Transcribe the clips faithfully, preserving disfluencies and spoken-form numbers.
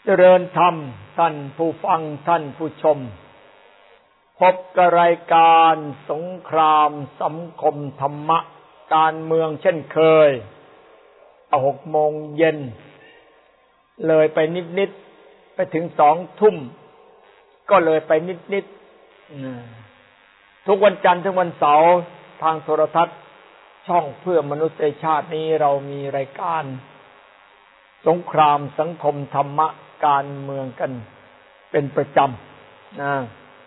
เจริญธรรมท่านผู้ฟังท่านผู้ชมพบกับรายการสงครามสังคมธรรมะการเมืองเช่นเคยเอาหกโมงเย็นเลยไปนิดๆไปถึงสองทุ่มก็เลยไปนิดๆทุกวันจันทร์ถึงวันเสาร์ทางโทรทัศน์ช่องเพื่อมนุษยชาตินี้เรามีรายการสงครามสังคมธรรมะการเมืองกันเป็นประจำนะ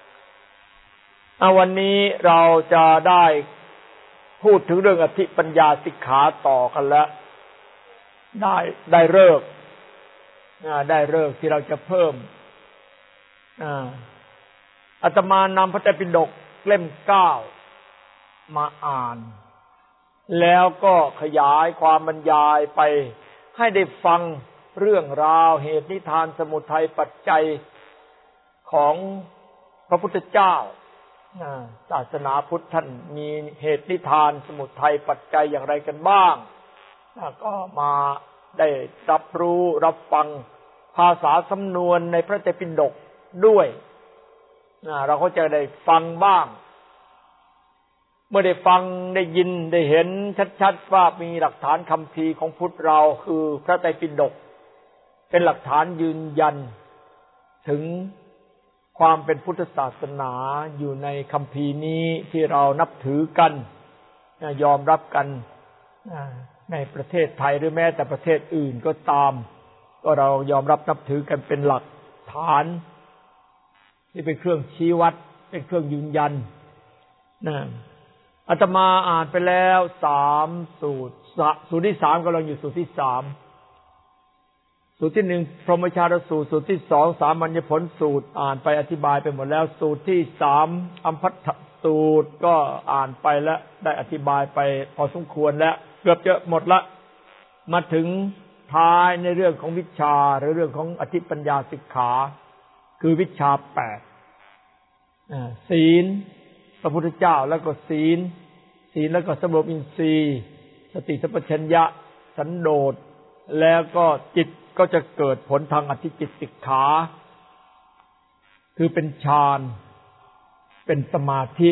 วันนี้เราจะได้พูดถึงเรื่องอธิปัญญาสิกขาต่อกันแล้วได้ได้เลิกได้เลิกที่เราจะเพิ่มอาตมานำพระไตรปิฎกเล่มเก้ามาอ่านแล้วก็ขยายความบรรยายไปให้ได้ฟังเรื่องราวเหตุนิทานสมุทัยปัจจัยของพระพุทธเจ้าศาสนาพุทธท่านมีเหตุนิทานสมุทัยปัจจัยอย่างไรกันบ้างก็มาได้รับรู้รับฟังภาษาสำนวนในพระไตรปิฎกด้วยเราก็จะได้ฟังบ้างเมื่อได้ฟังได้ยินได้เห็นชัดๆว่ามีหลักฐานคัมภีร์ของพุทธเราคือพระไตรปิฎกเป็นหลักฐานยืนยันถึงความเป็นพุทธศาสนาอยู่ในคัมภีร์นี้ที่เรานับถือกันยอมรับกันในประเทศไทยหรือแม้แต่ประเทศอื่นก็ตามก็เรายอมรับนับถือกันเป็นหลักฐานที่เป็นเครื่องชี้วัดเป็นเครื่องยืนยันนะอาตมาอ่านไปแล้วสามสูตรสูตรที่สามกำลังอยู่สูตรที่สามสูตรที่หนึ่งพรหมชาลสูตรสูตรที่สองสามัญญผลสูตรอ่านไปอธิบายไปหมดแล้วสูตรที่สามอัมพัทธสูตรก็อ่านไปแล้วได้อธิบายไปพอสมควรแล้วเกือบจะหมดละมาถึงท้ายในเรื่องของวิชาหรือเรื่องของอธิปัญญาสิกขาคือวิชาแปดศีลพระพุทธเจ้าแล้วก็ศีลศีลแล้วก็สำรวมอินทรีย์สติสัมปชัญญะสันโดษแล้วก็จิตก็จะเกิดผลทางอธิจิตสิกขาคือเป็นฌานเป็นสมาธิ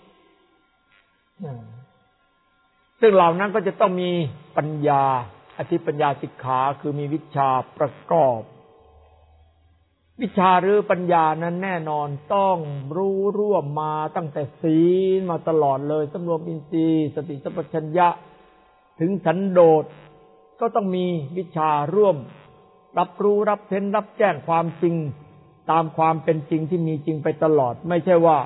ซึ่งเหล่านั้นก็จะต้องมีปัญญาอธิปัญญาสิกขาคือมีวิชาประกอบวิชาหรือปัญญานั้นแน่นอนต้องรู้ร่วมมาตั้งแต่ศีลมาตลอดเลยสำรวมอินทรีย์สติสัมปชัญญะถึงสันโดษก็ต้องมีวิชาร่วมรับรู้รับเห็นรับแจ้งความจริงตามความเป็นจริงที่มีจริงไปตลอดไม่ใช่ว่า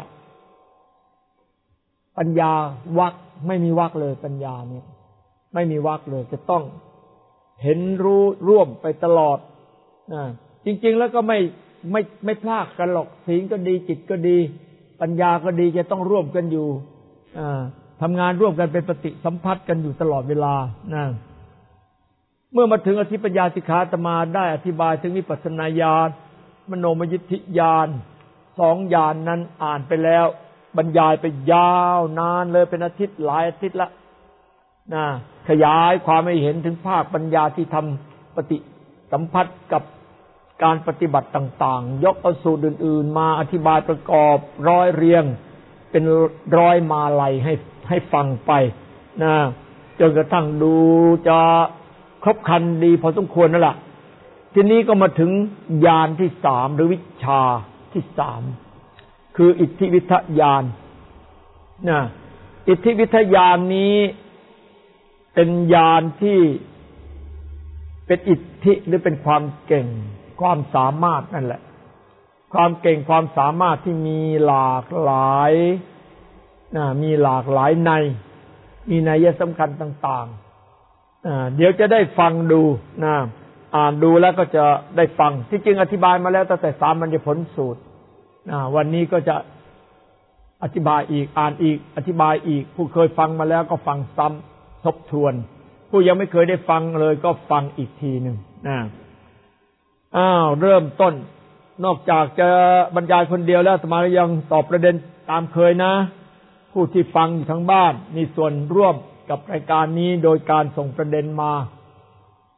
ปัญญาวรรคไม่มีวรรคเลยปัญญาเนี่ยไม่มีวรรคเลยจะต้องเห็นรู้ร่วมไปตลอดนะจริงๆแล้วก็ไม่ไม่ไม่พลาดกันหรอกศีลก็ดีจิตก็ดีปัญญาก็ดีจะต้องร่วมกันอยู่อ่าทำงานร่วมกันเป็นปฏิสัมพัทธ์กันอยู่ตลอดเวลานะเมื่อมาถึงอธิปัญญาสิกขาอาตมาได้อธิบายถึงวิปัสสนาญาณมโนมยิทธิญาณสองญาณ นนั้นอ่านไปแล้วบรรยายไปยาวนานเลยเป็นอาทิตย์หลายอาทิตย์ละนะขยายความให้เห็นถึงภาคปัญญาที่ทำปฏิสัมพัทธ์กับการปฏิบัติต่างๆยกเอาสูตรอื่นๆมาอธิบายประกอบร้อยเรียงเป็นร้อยมาลัยให้ให้ฟังไปนะจนกระทั่งดูจะครบครันดีพอสมควรนั่นแหละทีนี้ก็มาถึงญาณที่สามหรือวิชาที่สามคืออิทธิวิทยานนะอิทธิวิทยานนี้เป็นญาณที่เป็นอิทธิหรือเป็นความเก่งความสามารถนั่นแหละความเก่งความสามารถที่มีหลากหลายนะมีหลากหลายในมีนัยสำคัญต่างๆอ่าเดี๋ยวจะได้ฟังดูนะอ่านดูแล้วก็จะได้ฟังที่จริงอธิบายมาแล้วตั้งแต่สามัญญผลสูตรอ่าวันนี้ก็จะอธิบายอีกอ่านอีกอธิบายอีกผู้เคยฟังมาแล้วก็ฟังซ้ำทบทวนผู้ยังไม่เคยได้ฟังเลยก็ฟังอีกทีหนึ่งนะอ้าวเริ่มต้นนอกจากจะบรรยายคนเดียวแล้วอาตมายังตอบประเด็นตามเคยนะผู้ที่ฟังอยู่ทั้งบ้านมีส่วนร่วมกับรายการนี้โดยการส่งประเด็นมา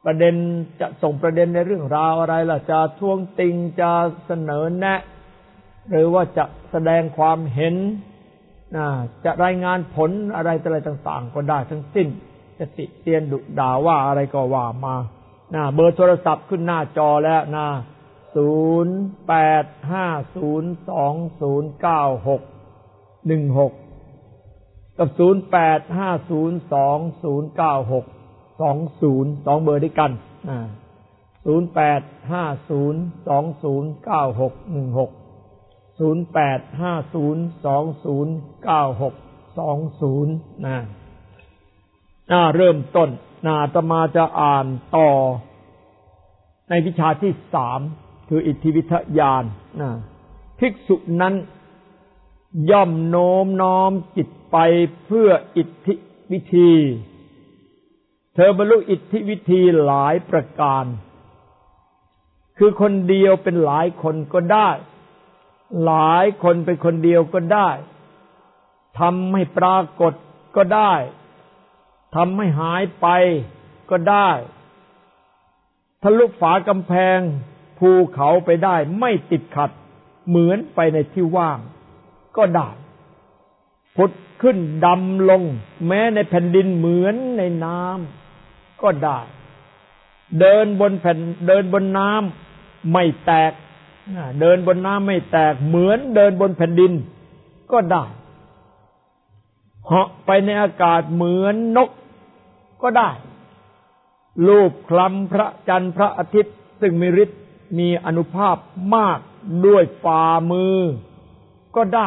ประเด็นจะส่งประเด็นในเรื่องราวอะไรล่ะจะท้วงติงจะเสนอแนะหรือว่าจะแสดงความเห็นจะรายงานผลอะไรอะไรต่างๆก็ได้ทั้งสิ้นจะติเตียนดุด่าว่าอะไรก็ว่ามาเบอร์โทรศัพท์ขึ้นหน้าจอแล้วนะศูนย์ แปด ห้า ศูนย์ สอง ศูนย์ เก้า หก หนึ่ง หกกับศูนย์ แปด ห้า ศูนย์ สอง ศูนย์ เก้า หก สอง ศูนย์ สองเบอร์ด้วยกันอ่าศูนย์ แปด ห้า ศูนย์ สอง ศูนย์ เก้า หก หนึ่ง หก ศูนย์ แปด ห้า ศูนย์ สอง ศูนย์ เก้า หก สอง ศูนย์นะอ่าเริ่มต้นนะอาตมาจะอ่านต่อในวิชาที่สามคืออิทธิวิทยานนะภิกษุนั้นย่อมโน้มน้อมจิตไปเพื่ออิทธิวิธีเธอบรรลุอิทธิวิธีหลายประการคือคนเดียวเป็นหลายคนก็ได้หลายคนเป็นคนเดียวก็ได้ทำให้ปรากฏก็ได้ทำให้หายไปก็ได้ทะลุฝากำแพงภูเขาไปได้ไม่ติดขัดเหมือนไปในที่ว่างก็ได้ผุดขึ้นดำลงแม้ในแผ่นดินเหมือนในน้ำก็ได้เดินบนแผ่นเดินบนน้ำไม่แตกเดินบนน้ำไม่แตกเหมือนเดินบนแผ่นดินก็ได้เหาะไปในอากาศเหมือนนกก็ได้ลูบคลำพระจันทร์พระอาทิตย์ซึ่งมีฤทธิ์มีอานุภาพมากด้วยฝ่ามือก็ได้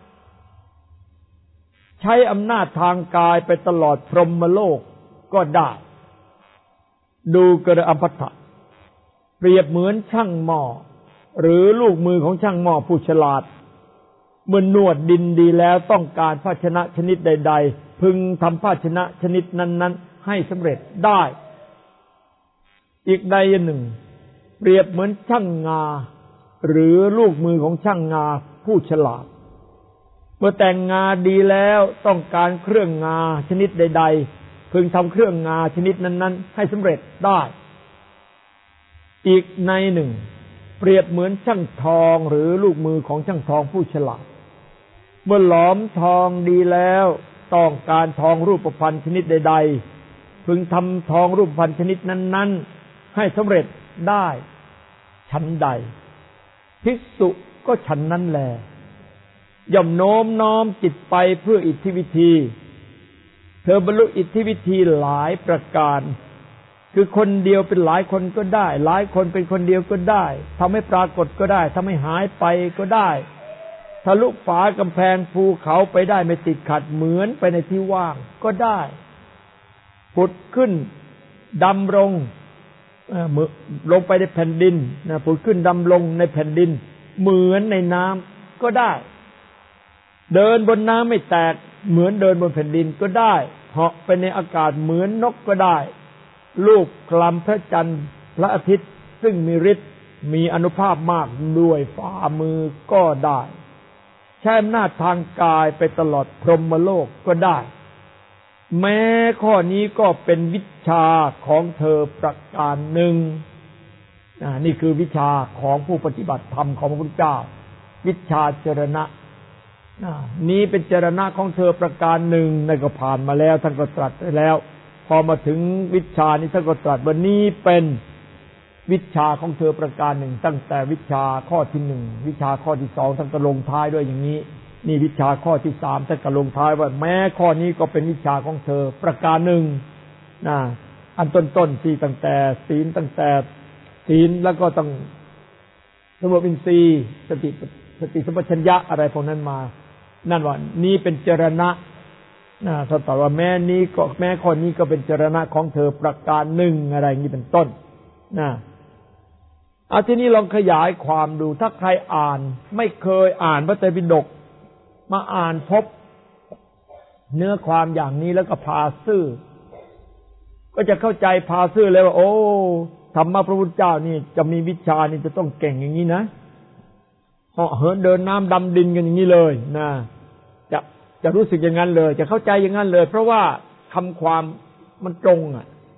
ใช้อำนาจทางกายไปตลอดพรหมโลกก็ได้ดูกระอัมพัทธะเปรียบเหมือนช่างหม้อหรือลูกมือของช่างหม้อผู้ฉลาดเมื่อนวดดินดีแล้วต้องการภาชนะชนิดใดๆพึงทำภาชนะชนิดนั้นๆให้สำเร็จได้อีกใดหนึ่งเปรียบเหมือนช่างงาหรือลูกมือของช่างงาผู้ฉลาดเมื่อแต่งงาดีแล้วต้องการเครื่องงาชนิดใดๆพึงทำเครื่องงาชนิดนั้นๆให้สำเร็จได้อีกในหนึ่งเปรียบเหมือนช่างทองหรือลูกมือของช่างทองผู้ฉลาดเมื่อหลอมทองดีแล้วต้องการทองรูปพรรณชนิดใดๆพึงทำทองรูปพรรณชนิดนั้นๆให้สำเร็จได้ฉันใดภิกษุก็ฉันนั้นแลย่อมโน้มน้อมจิตไปเพื่ออิทธิวิธีเธอบรรลุอิทธิวิธีหลายประการคือคนเดียวเป็นหลายคนก็ได้หลายคนเป็นคนเดียวก็ได้ทำให้ปรากฏก็ได้ทำให้หายไปก็ได้ทะลุฝากำแพงภูเขาไปได้ไม่ติดขัดเหมือนไปในที่ว่างก็ได้ผุดขึ้นดำรงลงไปในแผ่นดินนะผุดขึ้นดำลงในแผ่นดินเหมือนในน้ำก็ได้เดินบนน้ำไม่แตกเหมือนเดินบนแผ่นดินก็ได้เหาะไปในอากาศเหมือนนกก็ได้ลูบคลำพระจันทร์พระอาทิตย์ซึ่งมีฤทธิ์มีอานุภาพมากด้วยฝ่ามือก็ได้ใช้อำนาจทางกายไปตลอดพรหมโลกก็ได้แม้ข้อนี้ก็เป็นวิชาของเธอประการหนึ่งนี่คือวิชาของผู้ปฏิบัติธรรมของพระพุทธเจ้าวิชาจรณะนี้เป็นจรณะของเธอประการหนึ่งนั่นก็ผ่านมาแล้วท่านก็ตรัสไว้แล้วพอมาถึงวิชานี้ท่านก็ตรัสว่านี้เป็นวิชาของเธอประการหนึ่งตั้งแต่วิชาข้อที่หนึ่งวิชาข้อที่สองท่านก็ลงท้ายด้วยอย่างนี้นี่วิชาข้อที่สามท่านก็ลงท้ายว่าแม้ข้อนี้ก็เป็นวิชาของเธอประการหนึ่งนะอันต้นๆที่ตั้งแต่ศีลตั้งแต่ศีลแล้วก็ต้องสมบูรณ์อินทรีย์สติสติสัมปชัญญะอะไรพวกนั้นมานั่นว่านี่เป็นจรณะนะถ้าตอบว่าแม้นี้ก็แม้ข้อนี้ก็เป็นจรณะของเธอประการหนึ่งอะไรอย่างนี้เป็นต้นนะเอาทีนี้ลองขยายความดูถ้าใครอ่านไม่เคยอ่านพระไตรปิฎกมาอ่านพบเนื้อความอย่างนี้แล้วก็พาซื่อก็จะเข้าใจพาซื่อเลยว่าโอ้ธรรมะพระพุทธเจ้านี่จะมีวิชานี่จะต้องเก่งอย่างนี้นะเหาะเหินเดินน้ำดำดินกันอย่างนี้เลยนะจะจะรู้สึกอย่างนั้นเลยจะเข้าใจอย่างนั้นเลยเพราะว่าคำความมันตรงอ่ะ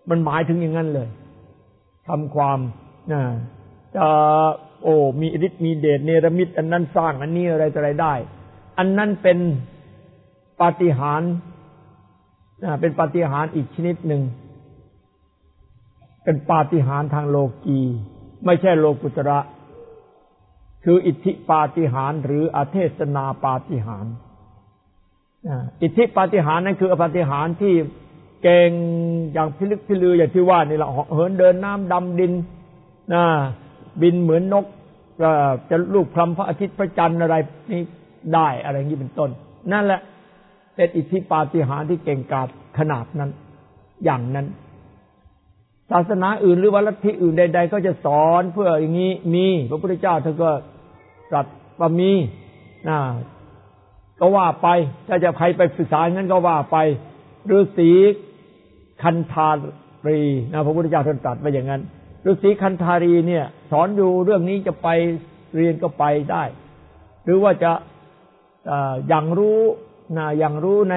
มันหมายถึงอย่างนั้นเลยทำความนะจะโอ้มีฤทธิ์มีเดชเนรมิตอันนั้นสร้างอันนี้อะไรต่ออะไรได้อันนั้นเป็นปาฏิหาริย์นะเป็นปาฏิหาริย์อีกชนิดหนึ่งเป็นปาฏิหาริย์ทางโลกีไม่ใช่โลกุตระคืออิทธิปาฏิหาริย์หรืออเทศนาปาฏิหาริย์อิทธิปาฏิหาริย์นั้นคือปาฏิหาริย์ที่เก่งอย่างพิลึกพิลืออย่างที่ว่านี่แหละเหินเดินน้ำดำดินนะบินเหมือนนกจะลูกคลำพระอาทิตย์พระจันทร์อะไรนี่ได้อะไรอย่างนี้เป็นต้นนั่นแหละเป็นอิทธิปาฏิหาริย์ที่เก่งกาจขนาดนั้นอย่างนั้นศาสนาอื่นหรือว่าลัทธิอื่นใดๆก็จะสอนเพื่ออย่างนี้มีพระพุทธเจ้าท่านก็ตรัสว่ามีนะก็ว่าไปถ้าจะใครไปศึกษางั้นก็ว่าไปฤาษีคันธารีนะพระพุทธเจ้าท่านตรัสไว้อย่างนั้นฤาษีคันธารีเนี่ยสอนอยู่เรื่องนี้จะไปเรียนก็ไปได้หรือว่าจะอย่างรู้นะอย่างรู้ใน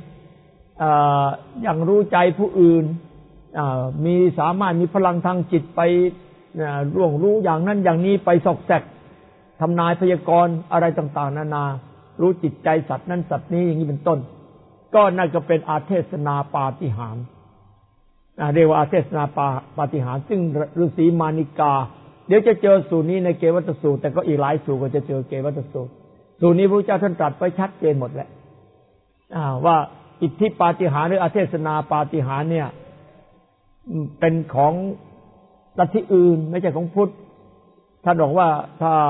อย่างรู้ใจผู้อื่นมีสามารถมีพลังทางจิตไปร่วงรู้อย่างนั้นอย่างนี้ไปสอกแสกทำนายพยากรณ์อะไรต่างๆนานารู้จิตใจสัตว์นั้นสัตว์นี้อย่างนี้เป็นต้นก็น่าจะเป็นอาเทศนาปาฏิหาริย์เรียกว่าอาเทศนาปาฏิหาริย์ซึ่งฤาษีมานิกาเดี๋ยวจะเจอสูตรนี้ในเกวัตสูตรแต่ก็อีกหลายสูตรก็จะเจอเกวัตสูตรสูตรนี้พระเจ้าท่านตรัสไว้ชัดเจนหมดแหละว่าอิทธิปาฏิหาริย์หรืออาเทศนาปาฏิหาริย์เนี่ยเป็นของลัทธิอื่นไม่ใช่ของพุทธท่านบอกว่าถ้า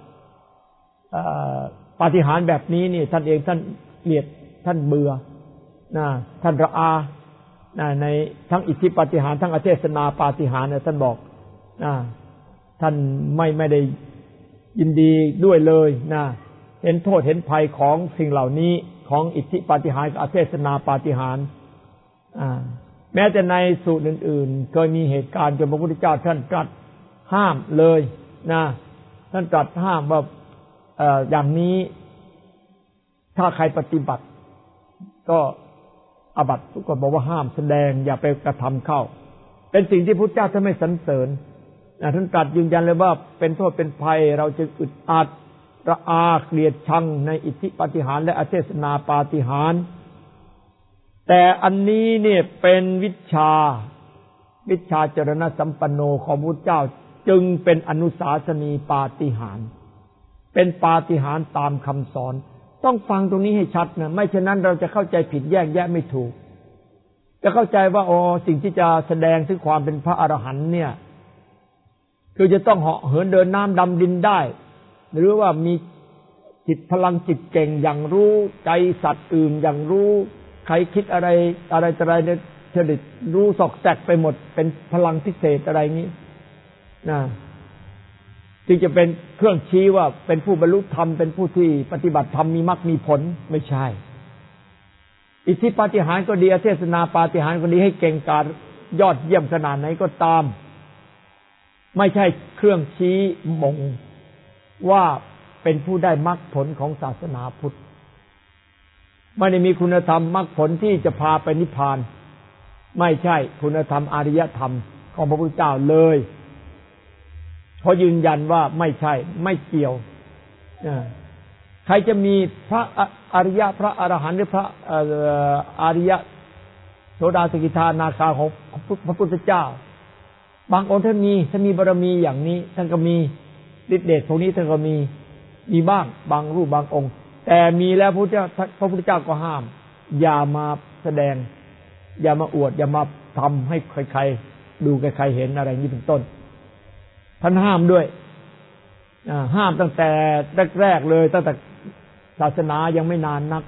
ปาฏิหาริย์แบบนี้นี่ท่านเองท่านเกลียดท่านเบื่อนะท่านระอานะในทั้งอิทธิปาฏิหาริย์ทั้งอาเทศนาปาฏิหาริย์เนี่ยท่านบอกนะท่านไม่ไม่ได้ยินดีด้วยเลยนะเห็นโทษเห็นภัยของสิ่งเหล่านี้ของอิทธิปาฏิหาริย์อาเทศนาปาฏิหาริย์อ่าแม้แต่ในสูตรอื่นๆเคยมีเหตุการณ์จนพระพุทธเจ้าท่านตรัสห้ามเลยนะท่านตรัสห้ามว่าเอ่ออย่างนี้ถ้าใครปฏิบัติก็อาบัติทุกคนบอกว่าห้ามแสดงอย่าไปกระทำเข้าเป็นสิ่งที่พุทธเจ้าท่านไม่สรรเสริญท่านตรัสยืนยันเลยว่าเป็นโทษเป็นภัยเราจะอึดอัดระอาเกลียดชังในอิทธิปาฏิหาริย์และอเทศนาปาฏิหาริย์แต่อันนี้เนี่ยเป็นวิชาวิชาจรณสัมปันโนของพระพุทธเจ้าจึงเป็นอนุสาสนีปาฏิหาริย์เป็นปาฏิหาริย์ตามคำสอนต้องฟังตรงนี้ให้ชัดนะไม่เช่นนั้นเราจะเข้าใจผิดแยกแยะไม่ถูกจะเข้าใจว่าอ๋อสิ่งที่จะแสดงถึงความเป็นพระอรหันต์เนี่ยคือจะต้องเหาะเหินเดินน้ำดำดินได้หรือว่ามีจิตพลังจิตเก่งอย่างรู้ใจสัตว์อื่นอย่างรู้ใครคิดอะไรอะไรอะไรเนี่ยเฉลิดรู้สอกแสกไปหมดเป็นพลังพิเศษอะไรนี้นะจึงจะเป็นเครื่องชี้ว่าเป็นผู้บรรลุธรรมเป็นผู้ที่ปฏิบัติธรรมมีมรรคมีผลไม่ใช่อิทธิปาฏิหาริย์ก็ดีเทศนาปาฏิหาริย์ก็ดีให้เก่งกาจยอดเยี่ยมขนาดไหนก็ตามไม่ใช่เครื่องชี้บ่งว่าเป็นผู้ได้มรรคผลของศาสนาพุทธไม่ได้มีคุณธรรมมรรคผลที่จะพาไปนิพพานไม่ใช่คุณธรรมอริยธรรมของพระพุทธเจ้าเลยเพราะยืนยันว่าไม่ใช่ไม่เกี่ยวใครจะมีพระอริยะพระอรหันต์หรือพระอริยะโสดาสกิทานาคาของพระพุทธเจ้าบางองค์ท่านมีท่านมีบารมีอย่างนี้ท่านก็มีฤทธิเดชพวกนี้ท่านก็มีมีบ้างบางรูปบางองค์แต่มีแล้วพระพุทธเจ้าพระพุทธเจ้าก็ห้ามอย่ามาแสดงอย่ามาอวดอย่ามาทำให้ใครๆดูใครๆเห็นอะไรนี้เป็นต้นท่านห้ามด้วยห้ามตั้งแต่แรกๆเลยตั้งแต่ศาสนายังไม่นานนัก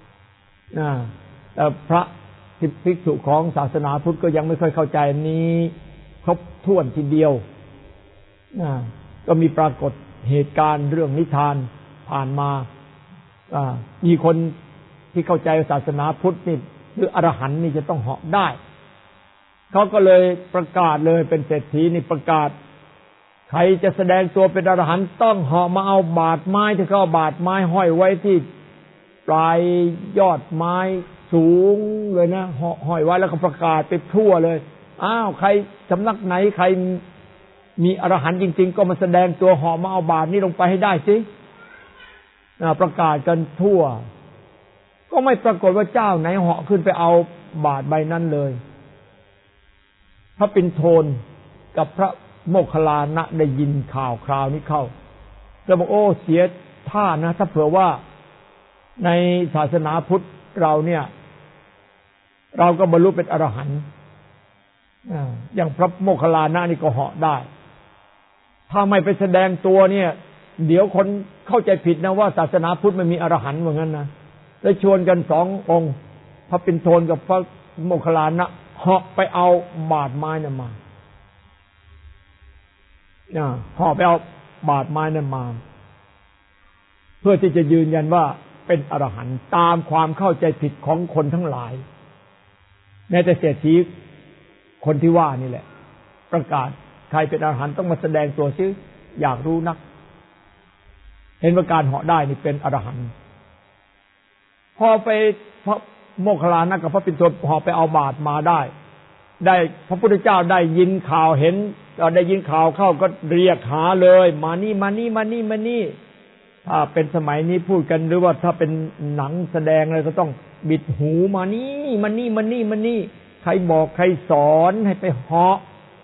แต่พระภิกษุของศาสนาพุทธก็ยังไม่ค่อยเข้าใจนี้ครบถ้วนทีเดียวก็มีปรากฏเหตุการณ์เรื่องนิทานผ่านมามีคนที่เข้าใจศาสนาพุทธนี่หรืออรหันต์นี่จะต้องเหาะได้เขาก็เลยประกาศเลยเป็นเศรษฐีนี่ประกาศใครจะแสดงตัวเป็นอรหันต์ต้องเหาะมาเอาบาดไม้ที่เขาเอาบาดไม้ห้อยไว้ที่ปลายยอดไม้สูงเลยนะเหาะห้อยไว้แล้วก็ประกาศไปทั่วเลยอ้าวใครสำนักไหนใครมีอรหันต์จริงๆก็มาแสดงตัวเหาะมาเอาบาตรนี้ลงไปให้ได้สิประกาศกันทั่วก็ไม่ปรากฏว่าเจ้าไหนเหาะขึ้นไปเอาบาตรใบนั้นเลยพระปิณโทนกับพระโมคคัลลานะได้ยินข่าวคราวนี้เข้าแล้วบอกโอ้เสียท่านะถ้าเผื่อว่าในศาสนาพุทธเราเนี่ยเราก็บรรลุเป็นอรหันต์อย่างพระโมคคัลลานะนี่ก็เหาะได้ถ้าไม่ไปแสดงตัวเนี่ยเดี๋ยวคนเข้าใจผิดนะว่าศาสนาพุทธไม่มีอรหันต์เหมือนกันนะแล้วชวนกันสององค์พระปิณโทนกับพระโมคคัลลานะเหาะไปเอาบาตรไม้นั่นมาเหาะไปเอาบาตรไม้นั่นมาเพื่อที่จะยืนยันว่าเป็นอรหันต์ตามความเข้าใจผิดของคนทั้งหลายแม้แต่เศรษฐีคนที่ว่านี่แหละประกาศใครเป็นอรหันต์ต้องมาแสดงตัวซิอยากรู้นักเห็นว่าการเหาะได้นี่เป็นอรหันต์พอไปพระโมคคัลลานะกับพระปิณโทนเหาะไปเอาบาตรมาได้ได้พระพุทธเจ้าได้ยินข่าวเห็นก็ได้ยินข่าวเข้าก็เรียกหาเลยมานี่มานี่มานี่มานี่ถ้าเป็นสมัยนี้พูดกันหรือว่าถ้าเป็นหนังแสดงอะไรก็ต้องบิดหูมานี่มานี่มานี่มานี่ใครบอกใครสอนให้ไปเหาะ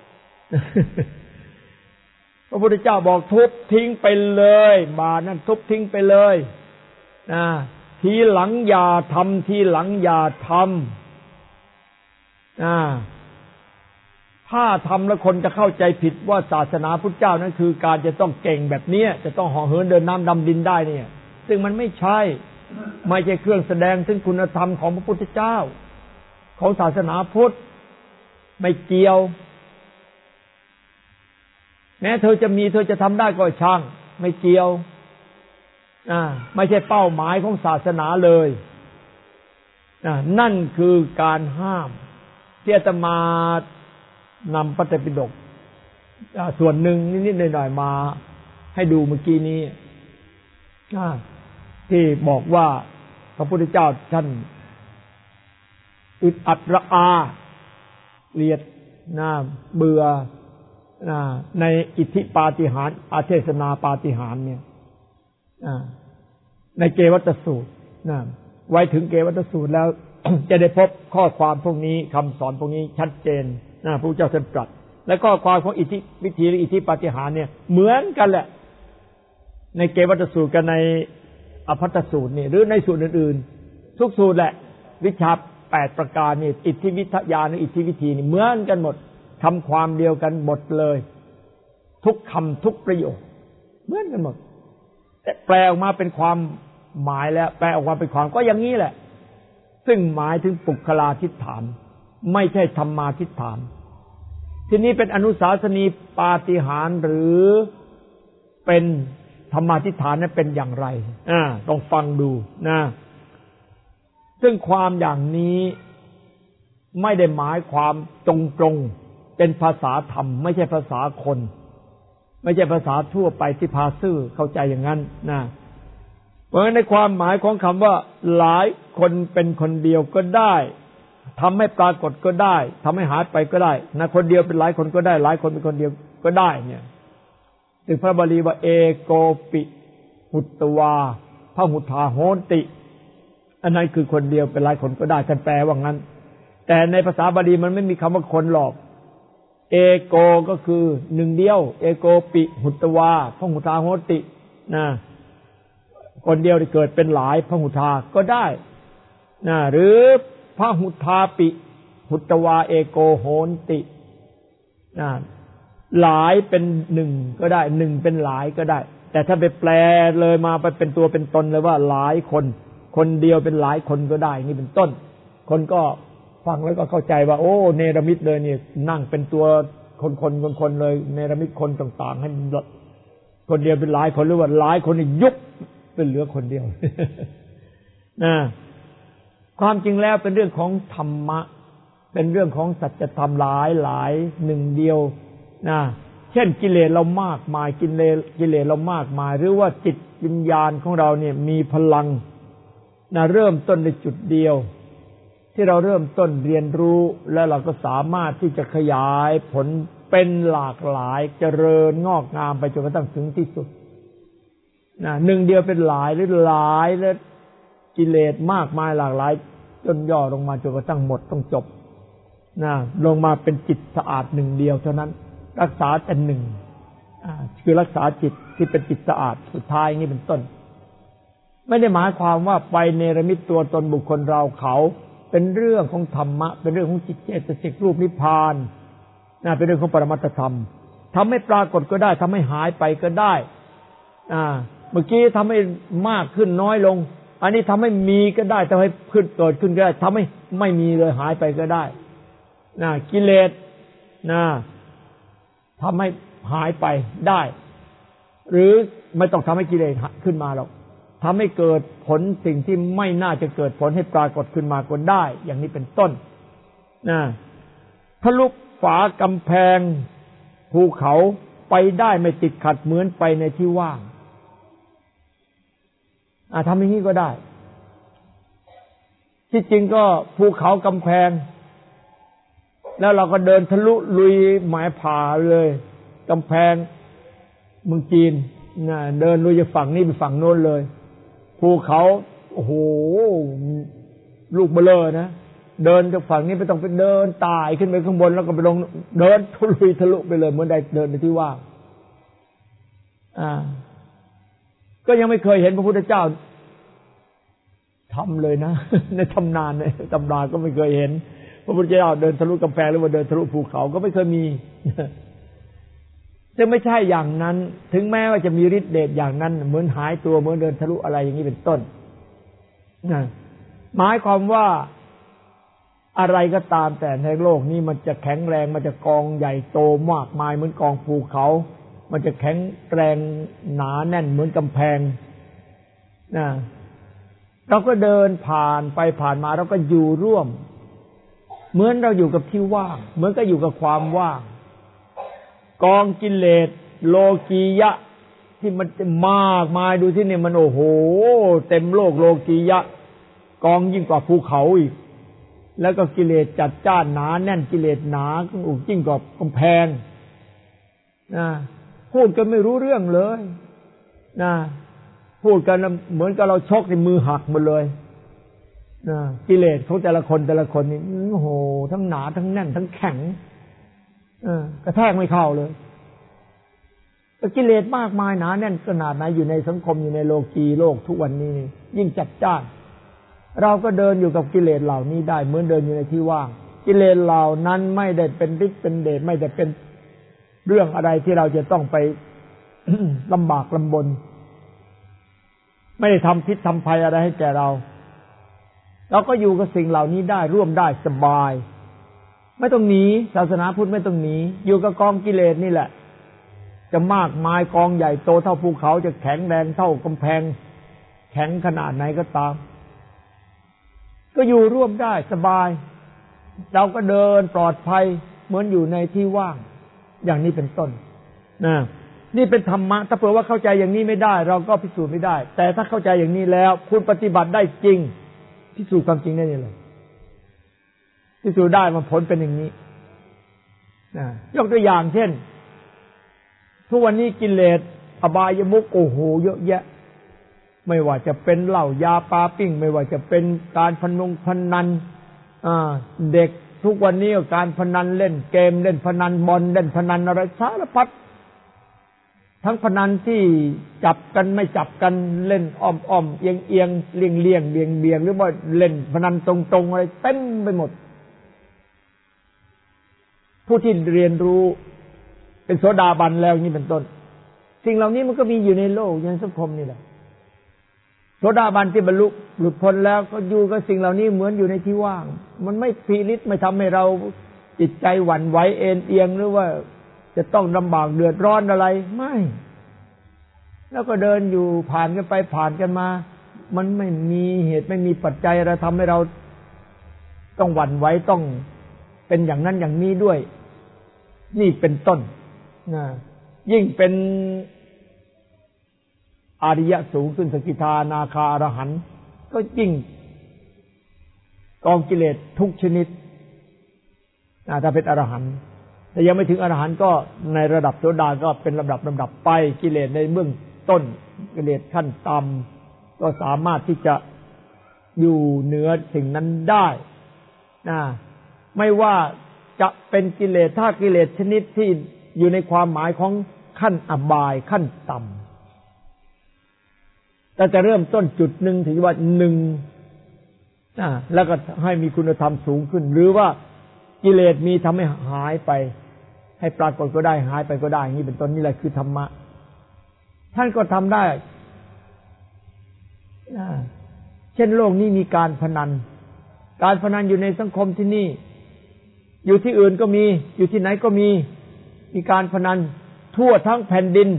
พระพุทธเจ้าบอกทุบทิ้งไปเลยบานั่นทุบทิ้งไปเลยนะทีหลังอย่าทำทีหลังอย่าทำนะถ้าทำแล้วคนจะเข้าใจผิดว่าศาสนาพุทธเจ้านั้นคือการจะต้องเก่งแบบนี้จะต้องห่อเหินเดินน้ำดำดินได้เนี่ยซึ่งมันไม่ใช่ไม่ใช่เครื่องแสดงถึงคุณธรรมของพระพุทธเจ้าของศาสนาพุทธไม่เกี่ยวแม้เธอจะมีเธอจะทำได้ก็ช่างไม่เกี่ยวอ่าไม่ใช่เป้าหมายของศาสนาเลยอ่านั่นคือการห้ามที่อาตมานำพระไตรปิฎกส่วนหนึ่งนิดๆหน่อยๆมาให้ดูเมื่อกี้นี้ที่บอกว่าพระพุทธเจ้าท่านอึดอัดระอาเกลียดน่าเบื่อในอิทธิปาฏิหาริย์อาเทศนาปาฏิหาริย์เนี่ยในเกวัตสูตรไว้ถึงเกวัตสูตรแล้ว จะได้พบข้อความพวกนี้คำสอนพวกนี้ชัดเจนนะพระพุทธเจ้าท่านตรัสและข้อความของอิทธิวิธีหรืออิทธิปาฏิหาริย์เนี่ยเหมือนกันแหละในเกวัตสูตรกับในอภัตตสูตรนี่หรือในสูตรอื่นๆทุกสูตรแหละวิชาแปดประการนี่อิทธิวิทยาหรืออิทธิวิธีนี่เหมือนกันหมดทำความเดียวกันหมดเลยทุกคำทุกประโยคเหมือนกันหมดแต่แปลออกมาเป็นความหมายแล้วแปลออกมาเป็นความก็อย่างนี้แหละซึ่งหมายถึงปุคลาธิฐานไม่ใช่ธรรมาธิฐานทีนี้เป็นอนุสาสนีปาฏิหาริย์หรือเป็นธรรมาธิฐานนั้นเป็นอย่างไรอ่าต้องฟังดูนะซึ่งความอย่างนี้ไม่ได้หมายความตรงๆเป็นภาษาธรรมไม่ใช่ภาษาคนไม่ใช่ภาษาทั่วไปที่พาซื่อเข้าใจอย่างนั้นนะเพราะฉะนั้นในความหมายของคำว่าหลายคนเป็นคนเดียวก็ได้ทำให้ปรากฏก็ได้ทำให้หายไปก็ได้นะคนเดียวเป็นหลายคนก็ได้หลายคนเป็นคนเดียวก็ได้เนี่ยถึงพระบาลีว่าเอโกปิหุตวาพหุทาโหนติอันนั้นคือคนเดียวเป็นหลายคนก็ได้ท่านแปลว่างั้นแต่ในภาษาบาลีมันไม่มีคำว่าคนหรอกเอโกก็คือหนึ่งเดียวเอโกปิหุตวาพหุทาโหนตินะคนเดียวที่เกิดเป็นหลายพหุทาก็ได้นะหรือพหุทาปิหุตวาเอโกโหนตินะหลายเป็นหนึ่งก็ได้หนึ่งเป็นหลายก็ได้แต่ถ้าไปแปลเลยมาไปเป็นตัวเป็นตนเลยว่าหลายคนคนเดียวเป็นหลายคนก็ได้นี่เป็นต้นคนก็ฟังแล้วก็เข้าใจว่าโอ้เนรมิตเลยนี่นั่งเป็นตัวคนคนคนคนเลยเนรมิตคนต่างๆให้คนเดียวเป็นหลายคนหรือว่าหลายคนนี่ยุบเป็นเหลือคนเดียว นะความจริงแล้วเป็นเรื่องของธรรมะเป็นเรื่องของสัจธรรมหลายหลายหนึ่งเดียวนะเช่นกิเลสเรามากมายกิเลสกิเลสเรามากมายหรือว่าจิตวิญญาณของเราเนี่ยมีพลังนะเริ่มต้นในจุดเดียวที่เราเริ่มต้นเรียนรู้แล้วเราก็สามารถที่จะขยายผลเป็นหลากหลายเจริญงอกงามไปจนกระทั่งถึงที่สุดนะหนึ่งเดียวเป็นหลายหรือหลายและกิเลสมากมายหลากหลายจนย่อลงมาจนกระทั่งหมดต้องจบนะลงมาเป็นจิตสะอาดหนึ่งเดียวเท่านั้นรักษาแต่หนึ่งคือรักษาจิตที่เป็นจิตสะอาดสุดท้ายนี่เป็นต้นไม่ได้หมายความว่าไปเนรมิตตัวตนบุคคลเราเขาเป็นเรื่องของธรรมะเป็นเรื่องของจิตเจตสิกรูปนิพพานนะเป็นเรื่องของปรมัตถธรรมทำให้ปรากฏก็ได้ทำให้หายไปก็ได้อ่าเมื่อกี้ทำให้มากขึ้นน้อยลงอันนี้ทำให้มีก็ได้ทำให้ขึ้นเกิดขึ้นก็ได้ทำให้ไม่มีเลยหายไปก็ได้นะกิเลสนะทำให้หายไปได้หรือไม่ต้องทำให้กิเลสขึ้นมาหรอกทำให้เกิดผลสิ่งที่ไม่น่าจะเกิดผลให้ปรากฏขึ้นมาก็ได้อย่างนี้เป็นต้นนะทะลุฝากำแพงภูเขาไปได้ไม่ติดขัดเหมือนไปในที่ว่างอ่าทำอย่างนี้ก็ได้ที่จริงก็ภูเขากำแพงแล้วเราก็เดินทะลุลุยหมายผ่าเลยกำแพงเมืองจีนนะเดินลุยจากฝั่งนี้ไปฝั่งโน้นเลยภูเขาโอ้โหลูกเบลอนะเดินจากฝั่งนี้ไปต้องไปเดินตายขึ้นไปข้างบนแล้วก็ไปลงเดินทะลุทะลุไปเลยเหมือนได้เดินในที่ว่างอ่าก็ยังไม่เคยเห็นพระพุทธเจ้าทำเลยนะในตำนานในตำนานก็ไม่เคยเห็นพระพุทธเจ้าเดินทะลุกำแพงหรือว่าเดินทะลุภูเขาก็ไม่เคยมีจะไม่ใช่อย่างนั้นถึงแม้ว่าจะมีฤทธิ์เดชอย่างนั้นเหมือนหายตัวเหมือนเดินทะลุอะไรอย่างนี้เป็นต้นนะหมายความว่าอะไรก็ตามแต่ในโลกนี้มันจะแข็งแรงมันจะกองใหญ่โตมากมายเหมือนกองภูเขามันจะแข็งแกร่งหนาแน่นเหมือนกำแพงนะเราก็เดินผ่านไปผ่านมาเราก็อยู่ร่วมเหมือนเราอยู่กับที่ว่างเหมือนก็อยู่กับความว่างกองกิเลสโลกียะที่มันมากมายดูที่นี่มันโอ้โหเต็มโลกโลกียะกองยิ่งกว่าภูเขาอีกแล้วก็กิเลสจัดจ้านหนาแน่นกิเลสหนาก็ยิ่งกว่ากำแพงนะพูดกันไม่รู้เรื่องเลยนะพูดกันเหมือนกับเราชกในมือหักหมดเลยนะกิเลสของแต่ละคนแต่ละคนนี่โอ้โหทั้งหนาทั้งแน่นทั้งแข็งเออกระแทกไม่เข้าเลยกิเลสมากมายหนาแน่นขนาดไหนอยู่ในสังคมอยู่ในโลกีโลกทุกวันนี้ยิ่งจัดจ้านเราก็เดินอยู่กับกิเลสเหล่านี้ได้เหมือนเดินอยู่ในที่ว่างกิเลสเหล่านั้นไม่ได้เป็นฤทธิ์เป็นเดชไม่ได้เป็นเรื่องอะไรที่เราจะต้องไป ลำบากลำบนไม่ได้ทำพิษทำภัยอะไรให้แก่เราเราก็อยู่กับสิ่งเหล่านี้ได้ร่วมได้สบายไม่ต้องหนีศาสนาพุทธไม่ต้องหนีอยู่กับกองกิเลสนี่แหละจะมากมายกองใหญ่โตเท่าภูเขาจะแข็งแรงเท่ากำแพงแข็งขนาดไหนก็ตามก็อยู่ร่วมได้สบายเราก็เดินปลอดภัยเหมือนอยู่ในที่ว่างอย่างนี้เป็นต้นนะนี่เป็นธรรมะถ้าเผื่อว่าเข้าใจอย่างนี้ไม่ได้เราก็พิสูจน์ไม่ได้แต่ถ้าเข้าใจอย่างนี้แล้วคุณปฏิบัติได้จริงพิสูจน์ความจริงได้เลยพิสูจน์ได้มันผลเป็นอย่างนี้นะยกตัวอย่างเช่นทุกวันนี้กิเลสอบายมุขโอ้โหเยอะแยะไม่ว่าจะเป็นเหล้ายาปาปิ้งไม่ว่าจะเป็นการพนงพนันอ่าเด็กทุกวันนี้ก็การพนันเล่นเกมเล่นพนันบอลเล่นพนันอะไรสารพัดทั้งพนันที่จับกันไม่จับกันเล่นอ้อมๆเอียงๆเลี่ยงๆเบี่ยงๆหรือว่าเล่นพนันตรงๆอะไรเต็มไปหมดผู้ที่เรียนรู้เป็นโสดาบันแล้วนี่เป็นต้นสิ่งเหล่านี้มันก็มีอยู่ในโลกในสังคมนี่แหละโสดาบันที่บรรลุหลุดพ้นแล้วก็อยู่กับสิ่งเหล่านี้เหมือนอยู่ในที่ว่างมันไม่พิริตไม่ทำให้เราจิตใจหวั่นไหวเอ็นเอียงหรือว่าจะต้องลำบากเดือดร้อนอะไรไม่แล้วก็เดินอยู่ผ่านกันไปผ่านกันมามันไม่มีเหตุไม่มีปัจจัยอะไรทำให้เราต้องหวั่นไหวต้องเป็นอย่างนั้นอย่างนี้ด้วยนี่เป็นต้นนะยิ่งเป็นอริยะสูงขึ้นสกิทานาคาอรหันต์ก็ยิ่งกองกิเลสทุกชนิดถ้าเป็นอรหันต์แต่ยังไม่ถึงอรหันต์ก็ในระดับโสดาก็เป็นลำดับลำดับไปกิเลสในเบื้องต้นกิเลสขั้นต่ำก็สามารถที่จะอยู่เหนือสิ่งนั้นได้นะไม่ว่าจะเป็นกิเลสถ้ากิเลสชนิดที่อยู่ในความหมายของขั้นอบายขั้นต่ำแต่จะเริ่มต้นจุดหนึ่งถือว่าหนึ่งนะแล้วก็ให้มีคุณธรรมสูงขึ้นหรือว่ากิเลสมีทำให้หายไปให้ปรากฏก็ได้หายไปก็ได้อย่างนี้เป็นต้นนี่แหละคือธรรมะท่านก็ทำได้เช่นโลกนี้มีการพนันการพนันอยู่ในสังคมที่นี่อยู่ที่อื่นก็มีอยู่ที่ไหนก็มีมีการพนันทั่วทั้งแผ่นดิน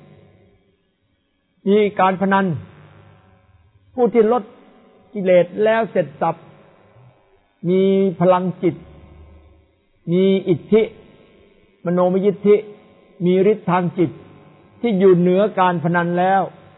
มีการพนันผู้ที่ลดกิเลสแล้วเสร็จสับมีพลังจิตมีอิทธิมโนมยิทธิมีฤทธิ์ทางจิตที่อยู่เหนือการพนันแล้ว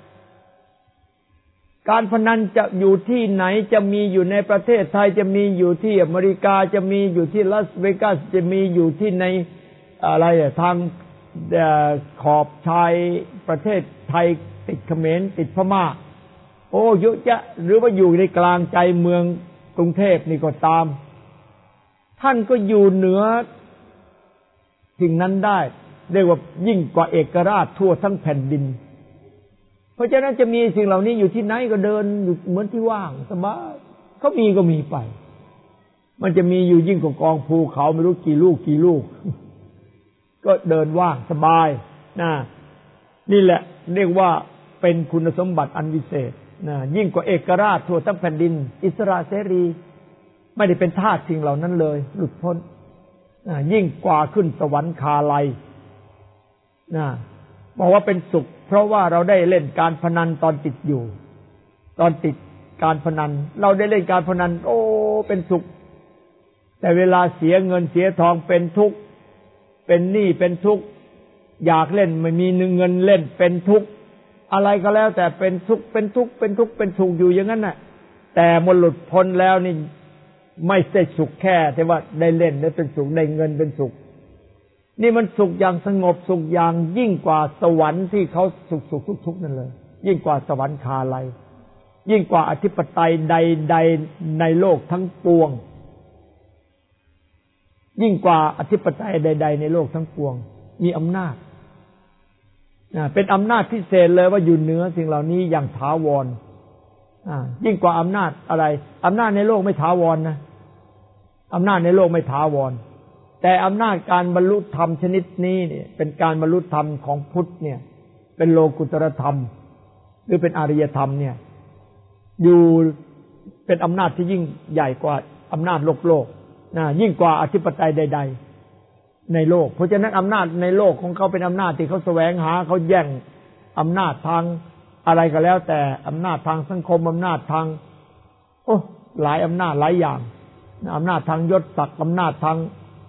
การพนันจะอยู่ที่ไหนจะมีอยู่ในประเทศไทยจะมีอยู่ที่อเมริกาจะมีอยู่ที่ลาสเวกัสจะมีอยู่ที่ในอะไรทางขอบชายประเทศไทยติดเขมรติดพม่าโอ้เยอะแยะหรือว่าอยู่ในกลางใจเมืองกรุงเทพนี่ก็ตามท่านก็อยู่เหนือสิ่งนั้นได้เรียกว่ายิ่งกว่าเอกราชทั่วทั้งแผ่นดินเพราะฉะนั้นจะมีสิ่งเหล่านี้อยู่ที่ไหนก็เดินอยู่เหมือนที่ว่างสบายเขามีก็มีไปมันจะมีอยู่ยิ่งกว่ากองภูเขาไม่รู้กี่ลูกกี่ลูกก็เดินว่างสบายนะนี่แหละเรียกว่าเป็นคุณสมบัติอันวิเศษนะยิ่งกว่าเอกราชทั่วทั้งแผ่นดินอิสระเสรีไม่ได้เป็นทาสสิ่งเหล่านั้นเลยหลุดพ้นนะยิ่งกว่าขึ้นสวรรคาลัยนะบอกว่าเป็นสุขเพราะว่าเราได้เล่นการพนันตอนติดอยู่ตอนติดการพนันเราได้เล่นการพนันโอ้เป็นสุขแต่เวลาเสียเงินเสียทองเป็นทุกข์เป็นหนี้เป็นทุกข์อยากเล่นไม่มีเงินเล่นเป็นทุกข์อะไรก็แล้วแต่เป็นทุกข์เป็นทุกข์เป็นทุกข์เป็นสุขอยู่อย่างนั้นน่ะแต่เมื่อหลุดพ้นแล้วนี่ไม่ใช่สุขแค่แต่ว่าได้เล่นได้เป็นสุขได้เงินเป็นสุขนี่มันสุขอย่างสงบสุขอย่างยิ่งกว่าสวรรค์ที่เขาสุขสุขทุกทุกนั่นเลยยิ่งกว่าสวรรคาลัยยิ่งกว่าอธิปไตยใดๆในโลกทั้งปวงยิ่งกว่าอธิปไตยใดๆในโลกทั้งปวงมีอำนาจเป็นอำนาจพิเศษเลยว่าอยู่เหนือสิ่งเหล่านี้อย่างถาวรยิ่งกว่าอำนาจอะไรอำนาจในโลกไม่ถาวรนะอำนาจในโลกไม่ถาวรแต่อำนาจการบรรลุธรรมชนิดนี้เนี่ยเป็นการบรรลุธรรมของพุทธเนี่ยเป็นโลกุตตรธรรมหรือเป็นอริยธรรมเนี่ยอยู่เป็นอำนาจที่ยิ่งใหญ่กว่าอำนาจโลกโลกนะยิ่งกว่าอธิปไตยใดๆในโลกเพราะฉะนั้นอำนาจในโลกของเขาเป็นอำนาจที่เขาแสวงหาเขาแย่งอำนาจทางอะไรก็แล้วแต่อำนาจทางสังคมอำนาจทางโอ้หลายอำนาจหลายอย่างอำนาจทางยศศักดิ์อำนาจทาง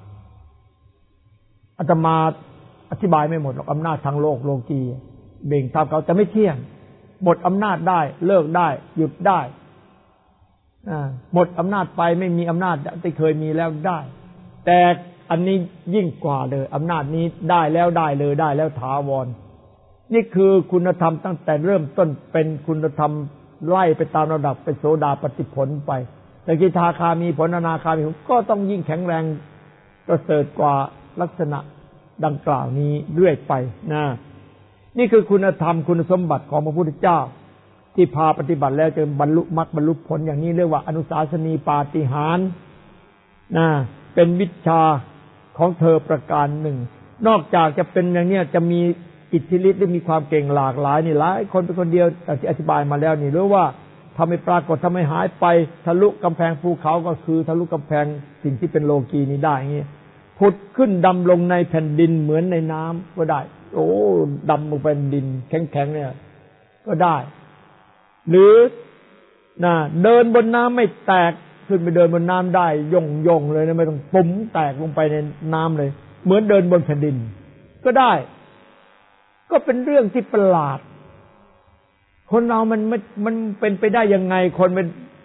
อาตมาอธิบายไม่หมดหรอกอำนาจทางโลกโลกีเบ่งตามเขาแต่ไม่เที่ยงหมดอำนาจได้เลิกได้หยุดได้หมดอำนาจไปไม่มีอำนาจที่เคยมีแล้วได้แต่อันนี้ยิ่งกว่าเลยอำนาจนี้ได้แล้วได้เลยได้แล้วถาวรนี่คือคุณธรรมตั้งแต่เริ่มต้นเป็นคุณธรรมไล่ไปตามระดับไปโสดาปัตติผลไปแต่กิทาคามีผลอนาคามีผลก็ต้องยิ่งแข็งแรงประเสริฐกว่าลักษณะดังกล่าวนี้เรื่อยไปนะนี่คือคุณธรรมคุณสมบัติของพระพุทธเจ้าที่พาปฏิบัติแล้วจะบรรลุมรรคบรรลุผลอย่างนี้เรียกว่าอนุสาสนีปาฏิหาริย์นะเป็นวิชาของเธอประการหนึ่งนอกจากจะเป็นอย่างนี้จะมีอิทธิฤทธิ์และมีความเก่งหลากหลายนี่หลายคนเป็นคนเดียวแต่ที่อธิบายมาแล้วนี่หรือว่าทำให้ปรากฏทำให้หายไปทะลุกำแพงภูเขาก็คือทะลุกำแพงสิ่งที่เป็นโลกีนี้ได้อย่างนี้ผุดขึ้นดำลงในแผ่นดินเหมือนในน้ำก็ได้โอ้ดำลงไปในดินแข็งๆเนี่ยก็ได้หรือนะเดินบนน้ำไม่แตกขึ้นไปเดินบนน้ำได้ย่องย่องเลยนะไม่ต้องปุ๋มแตกลงไปในน้ำเลยเหมือนเดินบนแผ่นดินก็ได้ก็เป็นเรื่องที่ประหลาดคนเรามันมันมันเป็นไปได้ยังไงคนเป็น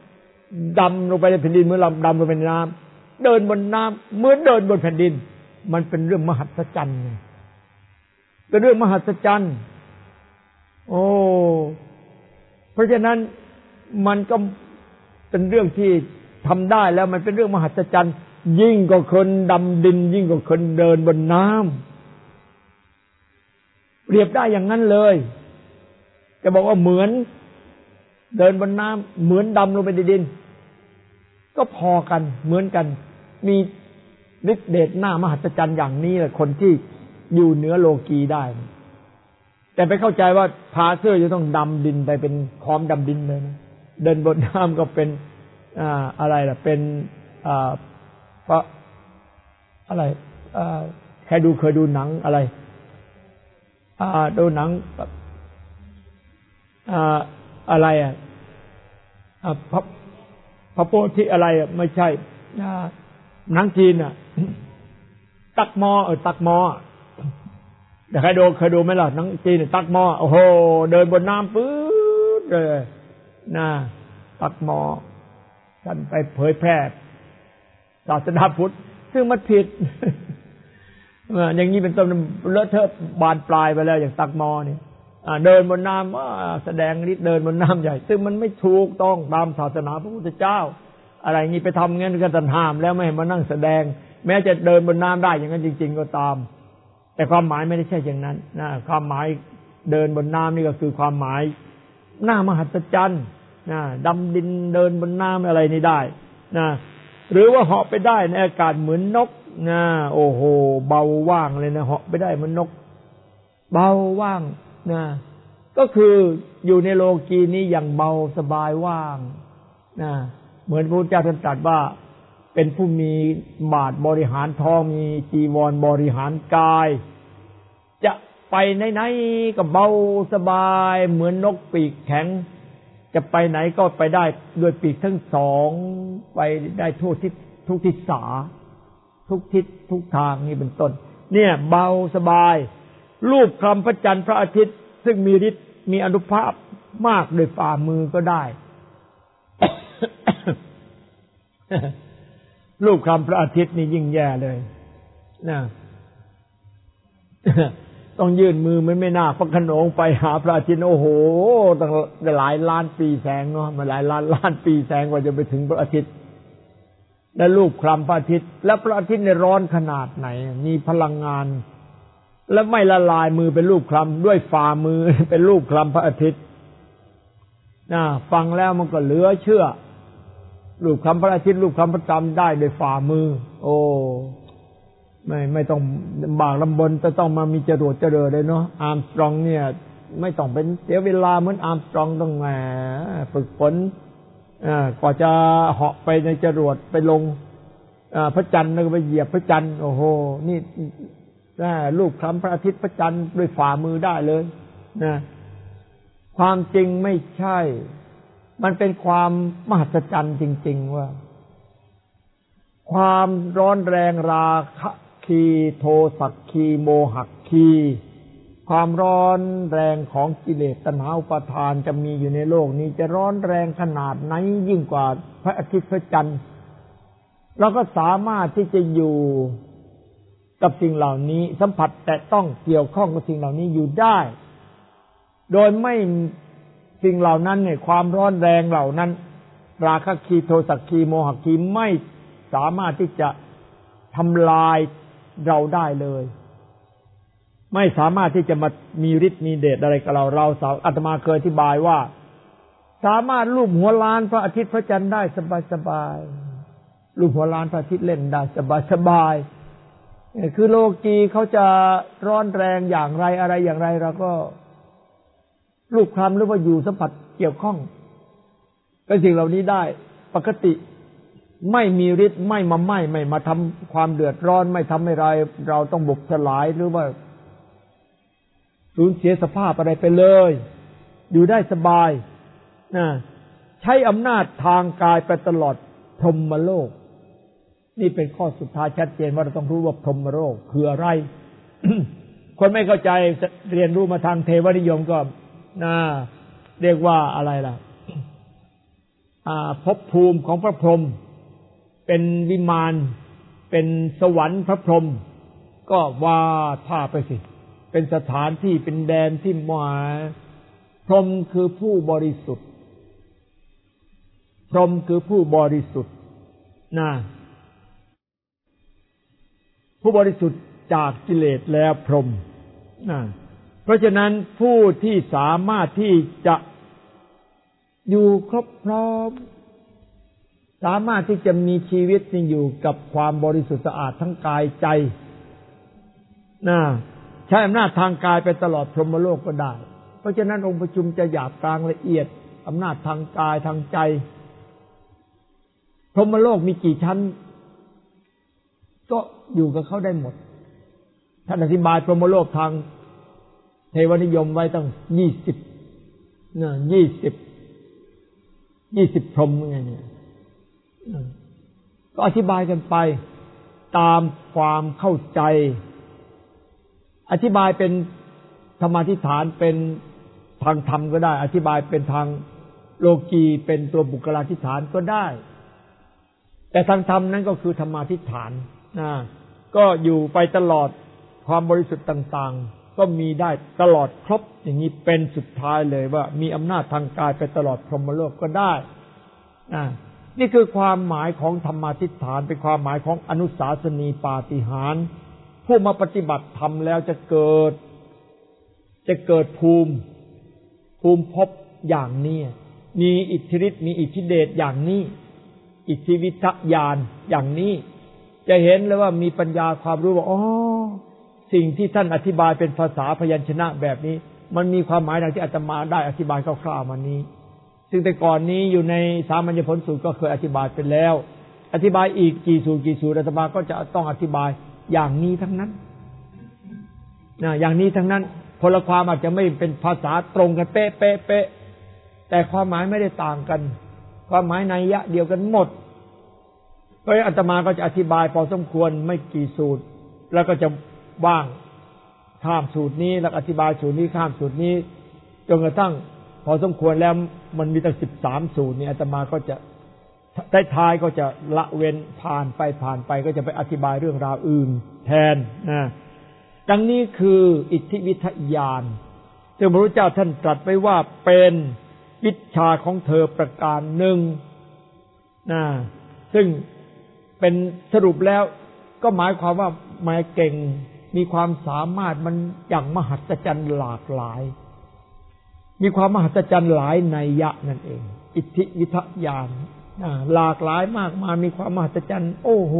ดำลงไปในแผ่นดินเหมือนเราดำลงไปในน้ำเดินบนน้ำเหมือนเดินบนแผ่นดินมันเป็นเรื่องมหัศจรรย์เป็นเรื่องมหัศจรรย์โอ้เพราะฉะนั้นมันก็เป็นเรื่องที่ทำได้แล้วมันเป็นเรื่องมหัศจรรย์ยิ่งกว่าคนดำดินยิ่งกว่าคนเดินบนน้ำเปรียบได้อย่างนั้นเลยจะบอกว่าเหมือนเดินบนน้ำเหมือนดำลงไปในดินก็พอกันเหมือนกันมีฤทธิ์เดชหน้ามหัศจรรย์อย่างนี้แหละคนที่อยู่เหนือโลกีได้แต่ไปเข้าใจว่าพาเสื้อจะต้องดำดินไปเป็นคอมดำดินเลยนะเดินบนน้ำก็เป็นอ่าอะไรล่ะเป็นอ่าเพราะอะไรอ่าใครดูเคยดูหนังอะไรอ่าดูหนังอ่าอะไรอ่ะอ่าพระพระโพธิอะไรอ่ะไม่ใช่หนังจีนอ่ะตักมอเออตักมอแต่ใครดูเคยดูไหมล่ะหนังจีนตักมอโอ้โหเดินบนน้ำปื๊ดเลยนะตักมอท่านไปเผยแพร่ศาสนาพุทธซึ่งมันผิดอย่างนี้เป็นต้นเลอะเทอะบานปลายไปแล้วอย่างตักมอเนี่ยเดินบนน้ำแสดงฤทธิ์เดินบนน้ำใหญ่ซึ่งมันไม่ถูกต้องตามศาสนาพระพุทธเจ้าอะไรงี้ไปทำงั้นก็จะห้ามแล้วไม่ให้มานั่งแสดงแม้จะเดินบนน้ำได้อย่างนั้นจริงๆก็ตามแต่ความหมายไม่ได้ใช่อย่างนั้นนะความหมายเดินบนน้ำนี่ก็คือความหมายหน้ามหัศจรรย์นะดำดินเดินบนน้ำอะไรนี่ได้นะหรือว่าเหาะไปได้ในอากาศเหมือนนกนะโอ้โหเบาว่างเลยนะเหาะไปได้เหมือนนกเบาว่างนะก็คืออยู่ในโลกีนี้อย่างเบาสบายว่างนะเหมือนพระพุทธเจ้าท่านตรัสว่าเป็นผู้มีบาทบริหารท้องมีจีวรบริหารกายจะไปไหนๆก็เบาสบายเหมือนนกปีกแข็งจะไปไหนก็ไปได้ด้วยปีกทั้งสองไปได้ทั่วทิศทุกทิศสาทุกทิศทุกทางนี่เป็นต้นเนี่ยเบาสบายรูปคลำพระจันทร์พระอาทิตย์ซึ่งมีฤทธิ์มีอานุภาพมากโดยฝ่ามือก็ได้ รูปคลำพระอาทิตย์นี่ยิ่งแย่เลยนะ ต้องยื่นมือมันไม่น่าพระโขนงไปหาพระอาทิตย์โอ้โหตั้งหลายล้านปีแสงเนาะมันหลายล้านล้านปีแสงกว่าจะไปถึงพระอาทิตย์และรูปคลำพระอาทิตย์และพระอาทิตย์ในร้อนขนาดไหนมีพลังงานและไม่ละลายมือเป็นรูปคลำด้วยฝ่ามือเป็นรูปคลำพระอาทิตย์นะฟังแล้วมันก็เหลือเชื่อรูปคลำพระอาทิตย์รูปคลำพระจันทร์ได้ด้วยฝ่ามือโอ้ไม่ไม่ต้องบากลำบนจะต้องมามีจรวดเจริญเลยเนาะอาร์มสตรองเนี่ยไม่ต้องเป็นเสียเวลาเหมือนอาร์มสตรองต้องแหมฝึกฝนอ่ากว่าจะเหาะไปในจรวดไปลงอ่าพระจันทร์แล้วก็ไปเหยียบพระจันทร์โอ้โหนี่นะรูปคลำพระอาทิตย์พระจันทร์ด้วยฝ่ามือได้เลยนะความจริงไม่ใช่มันเป็นความมหัศจรรย์จริงๆว่าความร้อนแรงราคะคีโทสักคีโมหคีความร้อนแรงของกิเลสตัณหาอุปาทานจะมีอยู่ในโลกนี้จะร้อนแรงขนาดไหนยิ่งกว่าพระอาทิตย์พระจันทร์เราก็สามารถที่จะอยู่กับสิ่งเหล่านี้สัมผัสแต่ต้องเกี่ยวข้องกับสิ่งเหล่านี้อยู่ได้โดยไม่สิ่งเหล่านั้นเนี่ยความร้อนแรงเหล่านั้นราคะคีโทสักคีโมหคีไม่สามารถที่จะทำลายเราได้เลยไม่สามารถที่จะมามีฤทธิ์มีเดชอะไรกับเราเราสาวอาตมาเคยอธิบายว่าสามารถลูบหัวล้านพระอาทิตย์พระจันทร์ได้สบายๆลูบหัวล้านพระอาทิตย์เล่นได้สบายๆคือโลกีเขาจะร้อนแรงอย่างไรอะไรอย่างไรเราก็ลูบคลำหรือว่าอยู่สัมผัสเกี่ยวข้องกับสิ่งเหล่านี้ได้ปกติไม่มีฤทธิ์ไม่มาไหม้ไม่มาทำความเดือดร้อนไม่ทำให้เราเราต้องบุบสลายหรือว่าสูญเสียสภาพอะไรไปเลยอยู่ได้สบายนะใช้อำนาจทางกายไปตลอดพรหมโลกนี่เป็นข้อสุดท้ายชัดเจนว่าเราต้องรู้ว่าพรหมโลกคืออะไร คนไม่เข้าใจเรียนรู้มาทางเทวนิยมก็นะเรียกว่าอะไรล่ะภพภูมิของพระพรหมเป็นวิมานเป็นสวรรค์พระพรหมก็วาดภาพไปสิเป็นสถานที่เป็นแดนที่หมายพรหมคือผู้บริสุทธิ์พรหมคือผู้บริสุทธิ์นะผู้บริสุทธิ์จากกิเลสแล้วพรหมนะเพราะฉะนั้นผู้ที่สามารถที่จะอยู่ครบพร้อมสามารถที่จะมีชีวิตอยู่กับความบริสุทธิ์สะอาดทั้งกายใจนะใช้อำนาจทางกายไปตลอดพรหมโลกก็ได้เพราะฉะนั้นองค์ประชุมจะหยาบกลางละเอียดอำนาจทางกายทางใจพรหมโลกมีกี่ชั้นก็อยู่กับเขาได้หมดท่านอธิบายพรหมโลกทางเทวนิยมไว้ตั้งยี่สิบนะยี่สิบยี่สิบพรหมไงเนี่ยก็อธิบายกันไปตามความเข้าใจอธิบายเป็นธรรมาธิฐานเป็นทางธรรมก็ได้อธิบายเป็นทางโลกีเป็นตัวบุคลาธิฐานก็ได้แต่ทางธรรมนั้นก็คือธรรมาธิฐานนะก็อยู่ไปตลอดความบริสุทธิ์ต่างๆก็มีได้ตลอดครบอย่างนี้เป็นสุดท้ายเลยว่ามีอำนาจทางกายไปตลอดพรหมโลกก็ได้นะนี่คือความหมายของธรรมาธิฐานเป็นความหมายของอนุสาสนีปาฏิหาริย์ผู้มาปฏิบัติธรรมแล้วจะเกิดจะเกิดภูมิภูมิภพอย่างนี้มีอิทธิฤทธิ์มีอิทธิเดชอย่างนี้อิทธิวิทยานอย่างนี้จะเห็นเลยว่ามีปัญญาความรู้ว่าอ๋อสิ่งที่ท่านอธิบายเป็นภาษาพยัญชนะแบบนี้มันมีความหมายดังที่อาตมาได้อธิบายคร่าวๆมานี้ซึ่งแต่ก่อนนี้อยู่ในสามัญญผลสูตรก็เคยอธิบายไปแล้วอธิบายอีกกี่สูตรกี่สูตรอาตมาก็จะต้องอธิบายอย่างนี้ทั้งนั้นนะอย่างนี้ทั้งนั้นพลความอาจจะไม่เป็นภาษาตรงกันเป๊ะเป๊ะเป๊ะแต่ความหมายไม่ได้ต่างกันความหมายนัยยะเดียวกันหมดเพราะอาตมาก็จะอธิบายพอสมควรไม่กี่สูตรแล้วก็จะว่างข้ามสูตรนี้แล้วอธิบายสูตรนี้ข้ามสูตรนี้จนกระทั่งพอสมควรแล้วมันมีตั้งสิบสามสูตรนี่อาตมาก็จะท้ายๆก็จะละเว้นผ่านไปผ่านไปก็จะไปอธิบายเรื่องราวอื่นแทนนะดังนี้คืออิทธิวิทยานซึ่งพระพุทธเจ้าท่านตรัสไว้ว่าเป็นวิชาของเธอประการหนึ่งนะซึ่งเป็นสรุปแล้วก็หมายความว่าแม้เก่งมีความสามารถมันอย่างมหัศจรรย์หลากหลายมีความมหัศจรรย์หลายนัยยะนั่นเองอิทธิวิทยานหลากหลายมากมายมีความมหัศจรรย์โอ้โห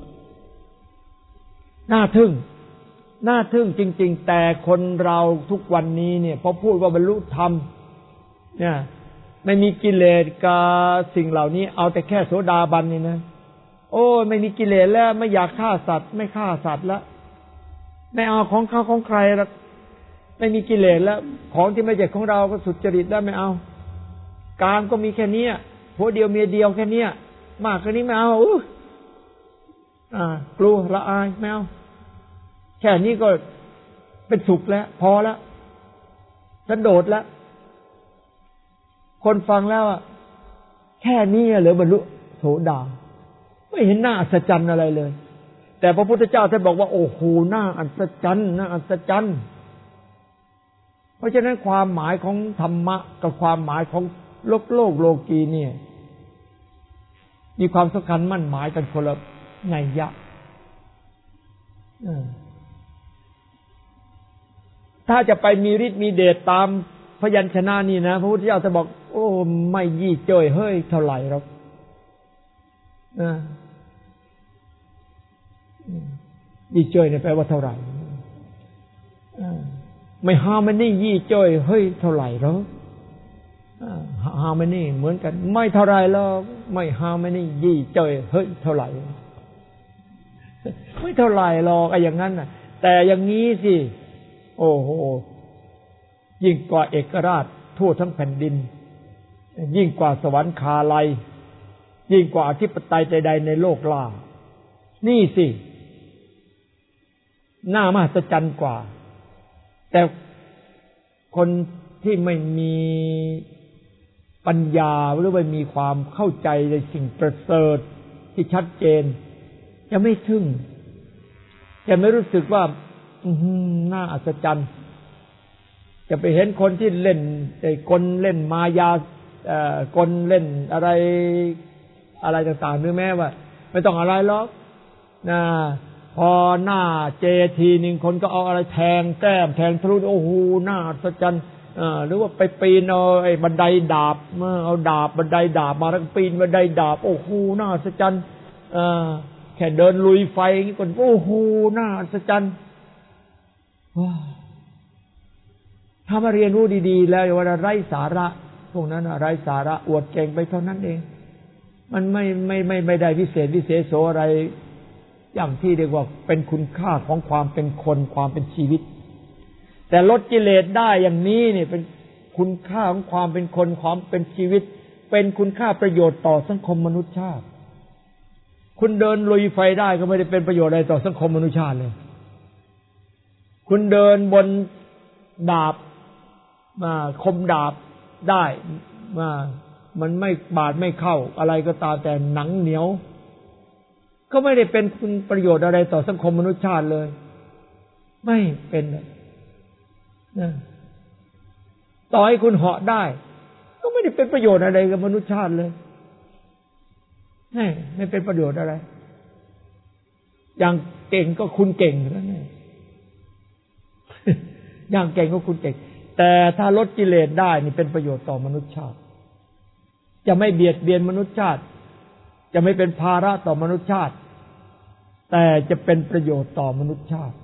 น่าทึ่งน่าทึ่งจริงๆแต่คนเราทุกวันนี้เนี่ยพอพูดว่าบรรลุธรรมเนี่ยไม่มีกิเลสกับสิ่งเหล่านี้เอาแต่แค่โสดาบันนี่นะโอ้ไม่มีกิเลสแล้วไม่อยากฆ่าสัตว์ไม่ฆ่าสัตว์แล้วไม่เอาของเขาของใครแล้วไม่มีกิเลสแล้วของที่ไม่ใช่ของเราก็สุจริตแล้วไม่เอากามก็มีแค่นี้ผัวเดียวเมียเดียวแค่นี้มากกว่านี้ไม่เอาอู้อ่ากลัวละอายไม่เอาแค่นี้ก็เป็นสุขแล้วพอแล้วสันโดษแล้วคนฟังแล้วแค่นี้เหรือบรรลุโสดาไม่เห็นหน้าอัศจรรย์อะไรเลยแต่พระพุทธเจ้าท่านบอกว่าโอ้โหหน้าอัศจรรย์น่าอัศจรรย์เพราะฉะนั้นความหมายของธรรมะกับความหมายของโลกโลกโลกีเนี่ยมีความสำคัญมั่นหมายกันคนละนัยยะถ้าจะไปมีฤทธิ์มีเดชตามพยัญชนะนี่นะพระพุทธเจ้าจะบอกโอ้ไม่ยี่เจ้ยเฮ้ยเท่าไหร่หรอกยี่เจ้ยเนี่ยแปลว่าเท่าไหร่ไม่ฮามันนี่ยี่เจ้ยเฮ้ยเท่าไหร่หรอกฮามันนี่เหมือนกันไม่เท่าไหร่หรอกไม่ฮามันนี่ยี่เจ้ยเฮ้ยเท่าไหร่ไม่เท่าไหร่หรอกไอ้อย่างนั้นน่ะแต่อย่างนี้สิโอ้โหยิ่งกว่าเอกราชทั่วทั้งแผ่นดินยิ่งกว่าสวรรคาลัยยิ่งกว่าอธิปไตยใดๆในโลกล่านี่สิน่ามหัศจรรย์กว่าแต่คนที่ไม่มีปปัญญาหรือว่ามีความเข้าใจในสิ่งประเสริฐที่ชัดเจนจะไม่ถึงจะไม่รู้สึกว่าอือน่าอัศจรรย์จะไปเห็นคนที่เล่นไอ้กลเล่นมายาเอ่อกลเล่นอะไรอะไรต่างๆหรือแม้ว่าไม่ต้องอะไรหรอกนะพอหน้าเจทีนึงคนก็เอาอะไรแทงแก้มแทงทะลุโอ้โหน่าอัศจรรย์เอ่อหรือว่าไปปีนเอาไอ้บันไดดาบมาเอาดาบบันไดดาบมาแล้วปีนบันไดดาบโอ้โหน่าอัศจรรย์เอ่อแค่เดินลุยไฟอย่างนี้คนโอ้โหน่าอัศจรรย์ถ้ามาเรียนรู้ดีๆแล้วว่าไร้สาระพวกนั้นไร้สาระอวดเก่งไปเท่านั้นเองมันไม่ไม่ไม่ไม่ได้วิเศษวิเศษโสอะไรอย่างที่เรียกว่าเป็นคุณค่าของความเป็นคนความเป็นชีวิตแต่ลดกิเลสได้อย่างนี้นี่เป็นคุณค่าของความเป็นคนความเป็นชีวิตเป็นคุณค่าประโยชน์ต่อสังคมมนุษยชาติคุณเดินลุยไฟได้ก็ไม่ได้เป็นประโยชน์อะไรต่อสังคมมนุษยชาติเลยคุณเดินบนดาบมาคมดาบได้มามันไม่บาดไม่เข้าอะไรก็ตามแต่หนังเหนียวก็ไม่ได้เป็นคุณประโยชน์อะไรต่อสังคมมนุษยชาติเลยไม่เป็นนะต่อให้คุณเหาะได้ก็ไม่ได้เป็นประโยชน์อะไรกับมนุษยชาติเลยไม่ไม่เป็นประโยชน์อะไรอย่างเก่งก็คุณเก่งแล้วเนี่ยอย่างเก่งก็คุณเก่งแต่ถ้าลดกิเลสได้นี่เป็นประโยชน์ต่อมนุษยชาติจะไม่เบียดเบียนมนุษยชาติจะไม่เป็นภาระต่อมนุษยชาติแต่จะเป็นประโยชน์ต่อมนุษยชาติ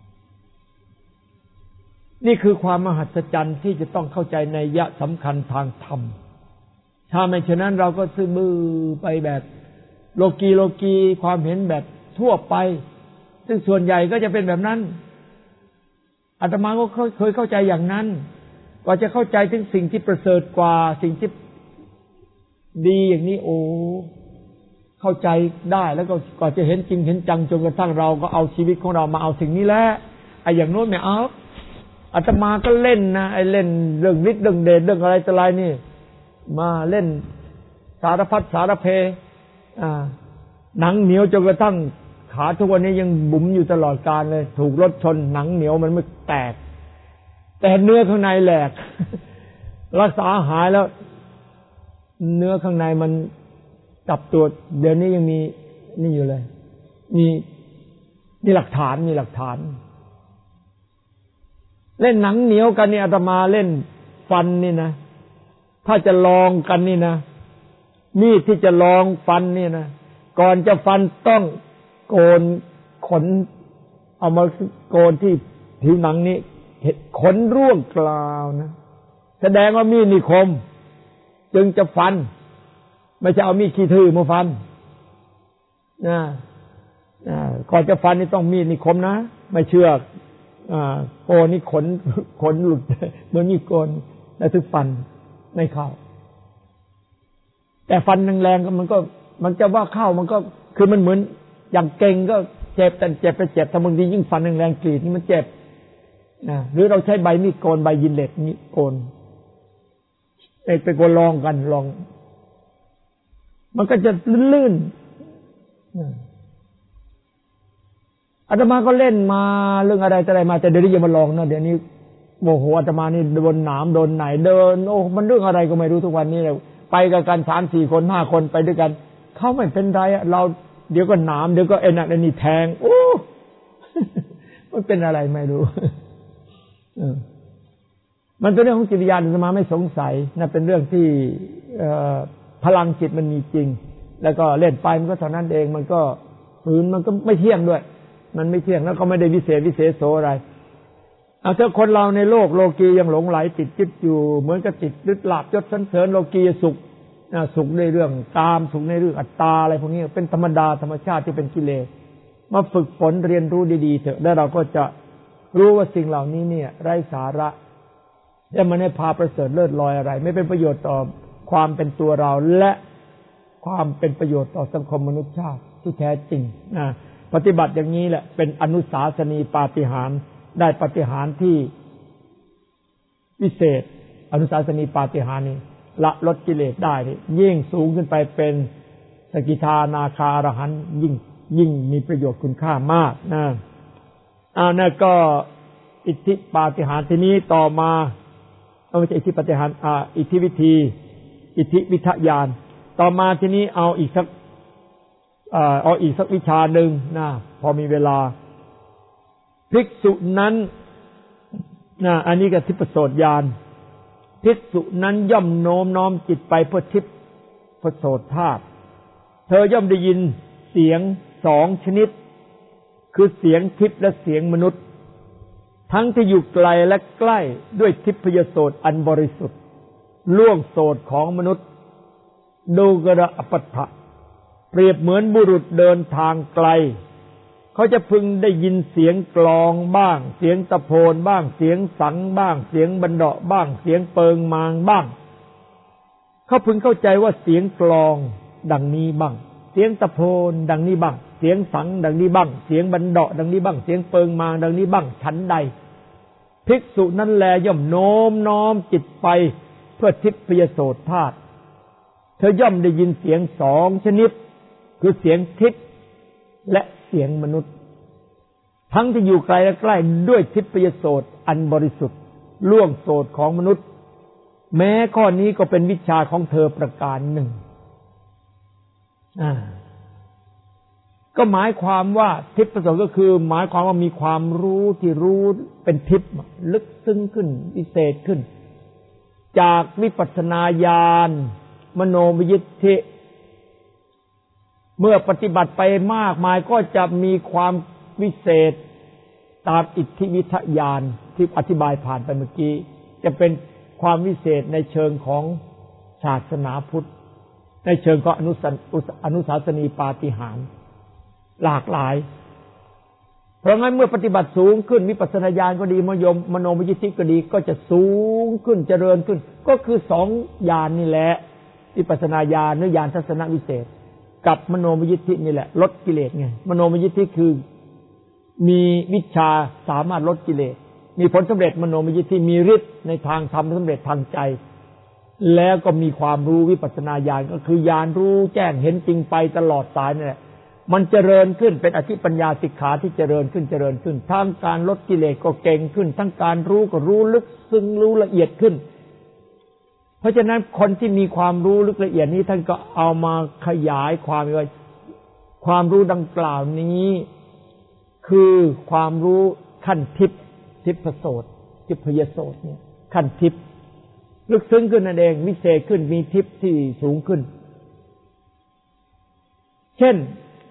นี่คือความมหัศจรรย์ที่จะต้องเข้าใจในยะสำคัญทางธรรมถ้าไม่ฉะนั้นเราก็ซื่อบื้อไปแบบโลกีโลกีความเห็นแบบทั่วไปซึ่งส่วนใหญ่ก็จะเป็นแบบนั้นอาตมาก็เคยเข้าใจอย่างนั้นกว่าจะเข้าใจถึงสิ่งที่ประเสริฐกว่าสิ่งที่ดีอย่างนี้โอ้เข้าใจได้แล้วก็กว่าจะเห็นจริงเห็นจังจนกระทั่งเราก็เอาชีวิตของเรามาเอาสิ่งนี้แหละไอ้อย่างโน้นไม่เอาอาตมาก็เล่นนะไอ้เล่นเรื่องฤทธิ์เรื่องเดชเรื่องอะไรต่ออะไรนี่มาเล่นสารพัดสารเพอ่าหนังเหนียวจนกระทั่งขาทุกวันนี้ยังบุ๋มอยู่ตลอดกาลเลยถูกรถชนหนังเหนียวมันไม่แตกแต่เนื้อข้างในแหลกรักษาหายแล้วเนื้อข้างในมันจับตัวเดี๋ยวนี้ยังมีนี่อยู่เลยมีมีหลักฐานมีหลักฐานเล่นหนังเหนียวกันนี่อาตมาเล่นฟันนี่นะถ้าจะลองกันนี่นะมีดที่จะลองฟันนี่นะก่อนจะฟันต้องโกนขนเอามาโกนที่ผิวหนังนี้ขนร่วงกลาวนะแสดงว่ามีดนี่คมจึงจะฟันไม่ใช่เอามีดขี้ทื่อมาฟันนะก่อนจะฟันนี่ต้องมีดนี่คมนะไม่เชื่อโกนนี่ขนขนหลุดเหมือนมีดโกนแล้วถึงฟันไม่เข้าแต่ฟันแรงๆก็มันก็มันจะว่าเข้ามันก็คือมันเหมือนอย่างเก่งก็เจ็บแต่เจ็บไปเจ็บถ้าบางทียิ่งฟันแรงๆกรีดนี่มันเจ็บนะหรือเราใช้ใบมีดโกนใบยินเหล็กนี่โกนไปไปโกนลองกันลองมันก็จะลื่นๆอาตมาก็เล่นมาเรื่องอะไรแต่อะไรมาแต่เดี๋ยวนี้อย่ามาลองนะเดี๋ยวนี้โมโหอาตมานี่โดนหนามโดนไหนเดินโอ้มันเรื่องอะไรก็ไม่รู้ทุกวันนี้เลยไปกับกันสามสี่คนห้าคนไปด้วยกันเขาไม่เป็นไรเราเดี๋ยวก็หนามเดี๋ยวก็ไอ้นั่นไอ้นี่แทงโอ้มันเป็นอะไรไม่รู้มันเป็นเรื่องของจิตวิญญาณอาตมาไม่สงสัยนั่นเป็นเรื่องที่พลังจิตมันมีจริงแล้วก็เล่นไปมันก็เท่านั้นเองมันก็ฝืนมันก็ไม่เที่ยงด้วยมันไม่เที่ยงแล้วก็ไม่ได้วิเศษวิเศษโสอะไรเอาถ้าคนเราในโลกโลกียังหลงไหลติดยึดอยู่เหมือนกับติดยึดลาภยศสรรเสริญโลกีสุขสุขในเรื่องตามสุขในเรื่องอัตตาอะไรพวกนี้เป็นธรรมดาธรรมชาติที่เป็นกิเลสมาฝึกฝนเรียนรู้ดีๆเถอะแล้วเราก็จะรู้ว่าสิ่งเหล่านี้เนี่ยไร้สาระและมันไม่พาประเสริฐเลิศลอยอะไรไม่เป็นประโยชน์ต่อความเป็นตัวเราและความเป็นประโยชน์ต่อสังคมมนุษยชาติที่แท้จริงนะปฏิบัติอย่างนี้แหละเป็นอนุสาสนีปาฏิหาริย์ได้ปาฏิหาริย์ที่วิเศษอนุสาสนีปาฏิหาริย์นี้ละลดกิเลสได้ยิ่งสูงขึ้นไปเป็นสกิทานาคาอรหันต์ยิ่งยิ่งมีประโยชน์คุณค่ามากนะอ่านั่นก็อิทธิปาฏิหาริย์ทีนี้ต่อมาไม่ใช่อิทธิปาฏิหาริย์อ่าอิทธิวิธีอิทธิวิทยานต่อมาทีนี้เอาอีกสักอ่าเอาอีกสักวิชาหนึ่งนะพอมีเวลาภิกษุนั้นนะอันนี้ก็ทิพโสตญาณภิกษุนั้นย่อมโน้มน้อมจิตไปเพื่อทิพโสตธาตุเธอย่อมได้ยินเสียงสองชนิดคือเสียงทิพย์และเสียงมนุษย์ทั้งที่อยู่ไกลและใกล้ด้วยทิพยโสตอันบริสุทธิ์ล่วงโสตของมนุษย์ดูกระอปัฏฐะเปรียบเหมือนบุรุษเดินทางไกลเขาจะพึงได้ยินเสียงกลองบ้างเสียงตะโพนบ้างเสียงสังบ้างเสียงบันเดาะบ้างเสียงเปิงมางบ้างเขาพึงเข้าใจว่าเสียงกลองดังนี้บ้างเสียงตะโพนดังนี้บ้างเสียงสังดังนี้บ้างเสียงบันเดาะดังนี้บ้างเสียงเปิงมางดังนี้บ้างฉันใดภิกษุนั้นแลย่อมโน้มน้อมจิตไปเพื่อทิพยโสตธาตุเธอย่อมได้ยินเสียงสองชนิดคือเสียงทิพย์และเสียงมนุษย์ทั้งที่อยู่ไกลและใกล้ด้วยทิพยโสตอันบริสุทธิ์ล่วงโสตของมนุษย์แม้ข้อนี้ก็เป็นวิชาของเธอประการหนึ่งอ่าก็หมายความว่าทิพยโสตก็คือหมายความว่ามีความรู้ที่รู้เป็นทิพย์ลึกซึ้งขึ้นวิเศษขึ้นจากวิปัสสนาญาณมโนมยิทธิเมื่อปฏิบัติไปมากมายก็จะมีความวิเศษตามอิทธิวิทยานที่อธิบายผ่านไปเมื่อกี้จะเป็นความวิเศษในเชิงของศาสนาพุทธในเชิงของอนุสันอนุสาสนีปาฏิหาริย์หลากหลายเพราะงั้นเมื่อปฏิบัติสูงขึ้นวิปัสสนาญาณก็ดีมโยมมโนมยิทธิก็ดีก็จะสูงขึ้นเจริญขึ้นก็คือสองญาณ น, นี่แหละวิปัสสนาญาณหรือญาณทัศนวิเศษกับมโนมยิทธินี่แหละลดกิเลสไงมโนมยิทธิคือมีวิชาสามารถลดกิเลสมีผลสำเร็จมโนมยิทธิมีฤทธิ์ในทางธรรมสำเร็จทางใจแล้วก็มีความรู้วิปัสสนาญาณก็คือญาณรู้แจ้งเห็นจริงไปตลอดสายนี่แหละมันเจริญขึ้นเป็นอธิปัญญาสิกขาที่เจริญขึ้นเจริญขึ้นทั้งการลดกิเลสก็เก่งขึ้นทั้งการรู้ก็รู้ลึกซึ้งรู้ละเอียดขึ้นเพราะฉะนั้นคนที่มีความรู้ลึกละเอียดนี้ท่านก็เอามาขยายความว่าความรู้ดังกล่าวนี้คือความรู้ขั้นทิพย์ทิพโสตทิพยโสตเนี่ยขั้นทิพย์ลึกซึ้งขึ้นนั่นเองวิเศษขึ้นมีทิพย์ที่สูงขึ้นเช่น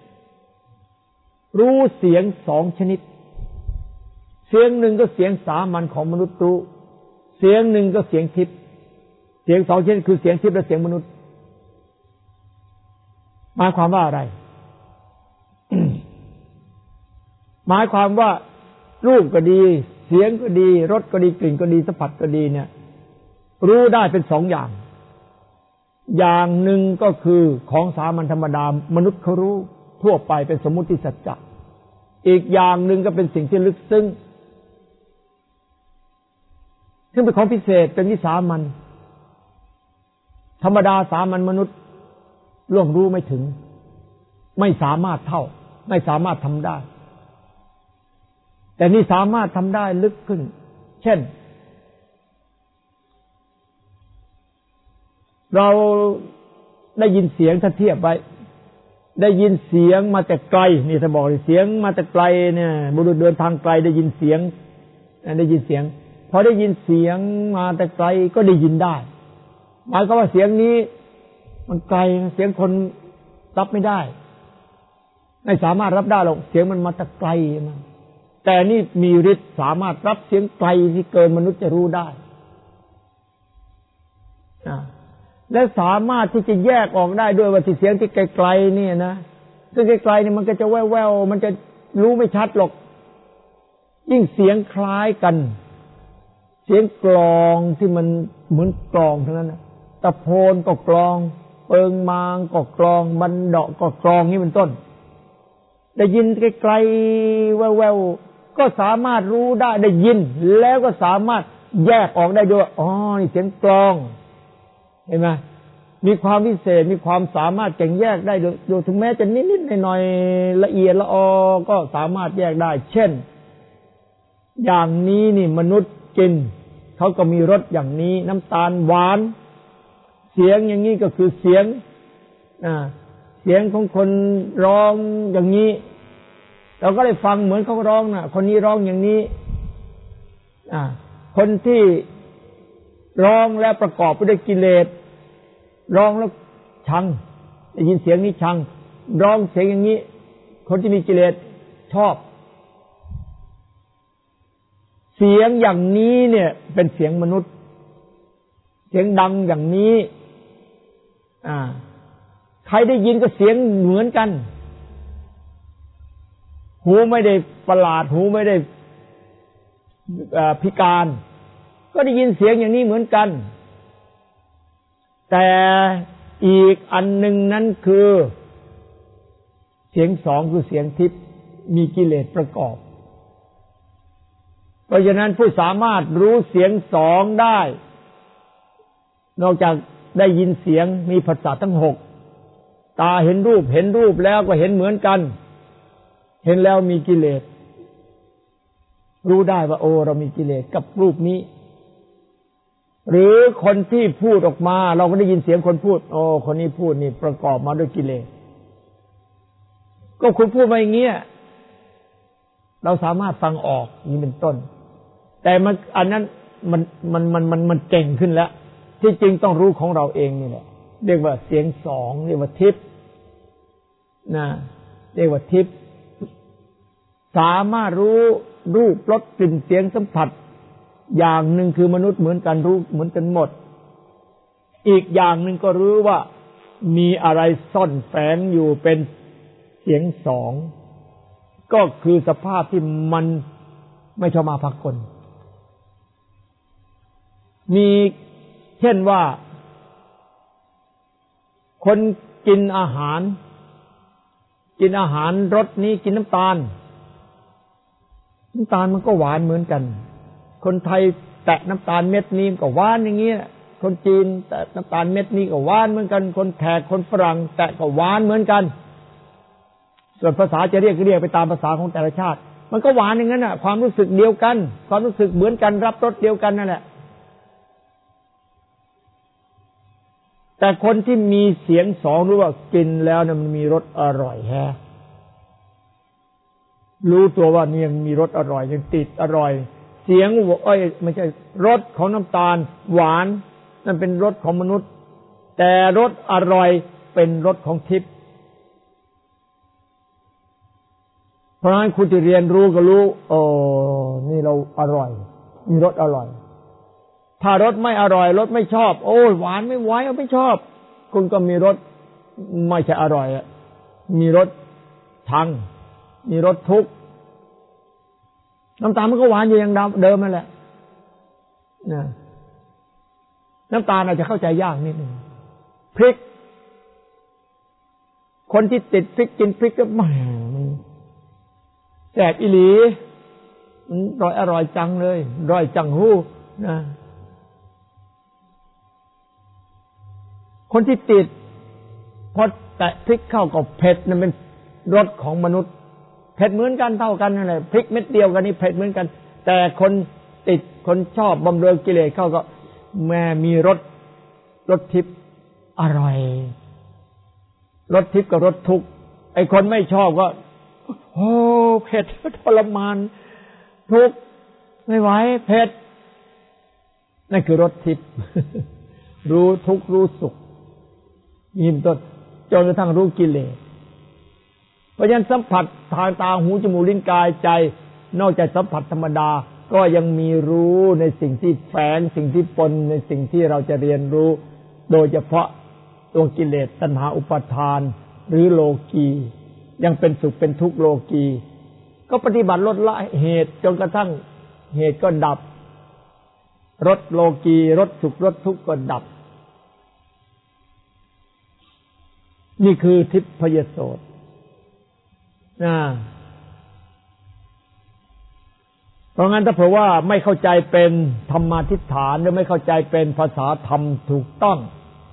รู้เสียงสองชนิดเสียงหนึ่งก็เสียงสามัญของมนุษย์รู้เสียงหนึ่งก็เสียงทิพย์เสียงสองชนิดคือเสียงทิพย์และเสียงมนุษย์หมายความว่าอะไร หมายความว่ารูปก็ดีเสียงก็ดีรสก็ดีกลิ่นก็ดีสัมผัสก็ดีเนี่ยรู้ได้เป็นสองอย่างอย่างหนึ่งก็คือของสามัญธรรมดามนุษย์เขารู้ทั่วไปเป็นสมมุติสัจจะอีกอย่างหนึ่งก็เป็นสิ่งที่ลึกซึ้งซึ่งเป็นของพิเศษเป็นวิสามัญธรรมดาสามัญมนุษย์ล่วงรู้ไม่ถึงไม่สามารถเท่าไม่สามารถทำได้แต่นี่สามารถทำได้ลึกขึ้นเช่นเราได้ยินเสียงถ้าเทียบไว้ได้ยินเสียงมาแต่ไกลนี่ถ้าบอกเสียงมาแต่ไกลเนี่ยบุรุษเดินทางไกลได้ยินเสียงได้ยินเสียงพอได้ยินเสียงมาแต่ไกลก็ได้ยินได้หมายความว่าเสียงนี้มันไกลเสียงคนรับไม่ได้ไม่สามารถรับได้หรอกเสียงมันมาแต่ไกลมาแต่นี่มีฤทธิ์สามารถรับเสียงไกลที่เกินมนุษย์จะรู้ได้และสามารถที่จะแยกออกได้ด้วยว่าที่เสียงที่ไกลๆนี่นะซึ่งไกลๆนี่มันก็จะแว่วๆมันจะรู้ไม่ชัดหรอกยิ่งเสียงคล้ายกันเสียงกลองที่มันเหมือนกลองเท่านั้นนะตะโพนก็กลองเปิงมางก็กลองบันเดาะก็กลองนี่เป็นต้นได้ยินไกลๆแว่วๆก็สามารถรู้ได้ได้ยินแล้วก็สามารถแยกออกได้ด้วยอ๋อนี่เสียงกลองเห็นไหมมีความพิเศษมีความสามารถแบ่งแยกได้โดยถึงแม้จะนิดๆหน่อยๆละเอียดละออก็สามารถแยกได้เช่นอย่างนี้นี่มนุษย์กินเขาก็มีรสอย่างนี้น้ำตาลหวานเสียงอย่างนี้ก็คือเสียงอ่าเสียงของคนร้องอย่างนี้เราก็ได้ฟังเหมือนเขาร้องน่ะคนนี้ร้องอย่างนี้อ่าคนที่ร้องแล้วประกอบไปด้วยกิเลสร้องแล้วชังได้ยินเสียงนี้ชังร้องเสียงอย่างนี้คนที่มีกิเลสชอบเสียงอย่างนี้เนี่ยเป็นเสียงมนุษย์เสียงดังอย่างนี้อ่าใครได้ยินก็เสียงเหมือนกันหูไม่ได้ประหลาดหูไม่ได้พิการก็ได้ยินเสียงอย่างนี้เหมือนกันแต่อีกอันหนึ่งนั้นคือเสียงสองคือเสียงทิพย์มีกิเลสประกอบเพราะฉะนั้นผู้สามารถรู้เสียงสองได้นอกจากได้ยินเสียงมีภาษาทั้งหกตาเห็นรูปเห็นรูปแล้วก็เห็นเหมือนกันเห็นแล้วมีกิเลสรู้ได้ว่าโอ้เรามีกิเลสกับรูปนี้หรือคนที่พูดออกมาเราก็ได้ยินเสียงคนพูดโอ้คนนี้พูดนี่ประกอบมาด้วยกิเลสก็คุณพูดมาอย่างเงี้ยเราสามารถฟังออกนี่เป็นต้นแต่มันอันนั้นมันมันมันมันมันเก่งขึ้นแล้วที่จริงต้องรู้ของเราเองนี่แหละเรียกว่าเสียงสองเรียกว่าทิพย์นะเรียกว่าทิพย์สามารถรู้รูปรสกลิ่นเสียงสัมผัสอย่างหนึ่งคือมนุษย์เหมือนกันรู้เหมือนกันหมดอีกอย่างหนึ่งก็รู้ว่ามีอะไรซ่อนแฝงอยู่เป็นเสียงสองก็คือสภาพที่มันไม่ชอบมาพากลมีเช่นว่าคนกินอาหารกินอาหารรสนี้กินน้ำตาลน้ำตาลมันก็หวานเหมือนกันคนไทยแตะน้ำตาลเม็ดนี้ก็หวานอย่างนี้คนจีนแตะน้ำตาลเม็ดนี้ก็หวานเหมือนกันคนแขกคนฝรั่งแตะก็หวานเหมือนกันส่วนภาษาจะเรียกเรียกไปตามภาษาของแต่ละชาติมันก็หวานอย่างนั้นน่ะความรู้สึกเดียวกันความรู้สึกเหมือนกันรับรสเดียวกันนั่นแหละแต่คนที่มีเสียงสองรู้ว่ากินแล้วเนี่ยมันมีรสอร่อยแฮะรู้ตัวว่านี่ยังมีรสอร่อยยังติดอร่อยเสียงเอ้ยไม่ใช่รสของน้ำตาลหวานนั่นเป็นรสของมนุษย์แต่รสอร่อยเป็นรสของทิพย์เพราะฉะนั้นคุณที่เรียนรู้ก็รู้โอ้นี่เราอร่อยมีรสอร่อยถ้ารสไม่อร่อยรสไม่ชอบโอ้ยหวานไม่ไหวไม่ชอบคุณก็มีรสไม่ใช่อร่อยอ่ะมีรสชังมีรสทุกข์น้ำตาลมันก็หวานอยู่อย่างเดิมนั่นแหละนะน้ำตาลอาจจะเข้าใจยากนิดนึงพริกคนที่ติดพริกกินพริกก็แหมแสบอีหลีมันอร่อยอร่อยจังเลยอร่อยจังหู้นะคนที่ติดพอแตะพริกเข้ากับเผ็ดนั่นเป็นรสของมนุษย์เผ็ดเหมือนกันเท่ากันนั่นแหละพริกเม็ดเดียวกันนี่เผ็ดเหมือนกันแต่คนติดคนชอบบำเรอกิเลสเข้าก็แม่มีรสรสทิพย์อร่อยรสทิพย์กับรสทุกข์ไอ้คนไม่ชอบก็โอ้เผ็ดทรมานทุกข์ไม่ไหวเผ็ดนั่นคือรสทิพย์รู้ทุกข์รู้สุขยิ้มต้นจนกระทั่งรู้กิเลสเพราะฉะนั้นสัมผัสทางตาหูจมูกลิ้นกายใจนอกจากสัมผัสธรรมดาก็ยังมีรู้ในสิ่งที่แฝงสิ่งที่ปนในสิ่งที่เราจะเรียนรู้โดยเฉพาะตัวกิเลสตัณหาอุปาทานหรือโลกียังเป็นสุขเป็นทุกข์โลกีก็ปฏิบัติลดละเหตุจนกระทั่งเหตุก็ดับรสโลกีรสสุขรสทุกข์ก็ดับนี่คือทิพยโสตนะเพราะงั้นถ้าเผื่อว่าไม่เข้าใจเป็นธรรมาทิฏฐานหรือไม่เข้าใจเป็นภาษาธรรมถูกต้อง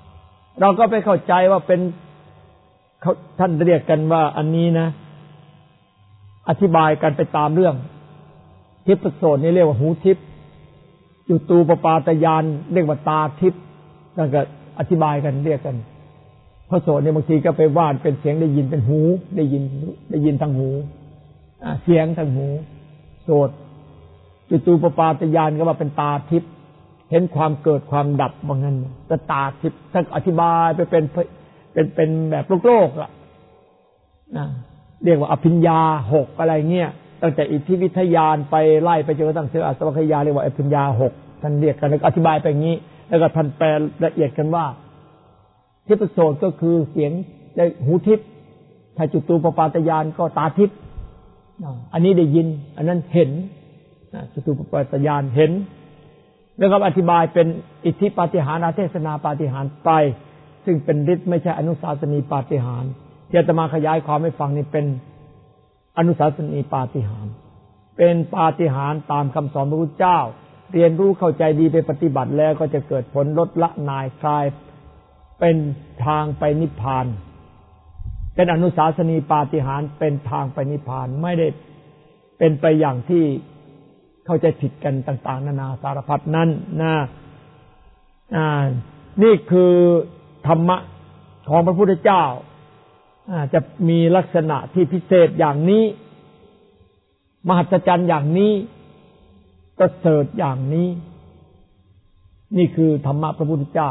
เราก็ไปเข้าใจว่าเป็นเขาท่านเรียกกันว่าอันนี้นะอธิบายกันไปตามเรื่องทิพย์โสตนี่เรียกว่าหูทิพย์จุตูปปาตญาณเรียกว่าตาทิพย์แล้วก็อธิบายกันเรียกกันพระโสตเนี่ยบางทีก็ไปว่านเป็นเสียงได้ยินเป็นหูได้ยินได้ยินทางหูเสียงทางหูโสตจุตูปปาตญาณก็ว่าเป็นตาทิพย์เห็นความเกิดความดับว่างั้นแต่ตาทิพย์ถ้าอธิบายไปเป็นเป็นเป็นแบบโลกๆอ่ะนะเรียกว่าอภิญญาหกอะไรเงี้ยตั้งแต่อิทธิวิทยานไปไล่ไปจนกระทั่งถึงอาสวัคยานเรียกว่าอภิญญาหกท่านเรียกกันแล้วอธิบายไปอย่างนี้แล้วก็ท่านแปลละเอียดกันว่าทิพย์โสตก็คือเสียงได้หูทิพย์ถ้าจุตูปปาตญาณก็ตาทิพย์อันนี้ได้ยินอันนั้นเห็นจุตูปปาตญาณเห็นแล้วก็อธิบายเป็นอิทธิปาฏิหาริย์เทศนาปาฏิหาริย์ไปซึ่งเป็นฤทธิ์ไม่ใช่อนุสาสนีปาฏิหาริย์ที่อาตมาขยายความให้ฟังนี่เป็นอนุสาสนีปาฏิหาริย์เป็นปาฏิหาริย์ตามคำสอนพระพุทธเจ้าเรียนรู้เข้าใจดีไปปฏิบัติแล้วก็จะเกิดผลลดละนายคลายเป็นทางไปนิพพานเป็นอนุสาสนีปาฏิหาริย์เป็นทางไปนิพพานไม่ได้เป็นไปอย่างที่เข้าใจผิดกันต่างๆนานาสารพัดนั้นนะอ่านี่คือธรรมะของพระพุทธเจ้าจะมีลักษณะที่พิเศษอย่างนี้มหัศจรรย์อย่างนี้ประเสริฐอย่างนี้นี่คือธรรมะพระพุทธเจ้า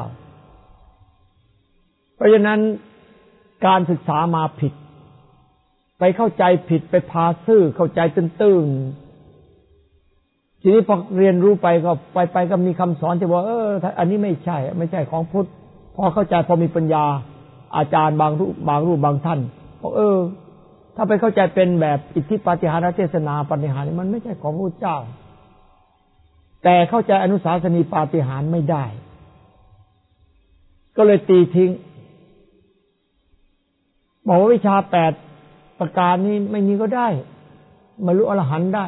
เพราะฉะนั้นการศึกษามาผิดไปเข้าใจผิดไปพาซื่อเข้าใจตื้นๆทีนี้พอเรียนรู้ไปก็ไปไปก็มีคำสอนที่ว่าเอออันนี้ไม่ใช่ไม่ใช่ของพุทธพอเข้าใจพอมีปัญญาอาจารย์บางรูปบางรูปบางท่านบอกเออถ้าไปเข้าใจเป็นแบบอิทธิปาฏิหาริย์เทศนาปาฏิหาริย์มันไม่ใช่ของพระพุทธเจ้าแต่เข้าใจอนุสาสนีปาฏิหาริย์ไม่ได้ก็เลยตีทิ้งบอกว่าวิชาแปดประการนี้ไม่มีก็ได้บรรลุอรหันต์ได้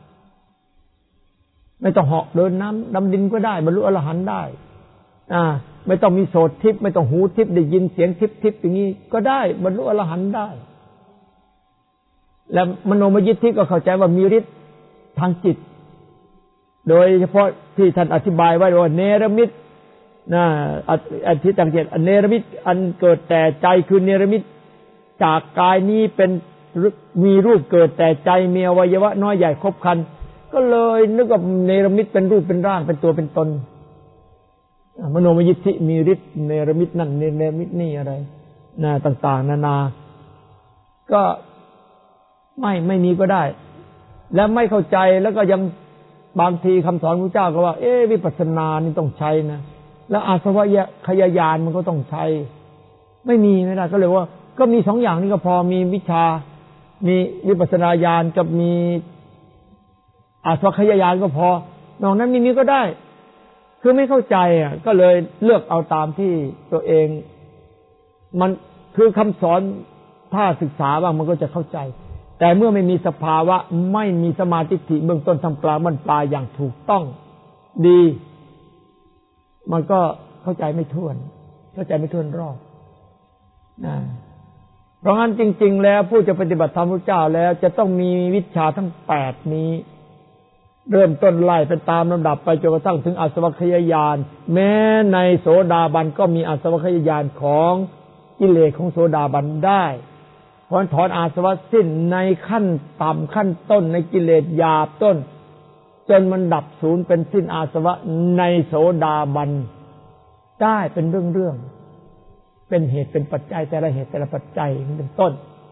ไม่ต้องเหาะเดินน้ำดำดินก็ได้บรรลุอรหันต์ได้อ่าไม่ต้องมีโสตทิพย์ไม่ต้องหูทิพย์ได้ยินเสียงทิพย์ทิพย์อย่างนี้ก็ได้บรรลุอรหันต์ได้และมโนมยิทธิก็เข้าใจว่ามีฤทธิ์ทางจิตโดยเฉพาะที่ท่านอธิบายไว้ว่าเนรมิตนะอธิต่างเจตเนรมิตอันเกิดแต่ใจคือเนรมิตจากกายนี้เป็นมีรูปเกิดแต่ใจมีอวัยวะน้อยใหญ่ครบครันก็เลยนึกว่าเนรมิตเป็นรูปเป็นร่างเป็นตัวเป็นตนมโนมยิทธิมีฤทธิ์เนรมิตนั่นเนรมิตนี่อะไรนะต่างๆนานาก็ไม่ไม่มีก็ได้และไม่เข้าใจแล้วก็ยังบางทีคำสอนพระเจ้าก็ว่าเอ๊ะวิปัสสนานี่ต้องใช้นะแล้วอาสวะขยายานมันก็ต้องใช้ไม่มีไม่ได้ก็เลยว่าก็มีสองอย่างนี้ก็พอมีวิชามีวิปัสสนาญาณกับมีอาสวะขยายานก็พอนอกนั้นมีมีก็ได้คือไม่เข้าใจอ่ะก็เลยเลือกเอาตามที่ตัวเองมันคือคำสอนถ้าศึกษาบ้างมันก็จะเข้าใจแต่เมื่อไม่มีสภาวะไม่มีสมาธิเบื้องต้นทำกลางบรรปลายอย่างถูกต้องดีมันก็เข้าใจไม่ถ้วนเข้าใจไม่ถ้วนรอบนะเพราะงั้นจริงๆแล้วผู้จะปฏิบัติธรรมพระเจ้าแล้วจะต้องมีวิชาทั้งแปดนี้เริ่มต้นไล่เป็นตามลำดับไปจนกระทั่งถึงอาสวัคยายานแม้ในโสดาบันก็มีอาสวัคยายานของกิเลสของโสดาบันได้เพราะถอนอาสวะสิ้นในขั้นต่ำขั้นต้นในกิเลสหยาบต้นจนมันดับศูนย์เป็นสิ้นอาสวะในโสดาบันได้เป็นเรื่องๆเป็นเหตุเป็นปัจจัยแต่ละเหตุแต่ละปัจจัยเป็นต้น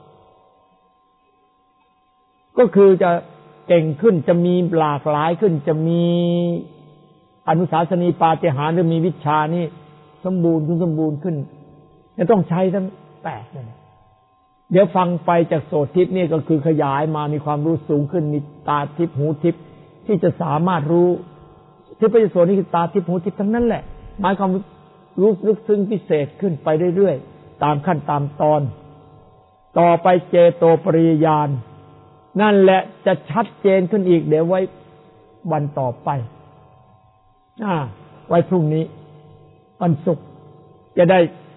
ก็คือจะเก่งขึ้นจะมีหลากหลายขึ้นจะมีอนุสาสนีปาฏิหาริย์หรือมีวิชานี่สมบูรณ์สมบูรณ์ขึ้นจะต้องใช้ทั้งแปดนั่นแหละเดี๋ยวฟังไปจากโสตทิพย์นี่ก็คือขยายมามีความรู้สูงขึ้นมีตาทิพย์หูทิพย์ที่จะสามารถรู้ที่ประโสตนี่คือตาทิพย์หูทิพย์ทั้งนั้นแหละหมายความรู้ลึกซึ้งพิเศษขึ้นไปเรื่อยๆตามขั้นตามตอนต่อไปเจโตปริยญาณนั่นแหละจะชัดเจนขึ้นอีกเดี๋ยวไว้วันต่อไปอ่าไว้พรุ่งนี้วันศุกร์จะได้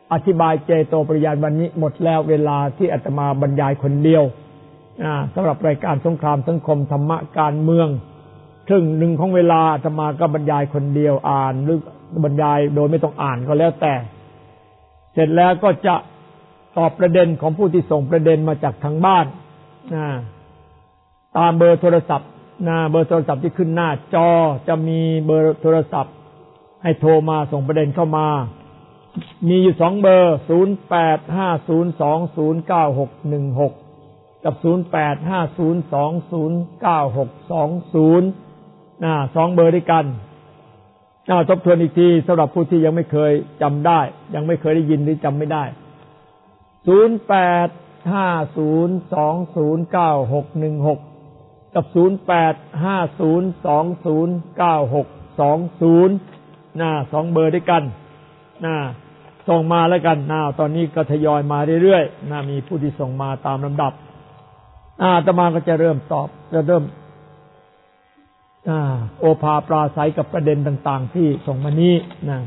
อธิบายเจโตปริยานวันนี้หมดแล้วเวลาที่อาตมาบรรยายคนเดียวสำหรับรายการสงครามสังคมธรรมะการเมืองครึ่งหนึ่งของเวลาอาตมาก็บรรยายคนเดียวอ่านหรือบรรยายโดยไม่ต้องอ่านก็แล้วแต่เสร็จแล้วก็จะตอบประเด็นของผู้ที่ส่งประเด็นมาจากทางบ้านนะตามเบอร์โทรศัพท์นะเบอร์โทรศัพท์ที่ขึ้นหน้าจอจะมีเบอร์โทรศัพท์ให้โทรมาส่งประเด็นเข้ามามีอยู่สองเบอร์ศูนย์ แปด ห้า ศูนย์ สอง ศูนย์ เก้า หก หนึ่ง หกกับศูนย์ แปด ห้า ศูนย์ สอง ศูนย์ เก้า หก สอง ศูนย์นะสองเบอร์ด้วยกันอ่าทบทวนอีกทีสำหรับผู้ที่ยังไม่เคยจำได้ยังไม่เคยได้ยินหรือจำไม่ได้ศูนย์ แปด ห้า ศูนย์ สอง ศูนย์ เก้า หก หนึ่ง หกกับศูนย์ แปด ห้า ศูนย์ สอง ศูนย์ เก้า หก สอง ศูนย์นะสองเบอร์ด้วยกันนะส่งมาแล้วกันนะตอนนี้ก็ทยอยมาเรื่อยๆนะมีผู้ที่ส่งมาตามลำดับอาตมาก็จะเริ่มตอบจะเริ่มอ่าโอภาปราศัยกับประเด็นต่างๆที่ส่งมานี้นะ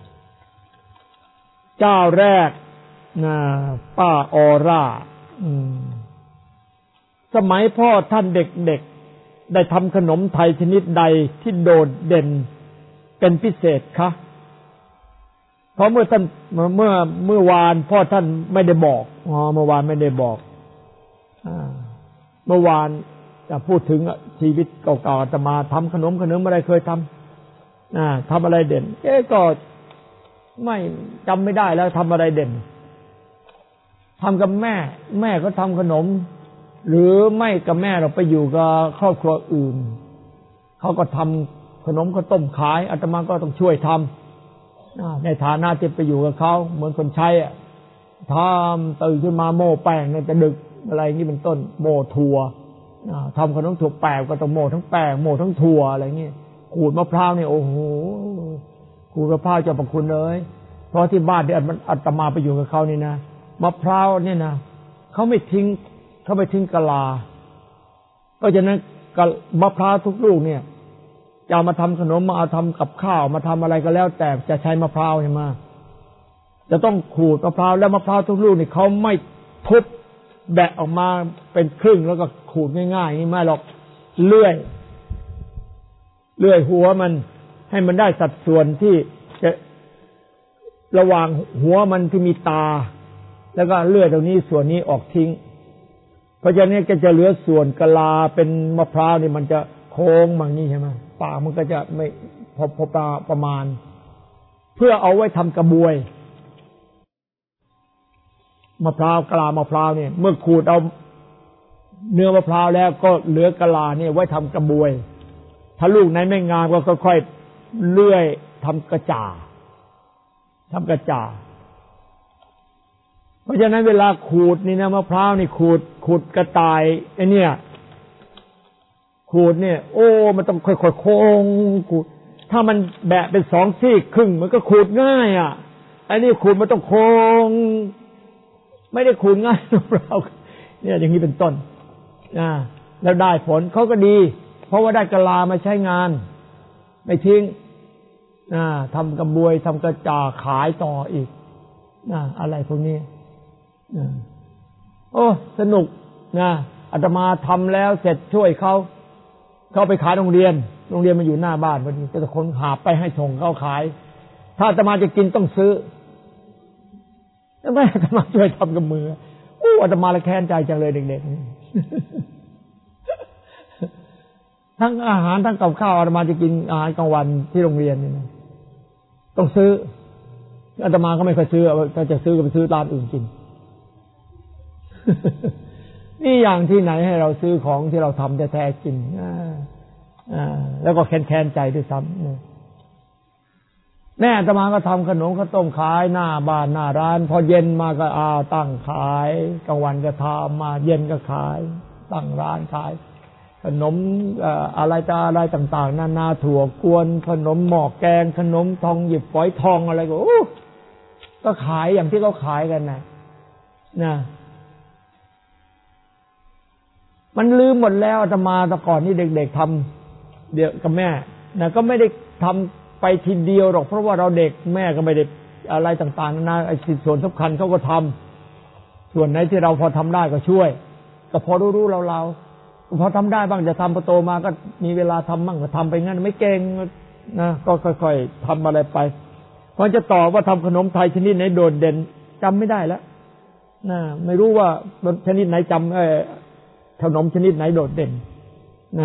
เจ้าแรกนะป้าออร่าอืมสมัยพ่อท่านเด็กๆได้ทำขนมไทยชนิดใดที่โดดเด่นเป็นพิเศษคะเพราะเมื่อท่านเมื่อเมื่อวานพ่อท่านไม่ได้บอกอ๋อเมื่อวานไม่ได้บอกอ่าเมื่อวานจะพูดถึงชีวิตเก่าๆอาตมาทำขนมขนมอะไรเคยทำอ่าทำอะไรเด่นเอ๊ะก็ไม่จำไม่ได้แล้วทำอะไรเด่นทำกับแม่แม่ก็ทำขนมหรือไม่กับแม่เราไปอยู่กับครอบครัวอื่นเขาก็ทำขนมข้าวต้มขายอาตมาก็ต้องช่วยทำในฐานะที่ไปอยู่กับเขาเหมือนคนใช้อะทำตื่นขึ้นมาโม่แป้งเนี่ยจะดึกอะไรอย่างนี้เป็นต้นโม่ถั่วทำขนมถั่วแป้งก็ต้องโม่ทั้งแป้งโม่ทั้งถั่วอะไรเงี้ยขูดมะพร้าวเนี่ยโอ้โหขูดมะพร้าวเจ้าประคุณเลยเพราะที่บ้านที่อาตมาไปอยู่กับเขานี่นะมะพร้าวเนี่ยนะเขาไม่ทิ้งเขาไม่ทิ้งกะลาเพราะฉะนั้นมะพร้าวทุกลูกเนี่ยจะมาทำขนมมาเอาทำกับข้าวมาทำอะไรก็แล้วแต่จะใช้มะพร้าวใช่ไหมจะต้องขูดมะพร้าวแล้วมะพร้าวทุกลูกนี่เขาไม่ทุบแบะออกมาเป็นครึ่งแล้วก็ขูดง่ายๆนี่ไม่หรอกเลื่อยเลื่อยหัวมันให้มันได้สัดส่วนที่จะระหว่างหัวมันที่มีตาแล้วก็เลื่อยตรงนี้ส่วนนี้ออกทิ้งเพราะฉะนั้นก็จะเหลือส่วนกะลาเป็นมะพร้าวนี่มันจะโค้งมางี้ใช่ไหมปากมันก็จะไม่พอพอประมาณเพื่อเอาไว้ทำกระบวยมะพร้าวกะลามะพร้าวเนี่ยเมื่อขูดเอาเนื้อมะพร้าวแล้วก็เหลือกะลาเนี่ยไว้ทำกระบวยถ้าลูกไหนไม่งามก็ค่อยๆเลื่อยทำกระจาทำกระจาเพราะฉะนั้นเวลาขูดนี่นะมะพร้าวนี่ขูดขูดกระต่ายไอ้เนี่ยขูดเนี่ยโอ้มันต้องค่อยๆโค้งขูดถ้ามันแบะเป็นสองซี่ครึ่งมันก็ขูดง่ายอ่ะไอ้นี่ขูดมันต้องโค้งไม่ได้ขูดง่ายเราเนี่ยอย่างนี้เป็นต้นนะแล้วได้ผลเขาก็ดีเพราะว่าได้กะลามาใช้งานไม่ทิ้งนะทำกระบวยทำกระจาขายต่ออีกนะอะไรพวกนี้นะโอ้สนุกนะอาตมาทำแล้วเสร็จช่วยเขาเขาไปขายโรงเรียนโรงเรียนมันอยู่หน้าบ้านพอดีจะคนหาไปให้ส่งเขาขายถ้าอาตมาจะกินต้องซื้อแล้วแม่อาตมาช่วยทำกับมือโอ้อาตมาละแค้นใจจังเลยเด็กๆทั้งอาหารทั้งกับข้าวอาตมาจะกินอาหารกลางวันที่โรงเรียนนี่นะต้องซื้ออาตมาก็ไม่เคยซื้อถ้าจะซื้อก็ไปซื้อร้านอื่นกินนี่อย่างที่ไหนให้เราซื้อของที่เราทำแท้ๆกินแล้วก็แค้นๆใจด้วยซ้ำแม่อาตมาก็ทำขนมข้าวต้มขายหน้าบ้านหน้าร้านพอเย็นมาก็อ้าวตั้งขายกลางวันก็ทำมาเย็นก็ขายตั้งร้านขายขนมอะไรต่ออะไรต่างๆนานาถั่วกวนขนมหม้อแกงขนมทองหยิบฝอยทองอะไรก็ก็ขายอย่างที่เขาขายกันนะนะมันลืมหมดแล้วอาตมาแต่ก่อนนี่เด็กๆทำเดี๋ยวกับแม่นะก็ไม่ได้ทำไปทีเดียวหรอกเพราะว่าเราเด็กแม่ก็ไม่ได้อะไรต่างๆนานาไอ้ส่วนสำคัญเขาก็ทำส่วนไหนที่เราพอทำได้ก็ช่วยก็พอรู้ๆเราๆพอทำได้บ้างจะทำพอโตมาก็มีเวลาทำบ้างก็ทำไปงั้นไม่เก่งนะก็ค่อยๆทำอะไรไปพอจะตอบว่าทำขนมไทยชนิดไหนโดดเด่นจำไม่ได้แล้วนะไม่รู้ว่าชนิดไหนจำเออขนมชนิดไหนโดดเด่นนะ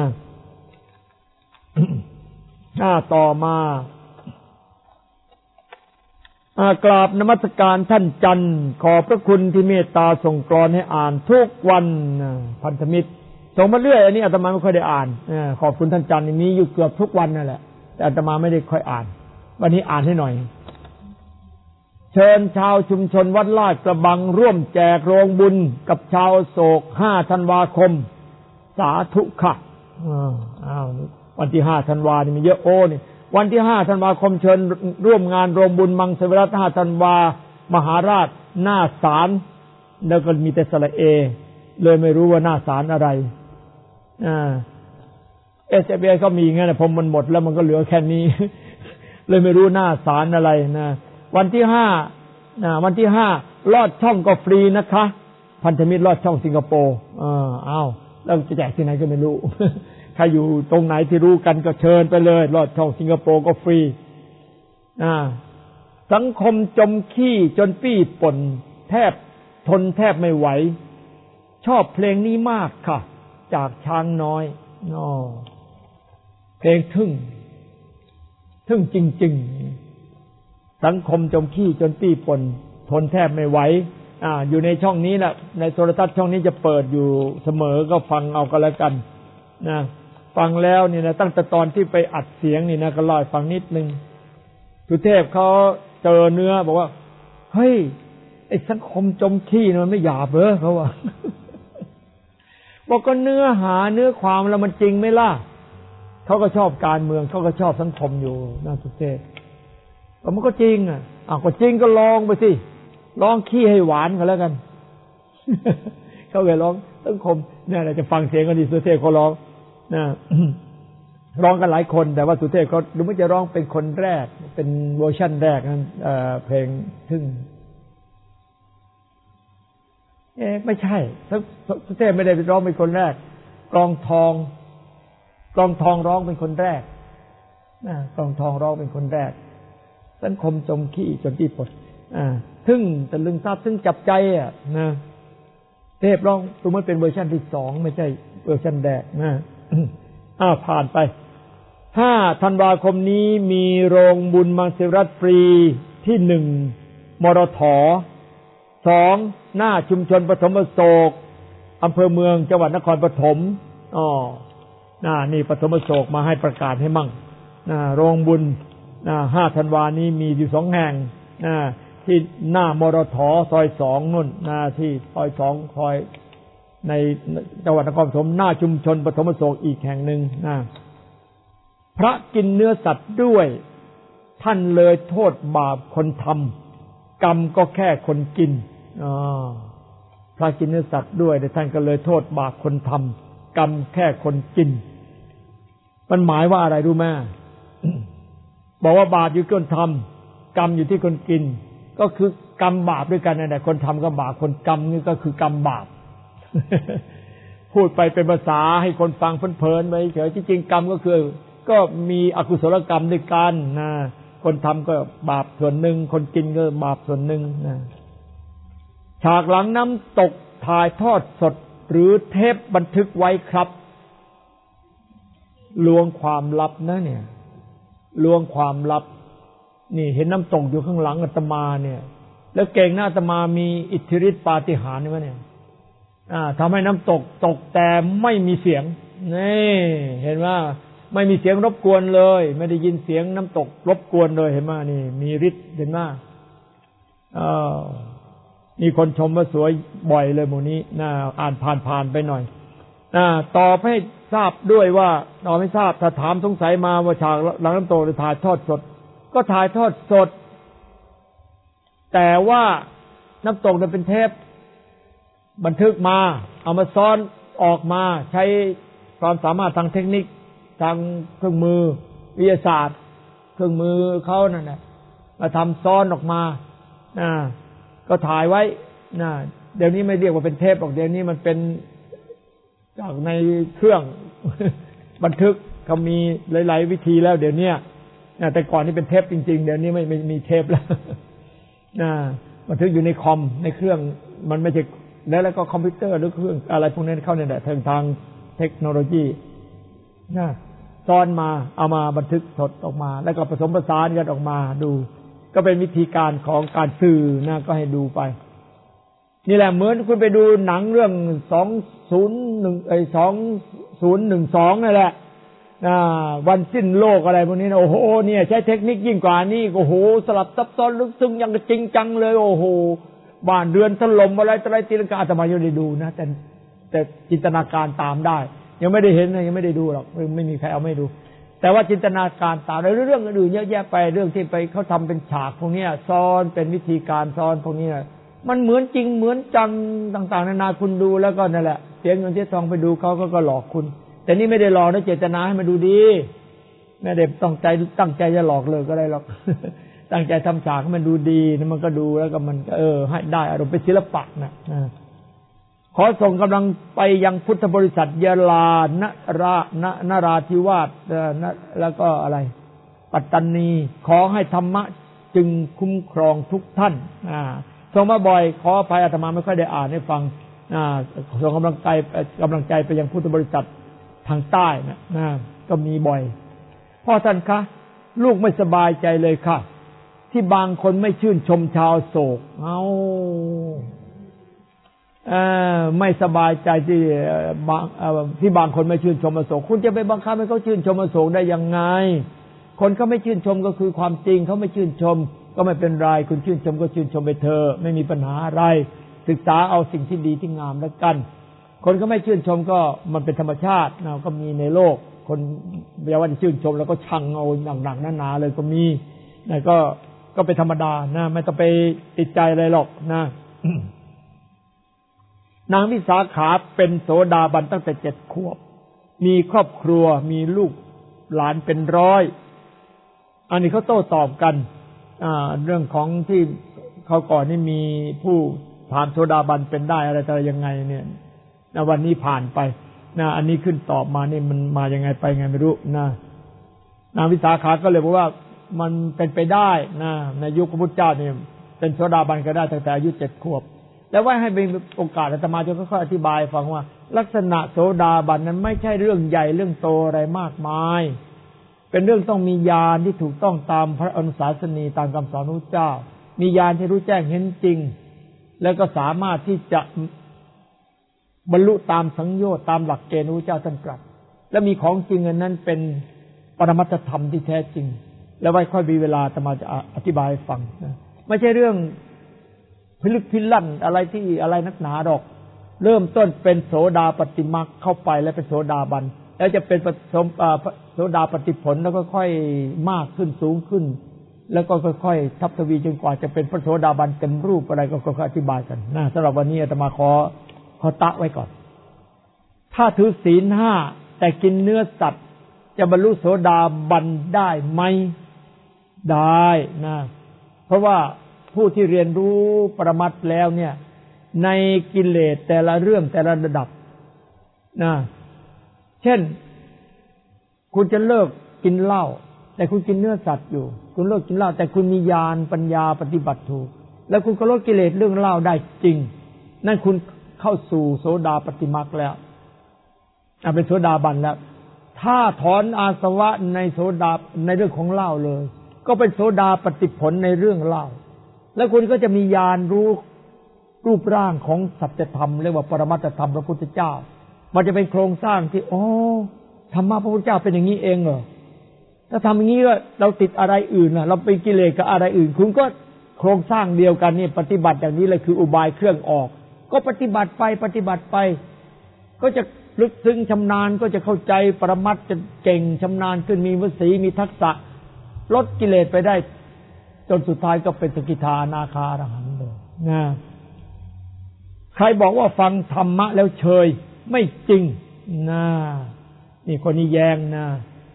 ถ้าต่อมากราบนมัสการท่านจันทร์ขอบพระคุณที่เมตตาส่งกลอนให้อ่านทุกวันพันธมิตรส่งมาเรื่อยอันนี้อาตมาไม่ค่อยได้อ่านขอบคุณท่านจันทร์มีอยู่เกือบทุกวันนั่นแหละแต่อาตมาไม่ได้ค่อยอ่านวันนี้อ่านให้หน่อยเชิญชาวชุมชนวัดลาดกระบังร่วมแจกโรงบุญกับชาวโศกห้าธันวาคมสาธุค่ะอ้าววันที่ห้าธันวานี่มีเยอะโอ้นี่วันที่ห้าธันวาคมเชิญร่วมงานโรงบุญมังสวิรัติห้าธันวามหาราชหน้าศาลแล้วก็มีแต่สระเอเลยไม่รู้ว่าหน้าศาลอะไรอ่าเอสเอฟเอก็มีงั้นนะผมมันหมดแล้วมันก็เหลือแค่นี้เลยไม่รู้หน้าศาลอะไรนะวันที่ห้านะวันที่ห้าลอดช่องก็ฟรีนะคะพันธมิตรลอดช่องสิงคโปร์อ่าอ้าวแล้วจะแจกที่ไหนก็ไม่รู้ใครอยู่ตรงไหนที่รู้กันก็เชิญไปเลยลอดช่องสิงคโปร์ก็ฟรีอ่าสังคมจมขี้จนปี้ป่นแทบทนแทบไม่ไหวชอบเพลงนี้มากค่ะจากช้างน้อยอ๋อเพลงทึ่งทึ่งจริงๆสังคมจมขี้จนปี้ป่นทนแทบไม่ไหวอ่าอยู่ในช่องนี้นะในโทรทัศน์ช่องนี้จะเปิดอยู่เสมอก็ฟังเอาก็แล้วกันนะฟังแล้วนี่นะตั้งแต่ตอนที่ไปอัดเสียงนี่นะก็เล่าให้ฟังนิดนึงสุเทพเขาเจอเนื้อบอกว่าเฮ้ยไอ้สังคมจมขี้มันไม่หยาบเหรอเขาว่าบอกก็เนื้อหาเนื้อความแล้วมันจริงไหมล่ะเขาก็ชอบการเมืองเขาก็ชอบสังคมอยู่นะสุเทพมันก็จริงอ่ะอ้าวก็จริงก็ลองไปสิลองขี้ให้หวานกันแล้วกันเขาเลยร้องสังคมเนี่ยเราจะฟังเสียงกันดีสุเทพเขาร้องนะร้องกันหลายคนแต่ว่าสุเทพเขาดูไม่จะร้องเป็นคนแรกเป็นเวอร์ชั่นแรกนั้นเอ่อเพลงทึ่งเอ๊ะไม่ใช่สุเทพไม่ได้ร้องเป็นคนแรกกลองทองกลองทองร้องเป็นคนแรกนะกลองทองร้องเป็นคนแรกสังคมจมขี้จนที่ปดอ่าทึ่งตะลึงซาบซึ่งจับใจอ่ะนะเทพร้องตัวมันเป็นเวอร์ชันที่สองไม่ใช่เวอร์ชันแรกนะอ้าวผ่านไปห้าธันวาคมนี้มีโรงบุญมังสวิรัติฟรีที่หนึ่งมรถสองหน้าชุมชนปฐมโศกอำเภอเมืองจังหวัดนครปฐมอ๋อน่านี่ปฐมโศกมาให้ประกาศให้มั่งนะโรงบุญนะห้าธันวานี้มีอยู่สองแห่งนะที่หน้ามรถซอยสองนู่นนะที่ซอยสองซอยในจังหวัดนครปฐมหน้าชุมชนปฐมโศกอีกแห่งหนึ่งนะพระกินเนื้อสัตว์ด้วยท่านเลยโทษบาปคนทำกรรมก็แค่คนกินอ๋อพระกินเนื้อสัตว์ด้วยแต่ท่านก็เลยโทษบาปคนทำกรรมแค่คนกินมันหมายว่าอะไรรู้ไหม บอกว่าบาปอยู่ที่คนทำกรรมอยู่ที่คนกินก็คือกรรมบาปด้วยกันนั่นแหละคนทำก็บาปคนกรรมนี่ก็คือกรรมบาป พูดไปเป็นภาษาให้คนฟังเพลินๆไปเฉยที่จริงกรรมก็คือก็มีอกุศลกรรมด้วยกันนะคนทำก็บาปส่วนหนึ่งคนกินก็บาปส่วนหนึ่งนะฉากหลังน้ำตกถ่ายทอดสดหรือเทปบันทึกไว้ครับลวงความลับนะเนี่ยลวงความลับนี่เห็นน้ำตกอยู่ข้างหลังอาตมาเนี่ยแล้วเก่งนะอาตมามีอิทธิฤทธิปาฏิหาริย์นี่วะเนี่ยอ่าทำให้น้ำตกตกแต่ไม่มีเสียงนี่เห็นว่าไม่มีเสียงรบกวนเลยไม่ได้ยินเสียงน้ำตกรบกวนเลยเห็นไหมนี่มีฤทธิ์เห็นไหมอ่ามีคนชมว่าสวยบ่อยเลยหมู่นี้น่าอ่านผ่านๆไปหน่อยอ่าตอบให้ทราบด้วยว่าตอบไม่ทราบถ้าถามสงสัยมาว่าฉากหลังน้ำตกถ่ายทอดสดก็ถ่ายทอดสดแต่ว่าน้ำตกนั้นเป็นเทปบันทึกมาเอามาซ้อนออกมาใช้ความสามารถทางเทคนิคทางเครื่องมือวิทยาศาสตร์เครื่องมือเขานั่นแหละมาทำซ้อนออกมานะก็ถ่ายไว้นะเดี๋ยวนี้ไม่เรียกว่าเป็นเทปหรอกเดี๋ยวนี้มันเป็นจากในเครื่อง บันทึกเขามีหลายๆวิธีแล้วเดี๋ยวนี้นะแต่ก่อนนี่เป็นเทปจริงๆเดี๋ยวนี้ไม่ไม่มีเทปแล้ว นะบันทึกอยู่ในคอมในเครื่องมันไม่ใช่แล้วแล้วก็คอมพิวเตอร์หรือเครื่องอะไรพวกนั้นเข้าเนี่ยแหละทางทางเทคโนโลยีนะซ้อนมาเอามาบันทึกสดออกมาแล้วก็ผสมผสานกันออกมาดูก็เป็นวิธีการของการสื่อนะก็ให้ดูไปนี่แหละเหมือนคุณไปดูหนังเรื่องสองศูนย์หนึ่งไอ้สองศูนย์หนึ่งสองนั่นแหละวันสิ้นโลกอะไรพวกนี้นะโอ้โหเนี่ยใช้เทคนิคยิ่งกว่านี้โอ้โหสลับซับซ้อนลึกซึ้งยังจริงจังเลยโอ้โหบ้านเรือนถล่มอะไรต่ออะไรตีลังกาอาตมายังได้ดูนะแต่แต่จินตนาการตามได้ยังไม่ได้เห็นยังไม่ได้ดูหรอกไม่มีใครเอาไม่ดูแต่ว่าจินตนาการตามในเรื่องอื่นเยอะแยะไปเรื่องที่ไปเขาทำเป็นฉากพวกนี้ซ้อนเป็นวิธีการซ้อนพวกนี้มันเหมือนจริงเหมือนจังต่างๆนานาคุณดูแล้วก็นั่นแหละเสียเงินเสียทองไปดูเขาก็หลอกคุณแต่นี่ไม่ได้หลอกนะเจตนาให้มันดูดีไม่ได้ตั้งใจตั้งใจจะหลอกเลยก็ได้หรอก ตั้งใจทำฉากให้มันดูดีนะมันก็ดูแล้วก็มันเออให้ได้อารมณ์เป็นศิลปะนะขอส่งกำลังไปยังพุทธบริษัทยะลานราณนราธิวาสแล้วก็อะไรปัตตานีขอให้ธรรมะจึงคุ้มครองทุกท่านอ่าส่งมาบ่อยขออภัยอาตมาไม่ค่อยได้อ่านให้ฟังอ่าส่งกำลังใจกำลังใจไปยังพุทธบริษัททางใต้นะนะก็มีบ่อยพ่อท่านคะลูกไม่สบายใจเลยค่ะที่บางคนไม่ชื่นชมชาวโศกเอาเอ่อไม่สบายใจที่บางที่บางคนไม่ชื่นชมอโศกคุณจะไปบังคับให้เขาชื่นชมอโศกได้ยังไงคนเขาไม่ชื่นชมก็คือความจริงเขาไม่ชื่นชมก็ไม่เป็นไรคุณชื่นชมก็ชื่นชมไปเถอะไม่มีปัญหาอะไรศึกษาเอาสิ่งที่ดีที่งามแล้วกันคนก็ไม่ชื่นชมก็มันเป็นธรรมชาตินะก็มีในโลกคนเยาว์ชื่นชมแล้วก็ชังเอาหนักๆหนาๆเลยก็มีนะก็ก็เป็นธรรมดานะไม่ต้องไปติดใจอะไรหรอกนะ นางวิสาขาเป็นโสดาบันตั้งแต่เจ็ดขวบมีครอบครัวมีลูกหลานเป็นร้อยอันนี้เขาโต้ตอบกันอ่าเรื่องของที่เขาก่อนนี่มีผู้ผ่านโสดาบันเป็นได้อะไรต่อยังไงเนี่ยนะวันนี้ผ่านไปนะอันนี้ขึ้นตอบมานี่มันมายังไงไปไงไม่รู้นะนางวิสาขาก็เลยบอกว่ามันเป็นไปได้นะในยุคพระพุทธเจ้าเนี่ยเป็นโสดาบันก็ได้ตั้งแต่อายุเจ็ดขวบแล้วว่าให้เป็นโอกาสอาตมาจะค่อยๆอธิบายฟังว่าลักษณะโสดาบันนั้นไม่ใช่เรื่องใหญ่เรื่องโตอะไรมากมายเป็นเรื่องต้องมีญาณที่ถูกต้องตามพระอนุสาสนีตามคำสอนของพระเจ้ามีญาณที่รู้แจ้งเห็นจริงแล้วก็สามารถที่จะบรรลุตามสังโยชน์ตามหลักเกณฑ์พระเจ้าท่านตรัสและมีของจริงอันนั้นเป็นปรมัตถธรรมที่แท้จริงแล้วไว้ค่อยมีเวลาอาตมาจะอธิบายให้ฟังนะไม่ใช่เรื่องพิลึกพิลั่นอะไรที่อะไรนักหนาดอกเริ่มต้นเป็นโสดาปฏิมรรคเข้าไปแล้วเป็นโสดาบันแล้วจะเป็นโสดาปฏิผลแล้วก็ค่อยมากขึ้นสูงขึ้นแล้วก็ค่อยๆทับทวีจนกว่าจะเป็นพระโสดาบันเต็มรูปอะไรก็ค่อยๆอธิบายกันนะสำหรับวันนี้อาตมาขอขอตะไว้ก่อนถ้าถือศีลห้าแต่กินเนื้อสัตว์จะบรรลุโสดาบันได้ไหมได้นะเพราะว่าผู้ที่เรียนรู้ปรมัตถ์แล้วเนี่ยในกิเลสแต่ละเรื่องแต่ละระดับนะเช่นคุณจะเลิกกินเหล้าแต่คุณกินเนื้อสัตว์อยู่คุณเลิกกินเหล้าแต่คุณมีญาณปัญญาปฏิบัติถูกแล้วคุณก็ลดกิเลสเรื่องเหล้าได้จริงนั่นคุณเข้าสู่โสดาปฏิมรรคแล้วอ่ะเป็นโสดาบันแล้วถ้าถอนอาสวะในโสดาในเรื่องของเหล้าเลยก็เป็นโสดาปฏิผลในเรื่องเหล้าแล้วคุณก็จะมีญาณรู้รูปร่างของสัจธรรมเรียกว่าปรมัตถธรรมพระพุทธเจ้ามันจะเป็นโครงสร้างที่โอ้ธรรมะพระพุทธเจ้าเป็นอย่างนี้เองเหรอถ้าทำอย่างนี้ก็เราติดอะไรอื่นล่ะเราไปกิเลสกับอะไรอื่นคุณก็โครงสร้างเดียวกันนี่ปฏิบัติอย่างนี้เลยคืออุบายเครื่องออกก็ปฏิบัติไปปฏิบัติไปก็จะลึกซึ้งชำนาญก็จะเข้าใจปรมัตถ์จะเก่งชำนาญขึ้นมีวสีมีทักษะลดกิเลสไปได้จนสุดท้ายก็เป็นสกิทาอนาคาอรหันต์เลยนะใครบอกว่าฟังธรรมะแล้วเฉยไม่จริงนะนี่คนนี้แย้งนะ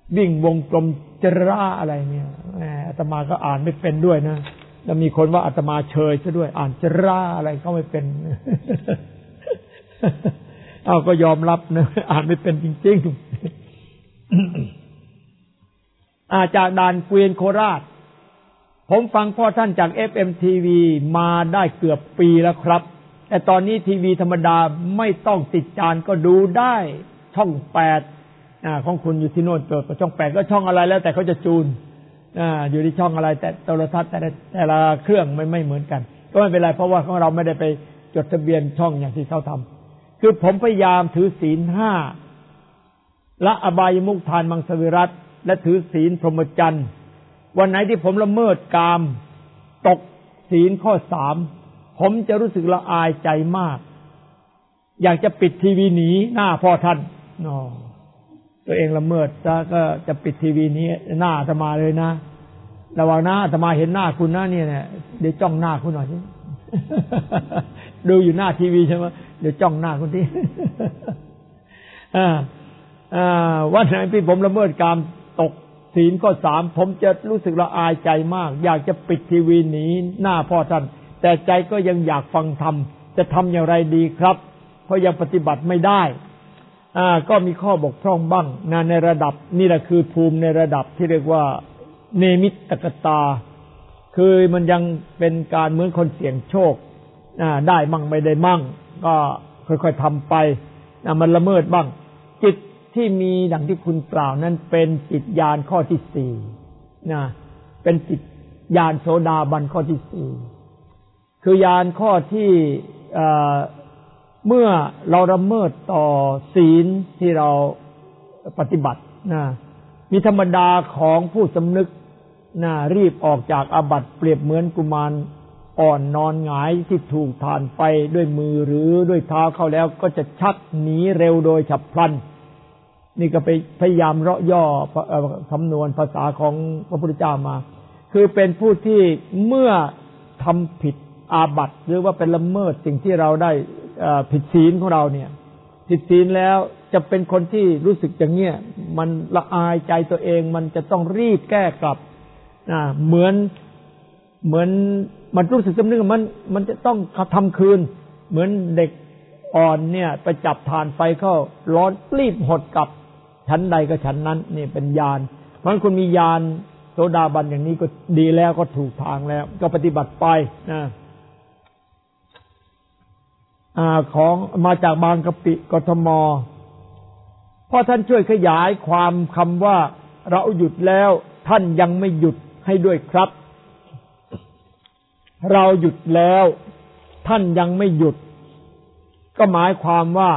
วิ่งวงกลมจราอะไรเนี่ยอาตมาก็อ่านไม่เป็นด้วยนะแล้วมีคนว่าอาตมาเชยซะด้วยอ่านจราอะไรก็ไม่เป็นเอาก็ยอมรับนะอ่านไม่เป็นจริงๆอาจากด่านเกวียนโคราชผมฟังพ่อท่านจาก เอฟ เอ็ม ที วี มาได้เกือบปีแล้วครับแต่ตอนนี้ทีวีธรรมดาไม่ต้องติดจานก็ดูได้ช่องแปดอ่าของคุณอยู่ที่โน่นเปิดช่องแปดก็ช่องอะไรแล้วแต่เขาจะจูนอ่าอยู่ที่ช่องอะไรแต่โทรทัศน์แต่แต่ละเครื่องไม่ไม่เหมือนกันก็ไม่เป็นไรเพราะว่าของเราไม่ได้ไปจดทะเบียนช่องอย่างที่เขาทำคือผมพยายามถือศีลห้าละอบายมุขทานมังสวิรัติและถือศีลพรหมจรรย์วันไหนที่ผมละเมิดกามตกศีลข้อสามผมจะรู้สึกละอายใจมากอยากจะปิดทีวีหนีหน้าพ่อท่านอ๋อตัวเองละเมิดซะก็จะปิดทีวีนี้หน้าอาตมาเลยนะระวังนะอาตมาเห็นหน้าคุณนะเนี่ยเนี่ยเดี๋ยวจ้องหน้าคุณหน่อยสิดูอยู่หน้าทีวีใช่ไหมเดี๋ยวจ้องหน้าคุณที่อ่าอ่าวันไหนที่ผมละเมิดกามตกศีลข้อสามผมจะรู้สึกละอายใจมากอยากจะปิดทีวีหนีหน้าพ่อท่านแต่ใจก็ยังอยากฟังธรรมจะทำอย่างไรดีครับเพราะยังปฏิบัติไม่ได้อ่าก็มีข้อบกพร่องบ้างนะในระดับนี่แหละคือภูมิในระดับที่เรียกว่าเนมิตตกตาคือมันยังเป็นการเหมือนคนเสี่ยงโชคอ่าได้มั่งไม่ได้มั่งก็ค่อยๆทำไปนะมันละเมิดบ้างจิตที่มีดังที่คุณกล่าวนั้นเป็นจิตญาณข้อที่สี่นะเป็นจิตญาณโสดาบันข้อที่สี่คือญาณข้อที่เมื่อเราละเมิดต่อศีลที่เราปฏิบัตินะมีธรรมดาของผู้สำนึกนะรีบออกจากอาบัติเปรียบเหมือนกุมารอ่อนนอนหงายที่ถูกถ่านไฟด้วยมือหรือด้วยเท้าเข้าแล้วก็จะชักหนีเร็วโดยฉับพลันนี่ก็ไปพยายามเราะย่อคำนวณภาษาของพระพุทธเจ้ามาคือเป็นผู้ที่เมื่อทำผิดอาบัติหรือว่าเป็นละเมิดสิ่งที่เราได้ผิดศีลของเราเนี่ยผิดศีลแล้วจะเป็นคนที่รู้สึกอย่างเงี้ยมันละอายใจตัวเองมันจะต้องรีบแก้กลับนะเหมือนเหมือนมันรู้สึกสำนึกมันมันจะต้องทำคืนเหมือนเด็กอ่อนเนี่ยไปจับถ่านไฟเข้าร้อนรีบหดกลับชั้นใดก็ชั้นนั้นนี่เป็นญาณเพราะฉะนั้นคุณมีญาณโสดาบันอย่างนี้ก็ดีแล้วก็ถูกทางแล้วก็ปฏิบัติไปนะอ่าของมาจากบางกะปิกทมเพราะท่านช่วยขยายความคำว่าเราหยุดแล้วท่านยังไม่หยุดให้ด้วยครับเราหยุดแล้วท่านยังไม่หยุดก็หมายความว่า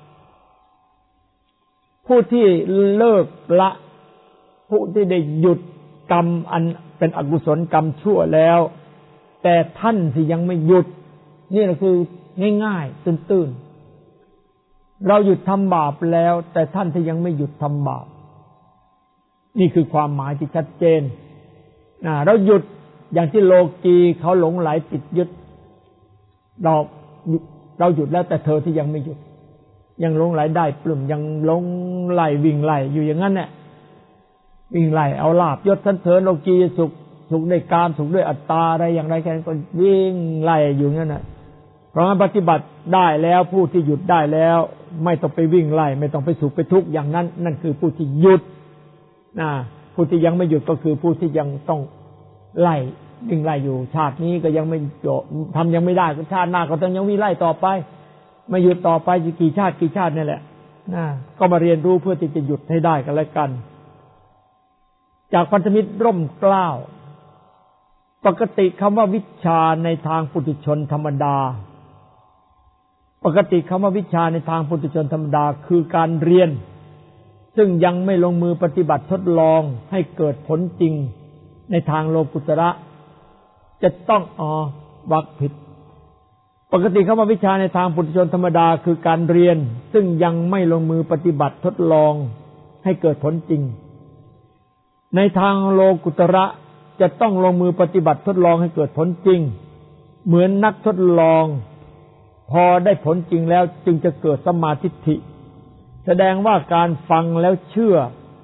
ผู้ที่เลิกละผู้ที่ได้หยุดกรรมอันเป็นอกุศลกรรมชั่วแล้วแต่ท่านที่ยังไม่หยุดนี่แหละคือง่ายๆตื้นๆเราหยุดทำบาปแล้วแต่ท่านที่ยังไม่หยุดทำบาปนี่คือความหมายที่ชัดเจนนะเราหยุดอย่างที่โลกีเขาหลงไหลติดยึดเราเราหยุดแล้วแต่เธอที่ยังไม่หยุดยังหลงไหลได้ปลุ่มยังหลงไหลวิ่งไหลอยู่อย่างนั้นเนี่ยวิ่งไหลเอาลาภยศสันเสริญโลกีสุขสุขด้วยกามสุขด้วยอัตตาอะไรอย่างไรแค่นั้นก็วิ่งไหลอยู่งั้นน่ะเพราะงั้นปฏิบัติได้แล้วผู้ที่หยุดได้แล้วไม่ต้องไปวิ่งไล่ไม่ต้องไปสุขไปทุกข์อย่างนั้นนั่นคือผู้ที่หยุดนะผู้ที่ยังไม่หยุดก็คือผู้ที่ยังต้องไล่วิ่งไล่อยู่ชาตินี้ก็ยังไม่จบทำยังไม่ได้ชาติหน้าก็ต้องยังวิ่งไล่ต่อไปไม่หยุดต่อไปจะกี่ชาติกี่ชาตินี่แหละนะก็มาเรียนรู้เพื่อที่จะหยุดให้ได้กันแล้วกันจากพันธมิตรร่มเกล้าปกติคำว่าวิชาในทางปุถุชนธรรมดาปกติคำว่าวิชาในทางปุถุชนธรรมดาคือการเรียนซึ่งยังไม่ลงมือปฏิบัติทดลองให้เกิดผลจริงในทางโลกุตระจะต้องอ๋อวักผิดปกติคำว่าวิชาในทางปุถุชนธรรมดาคือการเรียนซึ่งยังไม่ลงมือปฏิบัติทดลองให้เกิดผลจริงในทางโลกุตระจะต้องลงมือปฏิบัติทดลองให้เกิดผลจริงเหมือนนักทดลองพอได้ผลจริงแล้วจึงจะเกิดสัมมาทิฏฐิแสดงว่าการฟังแล้วเชื่อ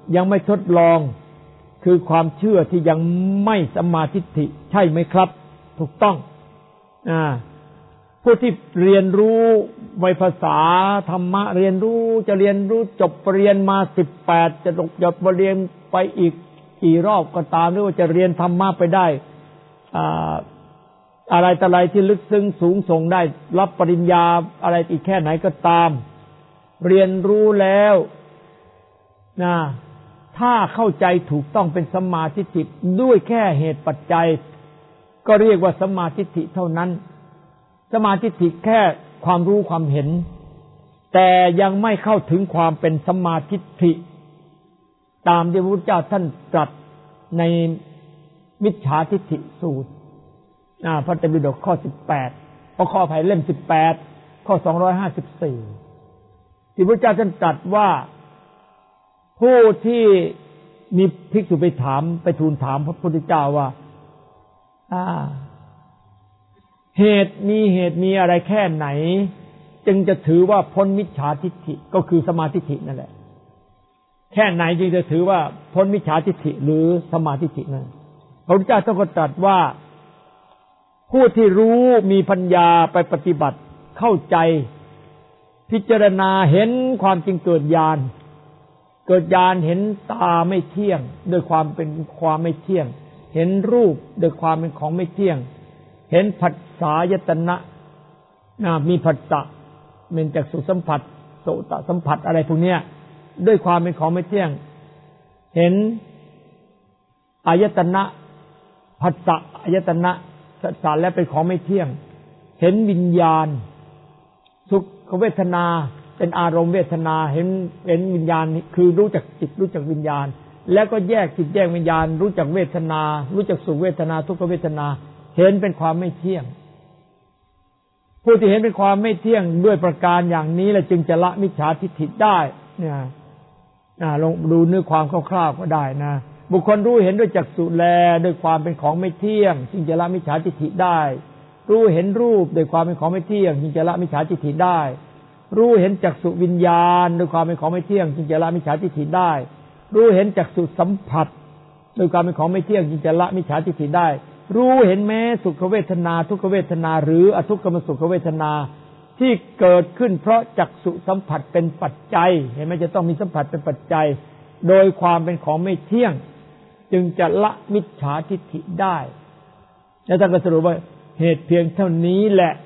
ยังไม่ทดลองคือความเชื่อที่ยังไม่สัมมาทิฏฐิใช่ไหมครับถูกต้องอ่าผู้ที่เรียนรู้ในภาษาธรรมะเรียนรู้จะเรียนรู้จบปรริญญามาสิบแปดจะจบจบปรริญญาไปอีกกี่รอบก็ตามหรือว่าจะเรียนธรรมะไปได้อ่าอะไรต่ออะไรที่ลึกซึ้งสูงส่งได้รับปริญญาอะไรอีกแค่ไหนก็ตามเรียนรู้แล้วนะถ้าเข้าใจถูกต้องเป็นสัมมาทิฏฐิด้วยแค่เหตุปัจจัยก็เรียกว่าสัมมาทิฏฐิเท่านั้นสัมมาทิฏฐิแค่ความรู้ความเห็นแต่ยังไม่เข้าถึงความเป็นสัมมาทิฏฐิตามที่พระพุทธเจ้าท่านตรัสในมิจฉาทิฏฐิสูตรอ่าพระไตรปิฎกข้อสิบแปดข้อข้อภัยเล่มสิบแปดข้อสองร้อยห้าสิบสี่ที่พระเจ้าท่านตรัสว่าผู้ที่มีภิกษุไปถามไปทูลถามพระพุทธเจ้าว่าอ่าเหตุมีเหตุมีอะไรแค่ไหนจึงจะถือว่าพ้นมิจฉาทิฏฐิก็คือสมาธิทิฏฐินั่นแหละแค่ไหนจึงจะถือว่าพ้นมิจฉาทิฏฐิหรือสมาธิทิฏฐินั้นพระพุทธเจ้าต้องตรัสว่าผู้ที่รู้มีปัญญาไปปฏิบัติเข้าใจพิจารณาเห็นความจริงเกิดญาณเกิดญาณเห็นตาไม่เที่ยงด้วยความเป็นความไม่เที่ยงเห็นรูปด้วยความเป็นของไม่เที่ยงเห็นผัสสะยตนะมีผัสสะเป็นจักษุสัมผัสโสตสัมผัสอะไรพวกนี้ด้วยความเป็นของไม่เที่ยงเห็นอายตนะผัสสะอายตนะสัสสะและเป็นของไม่เที่ยงเห็นวิญญาณสุขเวทนาเป็นอารมณ์เวทนาเห็นเห็นวิญญาณคือรู้จักจิตรู้จักวิญญาณแล้วก็แยกจิตแยกวิญญาณรู้จักเวทนารู้จักสุขเวทนาทุกขเวทนาเห็นเป็นความไม่เที่ยงผู้ที่เห็นเป็นความไม่เที่ยงด้วยประการอย่างนี้แหละจึงจะละมิจฉาทิฏฐิได้เนี่ยอ่าลองดูเนื้อความคร่าวๆก็ได้นะบุคคลรู้เห็นด้วยจักษุแลด้วยความเป็นของไม่เที่ยงจึงจะละมิจฉาทิฏฐิได้รู้เห็นรูปด้วยความเป็นของไม่เที่ยงจึงจะละมิจฉาทิฏฐิได้รู้เห็นจักษุวิญญาณด้วยความเป็นของไม่เที่ยงจึงจะละมิจฉาทิฏฐิได้รู้เห็นจักษุสัมผัสด้วยความเป็นของไม่เที่ยงจึงจะละมิจฉาทิฏฐิได้รู้เห็นแม้สุขเวทนาทุกขเวทนาหรืออทุกขมสุขเวทนาที่เกิดขึ้นเพราะจักษุสัมผัสเป็นปัจจัยเห็นไหมจะต้องมีสัมผัสเป็นปัจจัยโดยความเป็นของไม่เที่ยงจึงจะละมิจฉาทิฏฐิได้แล้วท่านก็สรุปว่าเหตุเพียงเท่านี้แหละ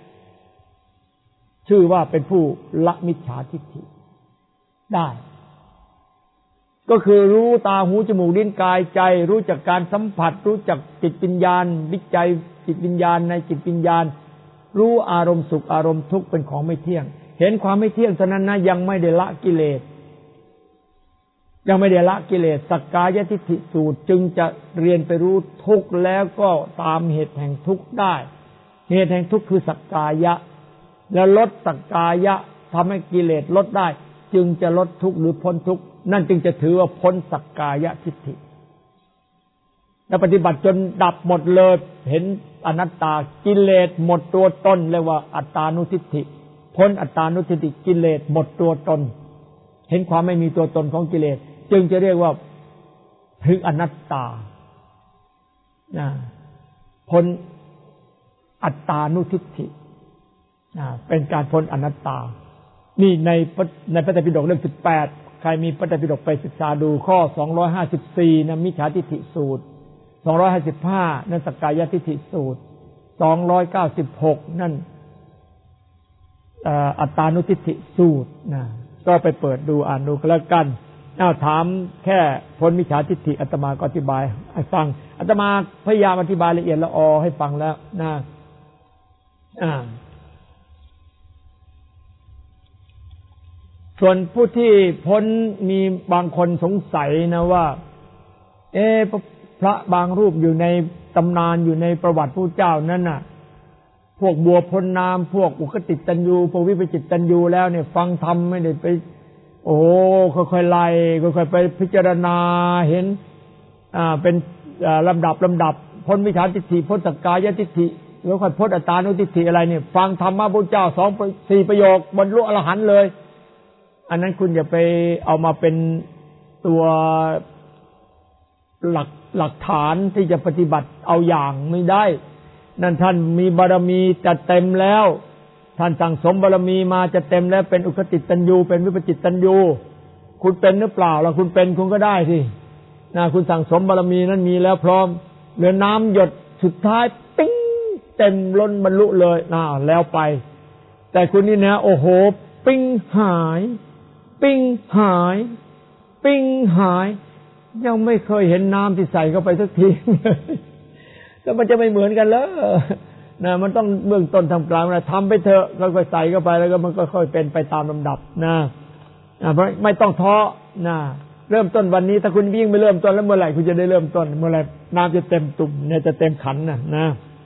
ชื่อว่าเป็นผู้ละมิจฉาทิฏฐิได้ก็คือรู้ตาหูจมูกลิ้นกายใจรู้จักการสัมผัสรู้จักจิตวิญญาณวิจัยจิตวิญญาณในจิตวิญญาณรู้อารมณ์สุขอารมณ์ทุกข์เป็นของไม่เที่ยงเห็นความไม่เที่ยงเท่านั้นนะยังไม่ได้ละกิเลสยังไม่ได้ละกิเลสสักกายทิฏฐิสูตรจึงจะเรียนไปรู้ทุกข์แล้วก็ตามเหตุแห่งทุกข์ได้เหตุแห่งทุกข์คือสักกายะแล้วลดสักกายะทำให้กิเลสลดได้จึงจะลดทุกข์หรือพ้นทุกข์นั่นจึงจะถือว่าพ้นสักกายทิฏฐิและปฏิบัติจนดับหมดเลยเห็นอนัตตากิเลสหมดตัวตนเรียกว่าอัตตานุทิฏฐิพ้นอัตตานุทิฏฐิกิเลสหมดตัวตนเห็นความไม่มีตัวตนของกิเลสจึงจะเรียกว่าถึงอนัตตาพ้นอัตตานุทิฏฐิเป็นการพ้นอนัตตานี่ในในพระไตรปิฎกเล่มสิบแปดใครมีพระไตรปิฎกไปศึกษาดูข้อสองร้อยห้าสิบสี่นะมิจฉาทิฏฐิสูตรสองร้อยห้าสิบห้านั่นสักกายทิฏฐิสูตรสองร้อยเก้าสิบหกนั่นอัตตานุทิฏฐิสูตรนะก็ไปเปิดดูอ่านดูก็แล้วกันเอาถามแค่พ้นมิจฉาทิฏฐิอาตมาก็อธิบายให้ฟังอาตมาพยายามอธิบายละเอียดละออให้ฟังแล้วนะอ่าส่วนผู้ที่พ้นมีบางคนสงสัยนะว่าเอ๊ะพระบางรูปอยู่ในตำนานอยู่ในประวัติพระเจ้านั้นน่ะพวกบัวพ้นน้ำพวกอุคติตัญญูพวกวิปจิตตัญญูแล้วเนี่ยฟังธรรมไม่ได้ไปโอ้ค่อยๆไล่ค่อยๆไปพิจารณาเห็นอ่าเป็นลำดับลำดับพ้นมิจฉาทิฏฐิพ้นสักกายทิฏฐิแล้วค่อยพ้นอัตตานุทิฏฐิอะไรเนี่ยฟังธรรมะพระเจ้าสองสี่ประโยคบรรลุอรหันต์เลยอันนั้นคุณอย่าไปเอามาเป็นตัวหลักหลักฐานที่จะปฏิบัติเอาอย่างไม่ได้นั่นท่านมีบารมีจะเต็มแล้วท่านสั่งสมบารมีมาจะเต็มแล้วเป็นอุคติตัญญูเป็นวิปจิตตัญญูคุณเป็นหรือเปล่าล่ะคุณเป็นคุณก็ได้สินะคุณสั่งสมบารมีนั้นมีแล้วพร้อมเหลือน้ำหยดสุดท้ายปิ้งเต็มล้นบรรลุเลยน่าแล้วไปแต่คุณนี่นะโอ้โหปิ้งหายปิ้งหายปิ้งหายยังไม่เคยเห็นน้ำที่ใส่เข้าไปสักทีแล้วมันจะไม่เหมือนกันเลยนะมันต้องเบื้องต้นทำกลางนะทำไปเถอะแล้วก็ใส่เข้าไปแล้วก็มันก็ค่อยเป็นไปตามลำดับนะเพราะไม่ต้องท้อนะเริ่มต้นวันนี้ถ้าคุณวิ่งไม่เริ่มต้นแล้วเมื่อไหร่คุณจะได้เริ่มต้นเมื่อไหร่น้ำจะเต็มตุ่มเนี่ยจะเต็มขันนะนะ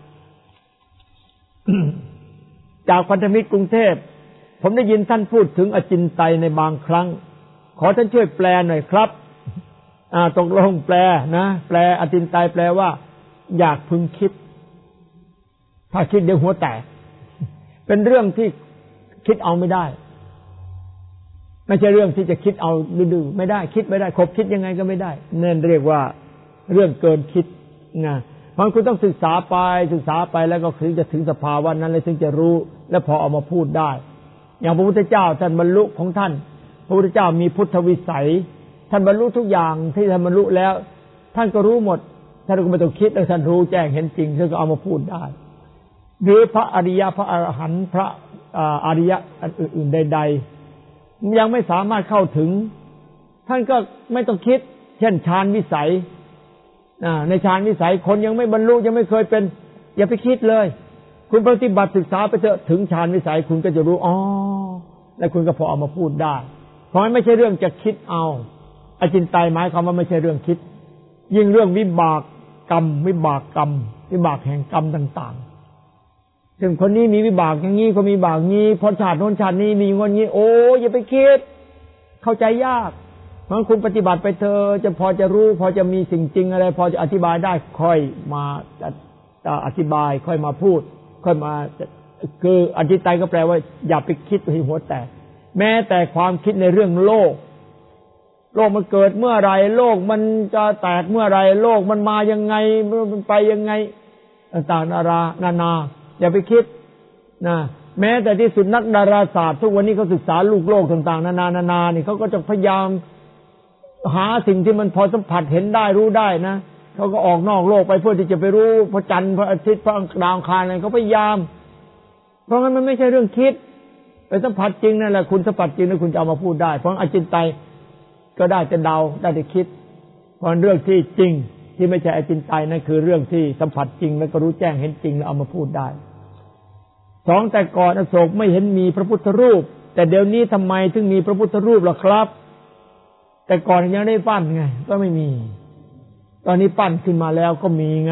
จากพันธมิตรกรุงเทพผมได้ยินท่านพูดถึงอจินไตยในบางครั้งขอท่านช่วยแปลหน่อยครับอ่าตกลงแปลนะแปลอจินไตยแปลว่าอยากพึงคิดถ้าคิดเดี๋ยวหัวแตกเป็นเรื่องที่คิดเอาไม่ได้ไม่ใช่เรื่องที่จะคิดเอาดื้อๆไม่ได้คิดไม่ได้คบคิดยังไงก็ไม่ได้นั่นเรียกว่าเรื่องเกินคิดนะมันคุณต้องศึกษาไปศึกษาไปแล้วก็ถึงจะถึงสภาวะนั้นแล้วถึงจะรู้และพอเอามาพูดได้อย่างพระพุทธเจ้าท่านบรรลุของท่านพระพุทธเจ้ามีพุทธวิสัยท่านบรรลุทุกอย่างที่ท่านบรรลุแล้วท่านก็รู้หมดท่านก็ไม่ต้องคิดแล้วท่านรู้แจ้งเห็นจริงท่านก็เอามาพูดได้หรือพระอริยะพระอรหันต์พระอริยะอันอื่นๆใดๆยังไม่สามารถเข้าถึงท่านก็ไม่ต้องคิดเช่นฌานวิสัยในฌานวิสัยคนยังไม่บรรลุยังไม่เคยเป็นอย่าไปคิดเลยคุณปฏิบัติศึกษาไปเถอะถึงฌานวิสัยคุณก็จะรู้อ๋อแล้วคุณก็พอเอามาพูดได้เพราะไม่ใช่เรื่องจะคิดเอาอจินไตยหมายความว่าไม่ใช่เรื่องคิดยิ่งเรื่องวิบากกรรมวิบากกรรมวิบากแห่งกรรมต่างๆซึ่งคนนี้มีวิบากอย่างนี้เขามีบากนี้พอชาติโน้นชาตินี้มีงนนี้โอ้อย่าไปคิดเข้าใจยากเพราะคุณปฏิบัติไปเธอจะพอจะรู้พอจะมีสิ่งจริงอะไรพอจะอธิบายได้ค่อยมาอธิบายค่อยมาพูดค่อยมาคืออจินไตยก็แปลว่าอย่าไปคิดให้หัวแตกแม้แต่ความคิดในเรื่องโลกโลกมันเกิดเมื่อไรโลกมันจะแตกเมื่อไรโลกมันมายังไงมันไปยังไงต่างๆนารานานาอย่าไปคิดนะแม้แต่ที่สุดนักดาราศาสตร์ทุกวันนี้เขาศึกษาลูกโลกต่างๆนานานานานี่เขาก็จะพยายามหาสิ่งที่มันพอสัมผัสเห็นได้รู้ได้นะเขาก็ออกนอกโลกไปเพื่อที่จะไปรู้พระจันทร์พระอาทิตย์พระดาวอังคารอะไรเขาพยายามเพราะงั้นมันไม่ใช่เรื่องคิดไปสัมผัสจริงนั่นแหละคุณสัมผัสจริงแล้วคุณจะเอามาพูดได้เพราะอจินไตยก็ได้แต่เดาได้แต่คิดเพราะเรื่องที่จริงที่ไม่ใช่อจินไตยนั่นคือเรื่องที่สัมผัสจริงแล้วก็รู้แจ้งเห็นจริงแล้วเอามาพูดได้สองแต่ก่อนอโศกไม่เห็นมีพระพุทธรูปแต่เดี๋ยวนี้ทำไมถึงมีพระพุทธรูปล่ะครับแต่ก่อนยังได้ปั้นไงก็ไม่มีตอนนี้ปั้นขึ้นมาแล้วก็มีไง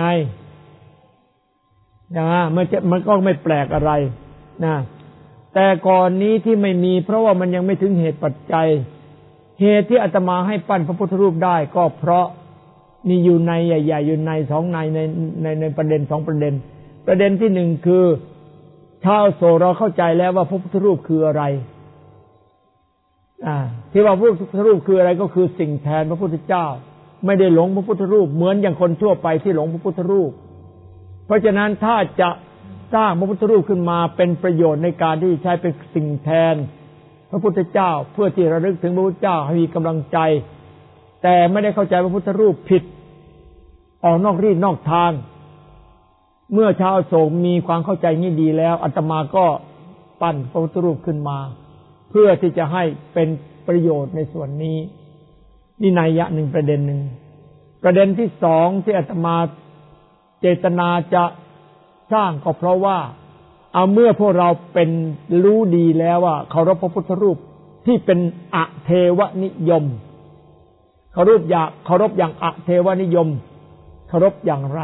นะมันจะมันก็ไม่แปลกอะไรนะแต่ก่อนนี้ที่ไม่มีเพราะว่ามันยังไม่ถึงเหตุปัจจัยเหตุที่อาตมาให้ปั้นพระพุทธรูปได้ก็เพราะมีอยู่ในใหญ่ๆอยู่ในสองในในในในประเด็นสองประเด็นประเด็นที่หนึ่งคือชาวโสเราเข้าใจแล้วว่าพระพุทธรูปคืออะไรอ่าที่ว่าพระพุทธรูปคืออะไรก็คือสิ่งแทนพระพุทธเจ้าไม่ได้หลงพระพุทธรูปเหมือนอย่างคนทั่วไปที่หลงพระพุทธรูปเพราะฉะนั้นถ้าจะสร้างพระพุทธรูปขึ้นมาเป็นประโยชน์ในการที่ใช้เป็นสิ่งแทนพระพุทธเจ้าเพื่อที่ระลึกถึงพระพุทธเจ้าให้มีกำลังใจแต่ไม่ได้เข้าใจพระพุทธรูปผิดออกนอกรีดนอกทางเมื่อชาวอโศกมีความเข้าใจนี้ดีแล้วอาตมาก็ปั้นพระพุทธรูปขึ้นมาเพื่อที่จะให้เป็นประโยชน์ในส่วนนี้นี่นัยยะหนึ่งประเด็นหนึ่งประเด็นที่สองที่อาตมาเจตนาจะสร้างก็เพราะว่าเอาเมื่อพวกเราเป็นรู้ดีแล้วว่าเคารพพระพุทธรูปที่เป็นอเทวนิยมเคารพอย่างเคารพอย่างอเทวนิยมเคารพอย่างไร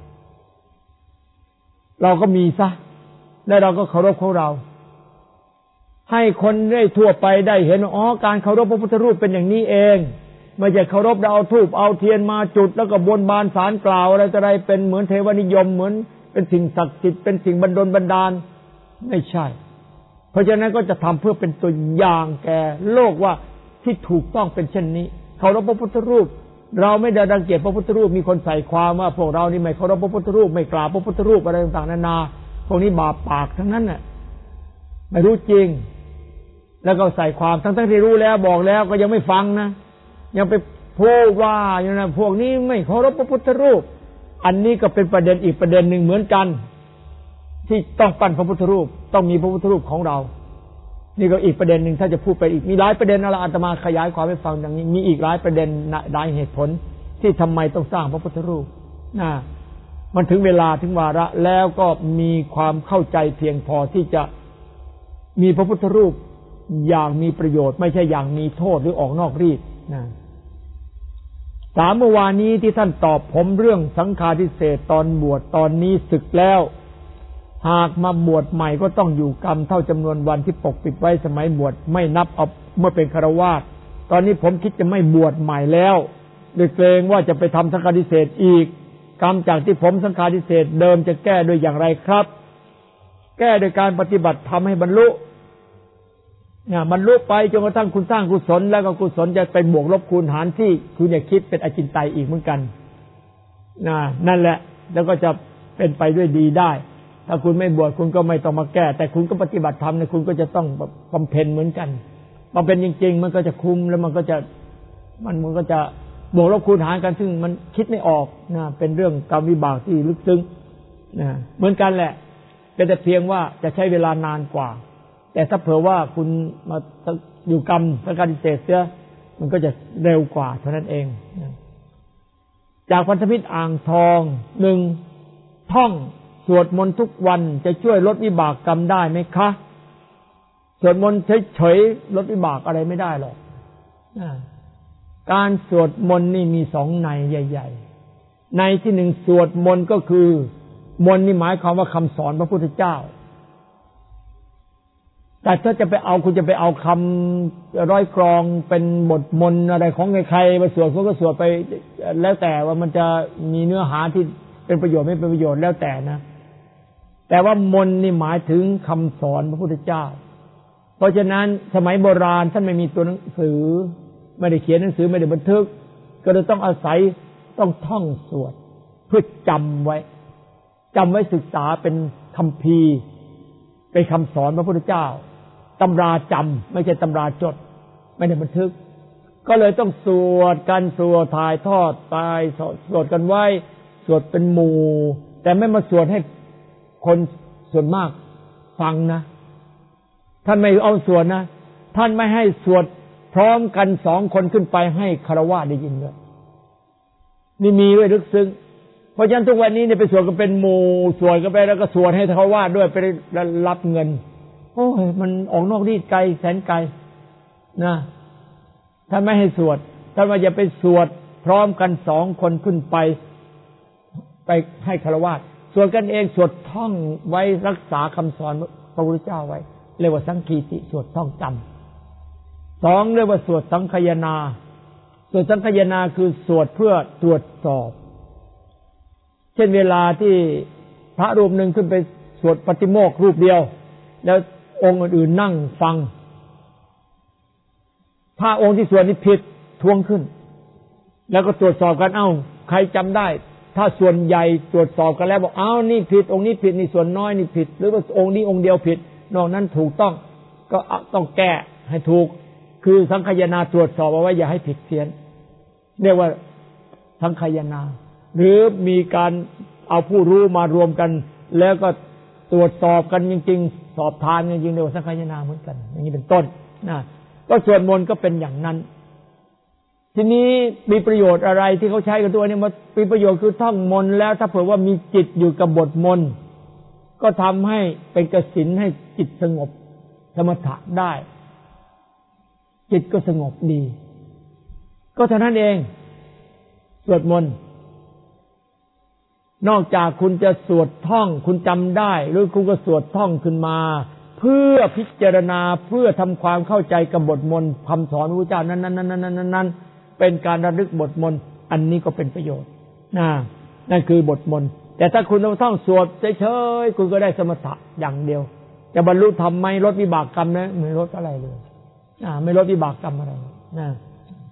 เราก็มีซะและเราก็เคารพของเราให้คนได้ทั่วไปได้เห็นอ๋อการเคารพพระพุทธรูปเป็นอย่างนี้เองไม่ใช่เคารพแล้วเอาธูปเอาเทียนมาจุดแล้วก็บนบานศาลกล่าวอะไรต่ออะไรเป็นเหมือนเทวนิยมเหมือนเป็นสิ่งศักดิ์สิทธิ์เป็นสิ่งบันดลบันดาลไม่ใช่เพราะฉะนั้นก็จะทำเพื่อเป็นตัวอย่างแก่โลกว่าที่ถูกต้องเป็นเช่นนี้เคารพพระพุทธรูปเราไม่ได้รังเกียจพระพุทธรูปมีคนใส่ความว่าพวกเรานี่ไม่เคารพพระพุทธรูปไม่กราบพระพุทธรูปอะไรต่างๆนานาพวกนี้บาปปากทั้งนั้นน่ะไม่รู้จริงแล้วก็ใส่ความทั้งๆที่รู้แล้วบอกแล้วก็ยังไม่ฟังนะยังไปพูดว่าอย่างนั้นพวกนี้ไม่เคารพพระพุทธรูปอันนี้ก็เป็นประเด็นอีกประเด็นหนึ่งเหมือนกันที่ต้องปั้นพระพุทธรูปต้องมีพระพุทธรูปของเรานี่ก็อีกประเด็นหนึ่งถ้าจะพูดไปอีกมีหลายประเด็นอะไรอาตมาขยายความให้ฟังอย่างนี้มีอีกหลายประเด็นหลายเหตุผลที่ทำไมต้องสร้างพระพุทธรูปนะมันถึงเวลาถึงวาระแล้วก็มีความเข้าใจเพียงพอที่จะมีพระพุทธรูปอย่างมีประโยชน์ไม่ใช่อย่างมีโทษหรือออกนอกรีดนะถามเมื่อวานนี้ที่ท่านตอบผมเรื่องสังฆาทิเศษตอนบวชตอนนี้ศึกแล้วหากมาบวชใหม่ก็ต้องอยู่กรรมเท่าจำนวนวันที่ปกปิดไว้สมัยบวชไม่นับเอาเมื่อเป็นฆราวาสตอนนี้ผมคิดจะไม่บวชใหม่แล้วโดยเกรงว่าจะไปทำสังฆาทิเศษอีกกรรมจากที่ผมสังฆาทิเศษเดิมจะแก้โดยอย่างไรครับแก้โดยการปฏิบัติทำให้บรรลุเนี่ยบรรลุไปจนกระทั่งคุณสร้างกุศลแล้วก็กุศลจะเป็นบวกลบคูณหารที่คุณอย่าคิดเป็นอจินไตยอีกเหมือนกันนะนั่นแหละแล้วก็จะเป็นไปด้วยดีได้ถ้าคุณไม่บวชคุณก็ไม่ต้องมาแก้แต่คุณก็ปฏิบัติธรรมเนี่ยคุณก็จะต้องบำเพ็ญเหมือนกันบำเพ็ญจริงๆมันก็จะคุ้มแล้วมันก็จะมันมันก็จะบวกลบคูณหารกันซึ่งมันคิดไม่ออกนะเป็นเรื่องกรรมวิบากที่ลึกซึ้งนะเหมือนกันแหละเป็นแต่เพียงว่าจะใช้เวลานานกว่าแต่ถ้าเผื่อว่าคุณมาอยู่กรรมสังฆาทิเศษเสียมันก็จะเร็วกว่าเท่านั้นเองนะจากพันธมิตรอ่างทองหนึ่งท่องสวดมนต์ทุกวันจะช่วยลดวิบากกรรมได้ไหมคะสวดมนต์เฉยๆลดวิบากอะไรไม่ได้หรอกการสวดมนต์นี่มีสองในใหญ่ๆในที่หนึ่งสวดมนต์ก็คือมนต์นี่หมายความว่าคำสอนพระพุทธเจ้าแต่ถ้าจะไปเอาคุณจะไปเอาคำร้อยกรองเป็นบทมนต์อะไรของใครๆมาสวดคุณก็สวดไปแล้วแต่ว่ามันจะมีเนื้อหาที่เป็นประโยชน์ไม่เป็นประโยชน์แล้วแต่นะแต่ว่ามนต์นี่หมายถึงคำสอนพระพุทธเจ้าเพราะฉะนั้นสมัยโบราณท่านไม่มีตัวหนังสือไม่ได้เขียนหนังสือไม่ได้บันทึกก็เลยต้องอาศัยต้องท่องสวดเพื่อจำไว้จำไว้ศึกษาเป็นคัมภีร์เป็นคำสอนพระพุทธเจ้าตำราจำไม่ใช่ตำราจดไม่ได้บันทึกก็เลยต้องสวดกันสวดถ่ายทอดไปสวดกันไว้สวดเป็นหมู่แต่ไม่มาสวดให้คนส่วนมากฟังนะท่านไม่เอาสวดนะท่านไม่ให้สวดพร้อมกันสองคนขึ้นไปให้ฆราวาสได้ยินด้วยนี่มีไว้ลึกซึ้งเพราะฉะนั้นทุกวันนี้เนี่ยไปสวดกันเป็นหมู่สวดกันไปแล้วก็สวดให้ฆราวาสด้วยไปรับเงินโอ้ยมันออกนอกรีดไกลแสนไกลนะท่านไม่ให้สวดท่านว่าอย่าไปสวดพร้อมกันสองคนขึ้นไปไปให้ฆราวาสสวดกันเองสวดท่องไว้รักษาคำสอนพระพุทธเจ้าไว้เรียกว่าสังคีติสวดท่องจำสองเรียกว่าสวดสังคายนาสวดสังคายนาคือสวดเพื่อตรวจสอบเช่นเวลาที่พระรูปหนึ่งขึ้นไปสวดปฏิโมกข์รูปเดียวแล้วองค์อื่นๆนั่งฟังถ้าองค์ที่สวดนี้ผิดทวงขึ้นแล้วก็ตรวจสอบกันเอ้าใครจำได้ถ้าส่วนใหญ่ตรวจสอบกันแล้วบอกอ้าวนี่ผิดองค์นี้ผิดนี่ส่วนน้อยนี่ผิดหรือว่าองค์นี้องค์เดียวผิดนอกนั้นถูกต้องก็ต้องแก้ให้ถูกคือสังคายนาตรวจสอบเอาไว้อย่าให้ผิดเพี้ยนเรียกว่าสังคายนาหรือมีการเอาผู้รู้มารวมกันแล้วก็ตรวจสอบกันจริงๆสอบทานจริงๆเรียกว่าสังคายนาเหมือนกันอย่างนี้เป็นต้นนะก็สวดมนต์ก็เป็นอย่างนั้นทีนี้มีประโยชน์อะไรที่เขาใช้กันตัวนี้มันมีประโยชน์คือท่องมนต์แล้วถ้าเผื่อว่ามีจิตอยู่กับบทมนต์ก็ทำให้เป็นกสิณให้จิตสงบสมถะได้จิตก็สงบดีก็เท่านั้นเองสวดมนต์นอกจากคุณจะสวดท่องคุณจำได้หรือคุณก็สวดท่องขึ้นมาเพื่อพิจารณาเพื่อทำความเข้าใจกับบทมนต์คำสอนพระพุทธเจ้านั้นๆๆๆเป็นการระลึกบทมนต์อันนี้ก็เป็นประโยชน์นะนั่นคือบทมนต์แต่ถ้าคุณท่องสวดเฉยๆคุณก็ได้สมถะอย่างเดียวจะบรรลุธรรมไหมลดวิบากกรรมนะไม่ลดอะไรเลยอ่าไม่ลดวิบากกรรมอะไรนะ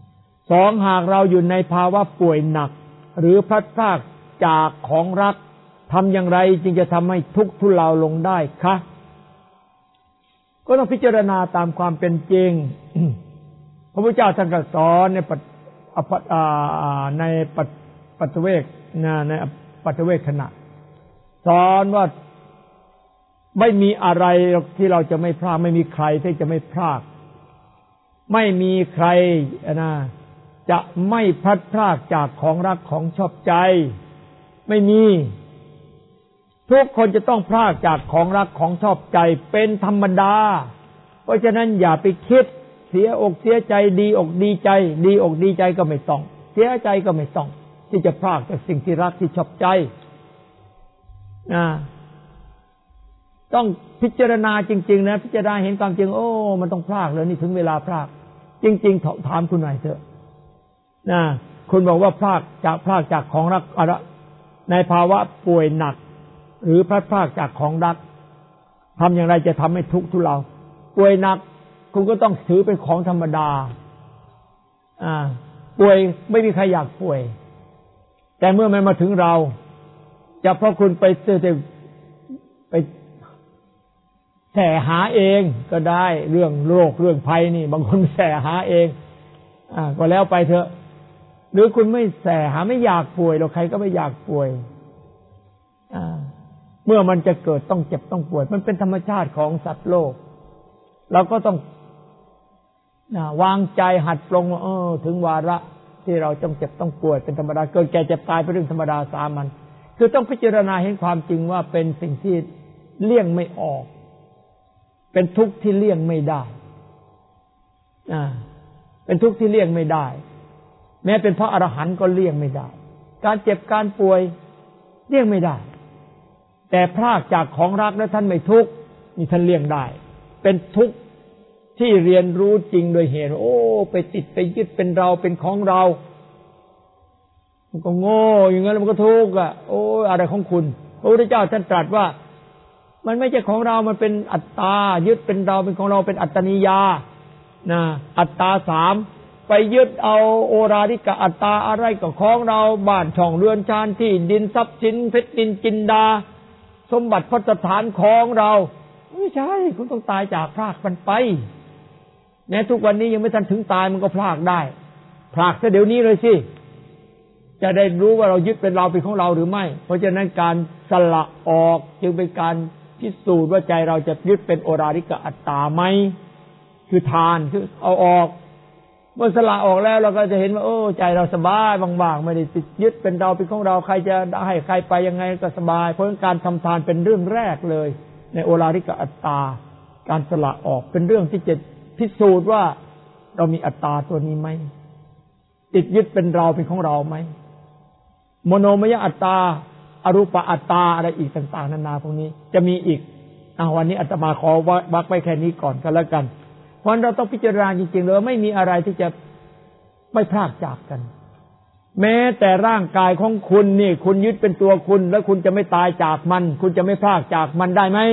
สองหากเราอยู่ในภาวะป่วยหนักหรือพลัดพรากจากของรักทำอย่างไรจึงจะทำให้ทุกข์ทุเลาลงได้คะก็ต้องพิจารณาตามความเป็นจริง พระพุทธเจ้าท่านตรัสสอนในปัจในปัจเวกในปัจเวกขณะสอนว่าไม่มีอะไรที่เราจะไม่พลาดไม่มีใครที่จะไม่พลาดไม่มีใครนะจะไม่พลัดพรากจากของรักของชอบใจไม่มีทุกคนจะต้องพลากจากของรักของชอบใจเป็นธรรมดาเพราะฉะนั้นอย่าไปคิดเสียอกเสียใจดีอกดีใจดีอกดีใจก็ไม่ต้องเสียใจก็ไม่ต้องที่จะพลากจากสิ่งที่รักที่ชอบใจนะต้องพิจารณาจริงๆนะพิจารณาเห็นความจริงโอ้มันต้องพลากแล้วนี่ถึงเวลาพลากจริงๆถามคุณหน่อยเถอะนะคุณบอกว่าพลากจากพลากจากของรักอะไรในภาวะป่วยหนักหรือพลัดพรากจากของรักทำอย่างไรจะทำให้ทุกข์ทุเลาป่วยหนักคุณก็ต้องถือเป็นของธรรมดาอ่าป่วยไม่มีใครอยากป่วยแต่เมื่อมันมาถึงเราจะเพราะคุณไปเจอไปแสหาเองก็ได้เรื่องโรคเรื่องภัยนี่บางคนแสหาเองอ่าก็แล้วไปเถอะหรือคุณไม่แสหาไม่อยากป่วยหรอกใครก็ไม่อยากป่วยอ่าเมื่อมันจะเกิดต้องเจ็บต้องป่วยมันเป็นธรรมชาติของสัตว์โลกเราก็ต้องวางใจหัดปลงว่าเออถึงวาระที่เราต้องเจ็บต้องป่วยเป็นธรรมดาเกิดแก่เจ็บตายเป็นเรื่องธรรมดาสามัญคือต้องพิจารณาเห็นความจริงว่าเป็นสิ่งที่เลี่ยงไม่ออกเป็นทุกข์ที่เลี่ยงไม่ได้อ่าเป็นทุกข์ที่เลี่ยงไม่ได้แม้เป็นพระอรหันต์ก็เลี่ยงไม่ได้การเจ็บการป่วยเลี่ยงไม่ได้แต่พรากจากของรักแล้วท่านไม่ทุกข์นี่ท่านเลี่ยงได้เป็นทุกข์ที่เรียนรู้จริงโดยเหตุโอ้ไปติดไปยึดเป็นเราเป็นของเรามันก็โง่อย่างนั้นมันก็ทุกข์อ่ะโอ้อะไรของคุณพระพุทธเจ้าท่านตรัสว่ามันไม่ใช่ของเรามันเป็นอัตตายึดเป็นเราเป็นของเราเป็นอัตตนิยานะอัตตาสามไปยึดเอาโอราริกะอัตตาอะไรก็ของเราบ้านช่องเรือนชานที่ดินทรัพย์สินเพชรนินจินดาสมบัติพัฒฐานของเราไม่ใช่คุณต้องตายจากพรากมันไปแม้ทุกวันนี้ยังไม่ทันถึงตายมันก็พรากได้พรากซะเดี๋ยวนี้เลยสิจะได้รู้ว่าเรายึดเป็นเราเป็นของเราหรือไม่เพราะฉะนั้นการสละออกจึงเป็นการพิสูจน์ว่าใจเราจะยึดเป็นโอราริกะอัตตาไหมคือทานคือเอาออกเมื่อสละออกแล้วเราก็จะเห็นว่าโอ้ใจเราสบายบางๆไม่ได้ติดยึดเป็นเราเป็นของเราใครจะให้ใครไปยังไงก็สบายเพราะการทำทานเป็นเรื่องแรกเลยในโอราริกะอัตตาการสละออกเป็นเรื่องที่จะพิสูจน์ว่าเรามีอัตตาตัวนี้ไหมติดยึดเป็นเราเป็นของเราไหมโมโนมยอัตตาอรูปอัตตาอะไรอีกต่างๆนานาพวกนี้จะมีอีกอ่ะวันนี้อาตมาขอวักไว้แค่นี้ก่อนก็แล้วกันเพราะเราต้องพิจารณาจริงๆเลยไม่มีอะไรที่จะไม่พลากจากกันแม้แต่ร่างกายของคุณนี่คุณยึดเป็นตัวคุณแล้วคุณจะไม่ตายจากมันคุณจะไม่พลากจากมันได้ไหม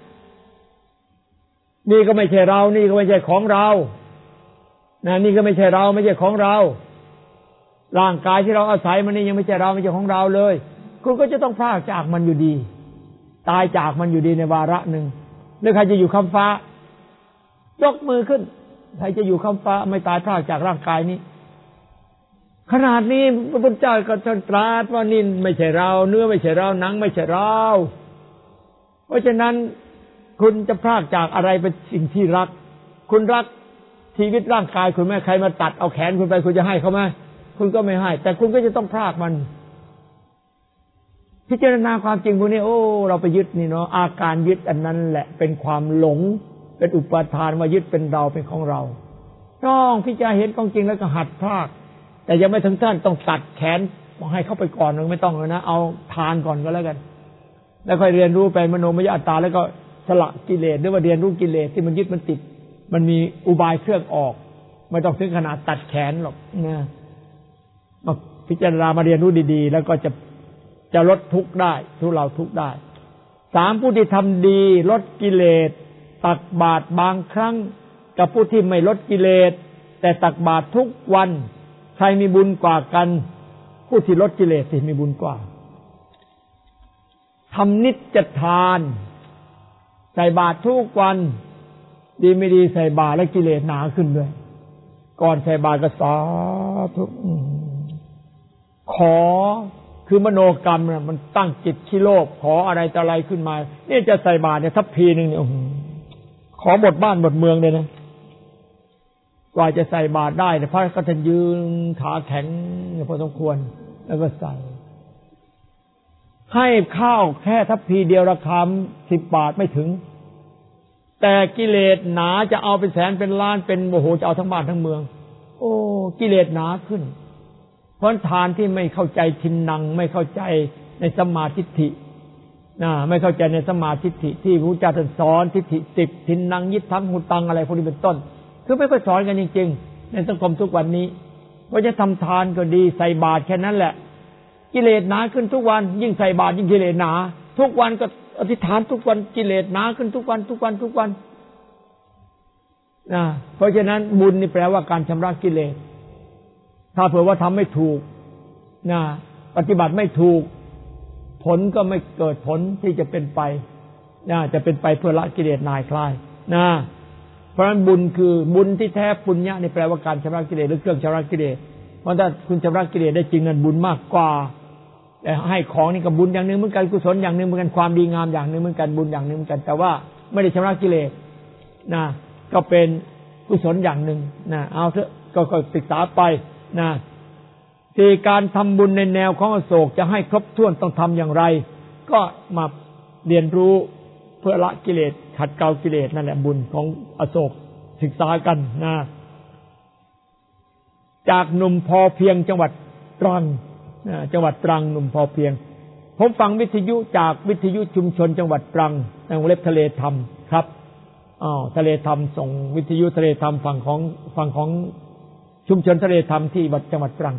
นี่ก็ไม่ใช่เรานี่ก็ไม่ใช่ของเรานะนี่ก็ไม่ใช่เราไม่ใช่ของเราร่างกายที่เราอาศัยมันนี่ยังไม่ใช่เราไม่ใช่ของเราเลยคุณก็จะต้องพลากจากมันอยู่ดีตายจากมันอยู่ดีในวาระหนึ่งแล้วใครจะอยู่คำฟ้ายกมือขึ้นใครจะอยู่คำฟ้าไม่ตายพลากจากร่างกายนี้ขนาดนี้พระพุทธเจ้าก็ตรัสว่านี่ไม่ใช่เราเนื้อไม่ใช่เราหนังไม่ใช่เราเพราะฉะนั้นคุณจะพลากจากอะไรเป็นสิ่งที่รักคุณรักชีวิตร่างกายคุณไหมใครมาตัดเอาแขนคุณไปคุณจะให้เขาไหมคุณก็ไม่ให้แต่คุณก็จะต้องพลากมันพิจารณาความจริงพวกนี้โอ้เราไปยึดนี่เนาะอาการยึดอันนั้นแหละเป็นความหลงเป็นอุปาทานว่ายึดเป็นเราเป็นของเราต้องพิจารณาเห็นความจริงแล้วก็หัดพลากแต่ยังไม่ถึงท่านต้องตัดแขนให้เข้าไปก่อนไม่ต้องเลยนะเอาทานก่อนก็แล้วกันแล้วค่อยเรียนรู้ไปมโนมยอัตตาแล้วก็สละกิเลสหรือว่าเรียนรู้กิเลสที่มันยึดมันติดมันมีอุบายเครื่องออกไม่ต้องถึงขนาดตัดแขนหรอกนะมาพิจารณามาเรียนรู้ดีๆแล้วก็จะจะลดทุกข์ได้ทุเราทุกข์ได้สามผู้ที่ทำดีลดกิเลสตักบาตรบางครั้งกับผู้ที่ไม่ลดกิเลสแต่ตักบาตรทุกวันใครมีบุญกว่ากันผู้ที่ลดกิเลสสิมีบุญกว่าทำนิจทานใส่บาตรทุกวันดีไม่ดีใส่บาตรแล้วกิเลสหนาขึ้นด้วยก่อนใส่บาตรก็สาธุขอคือมโนกรรมเนี่ยมันตั้งจิตขี้โลภขออะไรต่ออะไรขึ้นมาเนี่ยจะใส่บาตรเนี่ยทัพพีนึงเนี่ยขอหมดบ้านหมดเมืองเลยนะกว่าจะใส่บาตรได้เนี่ยพระก็จะยืนขาแข็งพอสมควรแล้วก็ใส่ให้ข้าวแค่ทัพพีเดียวราคาสิบบาทไม่ถึงแต่กิเลสหนาจะเอาเป็นแสนเป็นล้านเป็นโอ้โหจะเอาทั้งบ้านทั้งเมืองโอ้กิเลสหนาขึ้นเพราะทานที่ไม่เข้าใจทินนังไม่เข้าใจในสัมมาทิฏฐินะไม่เข้าใจในสัมมาทิฏฐิที่พระพุทธเจ้าสอนทิฏฐิสิบทินนังยิทธังหุตังอะไรพวกนี้เป็นต้นคือไม่ค่อยสอนกันจริงๆในสังคมทุกวันนี้ว่าจะทำทานก็ดีใส่บาตรแค่นั้นแหละกิเลสหนาขึ้นทุกวันยิ่งใส่บาตรยิ่งกิเลสหนาทุกวันก็อธิษฐานทุกวันกิเลสหนาขึ้นทุกวันทุกวันทุกวันนะเพราะฉะนั้นบุญนี่แปลว่าการชำระกิเลสถ้าเผื่อว่าทำไม่ถูกนะปฏิบัติไม่ถูกผลก็ไม่เกิดผลที่จะเป็นไปนะจะเป็นไปเพื่อละกิเลสนายคลายนะเพราะฉะนั้นบุญคือบุญที่แท้ปุญญะนี่แปลว่าการชำระกิเลสหรือเครื่องชำระกิเลสเพราะถ้าคุณชำระกิเลสได้จริงนั้นบุญมากกว่าแต่ให้ของนี่ก็บุญอย่างนึงเหมือนกันกุศลอย่างนึงเหมือนกันความดีงามอย่างนึงเหมือนกันบุญอย่างนึงเหมือนกันแต่ว่าไม่ได้ชำระกิเลสนะก็เป็นกุศลอย่างหนึ่งนะเอาเถอะก็ค่อยศึกษาไปนะที่การทำบุญในแนวของอโศกจะให้ครบถ้วนต้องทำอย่างไรก็มาเรียนรู้เพื่อละกิเลสขัดเกลากิเลสนั่นแหละบุญของอโศกศึกษากันนะจากหนุ่มพอเพียงจังหวัดตรังนะจังหวัดตรังหนุ่มพอเพียงผมฟังวิทยุจากวิทยุชุมชนจังหวัดตรังในวงเล็บทะเลธรรมครับอ๋อทะเลธรรมส่งวิทยุทะเลธรรมฝั่งของฝั่งของชุมชนทะเลธรรมที่จังหวัดตรัง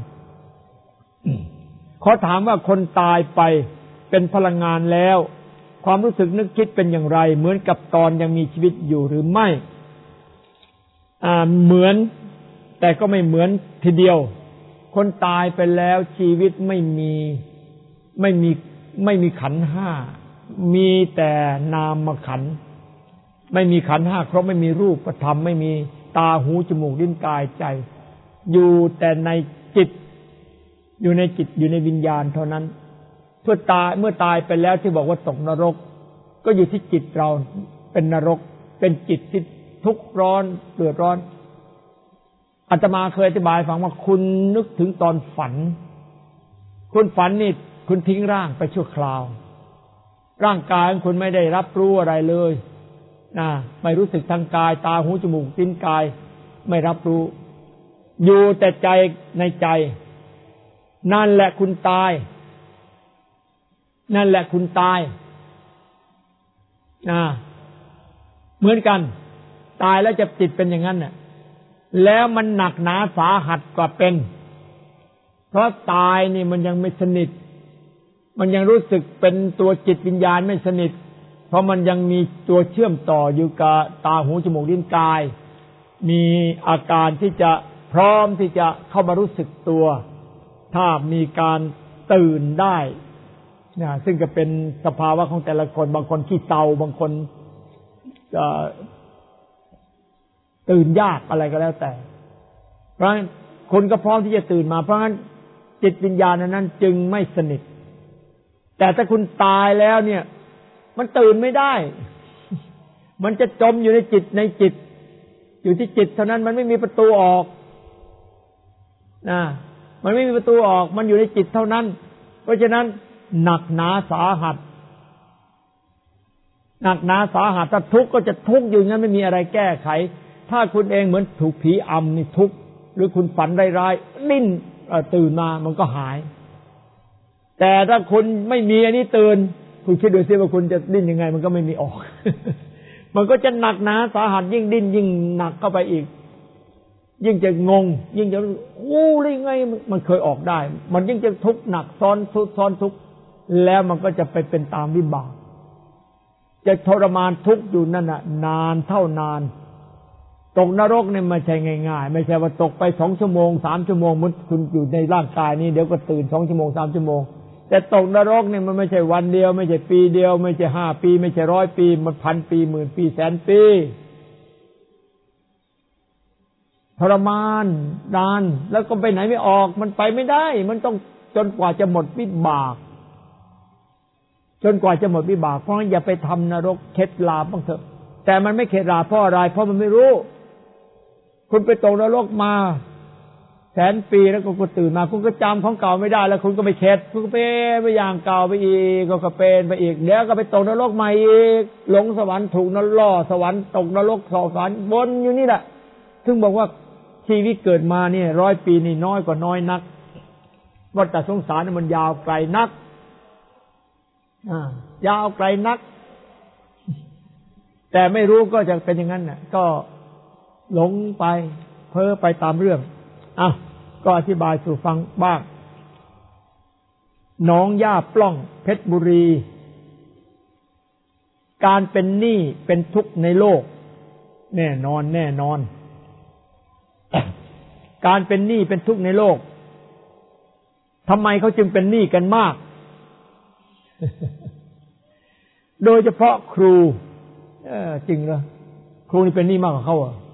ขอถามว่าคนตายไปเป็นพลังงานแล้วความรู้สึกนึกคิดเป็นอย่างไรเหมือนกับตอนยังมีชีวิตอยู่หรือไม่อ่าเหมือนแต่ก็ไม่เหมือนทีเดียวคนตายไปแล้วชีวิตไม่มีไม่มีไม่มีขันธ์ห้ามีแต่นามขันธ์ไม่มีขันธ์ห้าครบไม่มีรูปธรรมไม่มีตาหูจมูกลิ้นกายใจอยู่แต่ในจิตอยู่ในจิตอยู่ในวิญญาณเท่านั้นเพื่อตายเมื่อตายไปแล้วที่บอกว่าตกนรกก็อยู่ที่จิตเราเป็นนรกเป็นจิตที่ทุกข์ร้อนเดือดร้อนอาตมาเคยอธิบายฟังว่าคุณนึกถึงตอนฝันคุณฝันนี่คุณทิ้งร่างไปชั่วคราวร่างกายของคุณไม่ได้รับรู้อะไรเลยนะไม่รู้สึกทางกายตาหูจมูกลิ้นกายไม่รับรู้อยู่แต่ใจในใจนั่นแหละคุณตายนั่นแหละคุณตายนะเหมือนกันตายแล้วจะจิตเป็นอย่างนั้นน่ะแล้วมันหนักหนาสาหัสกว่าเป็นเพราะตายนี่มันยังไม่สนิทมันยังรู้สึกเป็นตัวจิตวิญญาณไม่สนิทเพราะมันยังมีตัวเชื่อมต่ออยู่กับตาหูจมูกลิ้นกายมีอาการที่จะพร้อมที่จะเข้ามารู้สึกตัวถ้ามีการตื่นได้นะซึ่งก็เป็นสภาวะของแต่ละคนบางคนขี้เศร้าบางคนตื่นยากอะไรก็แล้วแต่เพราะฉะนั้นคนก็พร้อมที่จะตื่นมาเพราะฉะนั้นจิตวิญญาณนั้นจึงไม่สนิทแต่ถ้าคุณตายแล้วเนี่ยมันตื่นไม่ได้มันจะจมอยู่ในจิตในจิตอยู่ที่จิตเท่านั้นมันไม่มีประตูออกนะมันไม่มีประตูออกมันอยู่ในจิตเท่านั้นเพราะฉะนั้นหนักหนาสาหัสหนักหนาสาหัสถ้าทุกข์ก็จะทุกข์อยู่งั้นไม่มีอะไรแก้ไขถ้าคุณเองเหมือนถูกผีอำนี่ทุกข์หรือคุณฝันร้ายๆดิ้นตื่นมามันก็หายแต่ถ้าคุณไม่มีอันนี้ตื่นคุณคิดดูสิว่าคุณจะดิ้นยังไงมันก็ไม่มีออก มันก็จะหนักหนาสาหัสยิ่งดิ้นยิ่งหนักเข้าไปอีกยิ่งจะงงยิ่งจะอู้ได้ไงมันเคยออกได้มันยิ่งจะทุกข์หนักซ้อนทุกข์ซ้อนทุกข์แล้วมันก็จะไปเป็นตามวิบากจะทรมานทุกข์อยู่นั่นน่ะนานเท่านานตกนรกเนี่ยไม่ใช่ง่ายๆไม่ใช่ว่าตกไปสองชั่วโมงสามชั่วโมงมันคุณอยู่ในร่างกายนี้เดี๋ยวก็ตื่นสองชั่วโมงสามชั่วโมงแต่ตกนรกเนี่ยมันไม่ใช่วันเดียวไม่ใช่ปีเดียวไม่ใช่ห้าปีไม่ใช่ร้อยปีมันพันปีหมื่นปีแสนปีทรมานนานแล้วก็ไปไหนไม่ออกมันไปไม่ได้มันต้องจนกว่าจะหมดวิบากจนกว่าจะหมดวิบากเพราะงั้นอย่าไปทำนรกเข็ดหลาบบ้างเถอะแต่มันไม่เข็ดหลาบเพราะอะไรเพราะมันไม่รู้คุณไปตกนรกมาแสนปีแล้วก็ตื่นมาคุณก็จำของเก่าไม่ได้แล้วคุณก็ไปเข็ดคุณก็เป็นไปอย่างเก่าไปอีกก็ก็เป็นไปอีกเดี๋ยวก็ไปตกนรกใหม่อีกหลงสวรรค์ถูกนรกล่อสวรรค์ตกนรกสวรรค์วนอยู่นี่แหละซึ่งบอกว่าชีวิตเกิดมาเนี่ยร้อยปีนี่น้อยกว่าน้อยนักวัฏสงสารมันยาวไกลนักอ่ายาวไกลนักแต่ไม่รู้ก็จะเป็นอย่างนั้นน่ะก็หลงไปเพ้อไปตามเรื่องอ่ะก็อธิบายสู่ฟังบ้างหนองย่าปล้องเพชรบุรีการเป็นหนี้เป็นทุกข์ในโลกแน่นอนแน่นอนการเป็นหนี้เป็นทุกข์ในโลกทำไมเขาจึงเป็นหนี้กันมากโดยเฉพาะครูเออจริงเหรอครูนี่เป็นหนี้มากกว่าเขาอ่ะ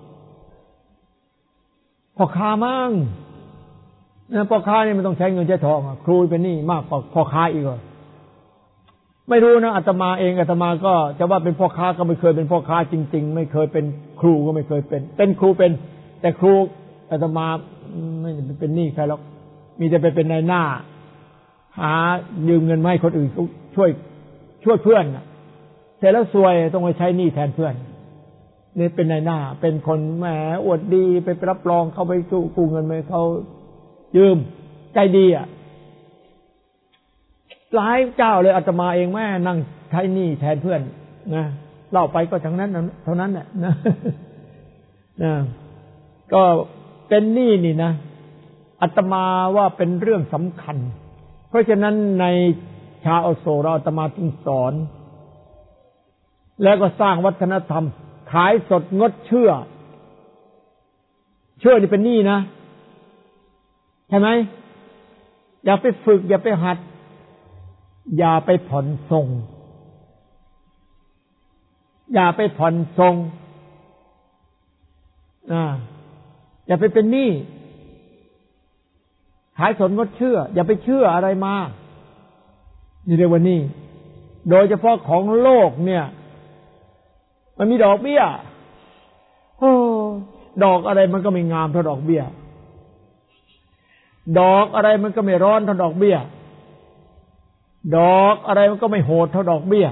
พ่อค้ามั่งนะพ่อค้านี่มันต้องใช้เงินใช้ทองอ่ะครูเป็นหนี้มากกว่าพ่อค้าอีกอ่ะไม่รู้นะอาตมาเองอาตมาก็จะว่าเป็นพ่อค้าก็ไม่เคยเป็นพ่อค้าจริงๆไม่เคยเป็นครูก็ไม่เคยเป็นเป็นครูเป็นแต่ครูอาตมาไม่เป็นหนี้ใครหรอกมีแต่ไปเป็นนายหน้าหายืมเงินมาให้คนอื่นช่วยช่วยเพื่อนน่ะเสร็จแล้วซวยต้องไปใช้หนี้แทนเพื่อนนี่เป็นนายหน้าเป็นคนแหมอวดดีไปรับรองเขาไปกู้เงินมาเขายืมใจดีอ่ะหลายเจ้าเลยอาตมาเองแม่นั่งใช้หนี้แทนเพื่อนนะเล่าไปก็ทั้งนั้นเท่านั้นแหละนะนะก็เป็นหนี้นี่นะอาตมาว่าเป็นเรื่องสำคัญเพราะฉะนั้นในชาวอโศกเราอาตมาจึงสอนแล้วก็สร้างวัฒนธรรมขายสดงดเชื่อเชื่อนี่เป็นหนี้นะใช่ไหมอย่าไปฝึกอย่าไปหัดอย่าไปผ่อนส่งอย่าไปผ่อนส่งอ่าอย่าไปเป็นหนี้ขายสนงดเชื่ออย่าไปเชื่ออะไรมานี่เรียกว่าหนี้โดยเฉพาะของโลกเนี่ยมันมีดอกเบี้ยโอ้ดอกอะไรมันก็ไม่งามเท่าดอกเบี้ยดอกอะไรมันก็ไม่ร้อนเท่าดอกเบี้ยดอกอะไรมันก็ไม่โหดเท่าดอกเบี้ย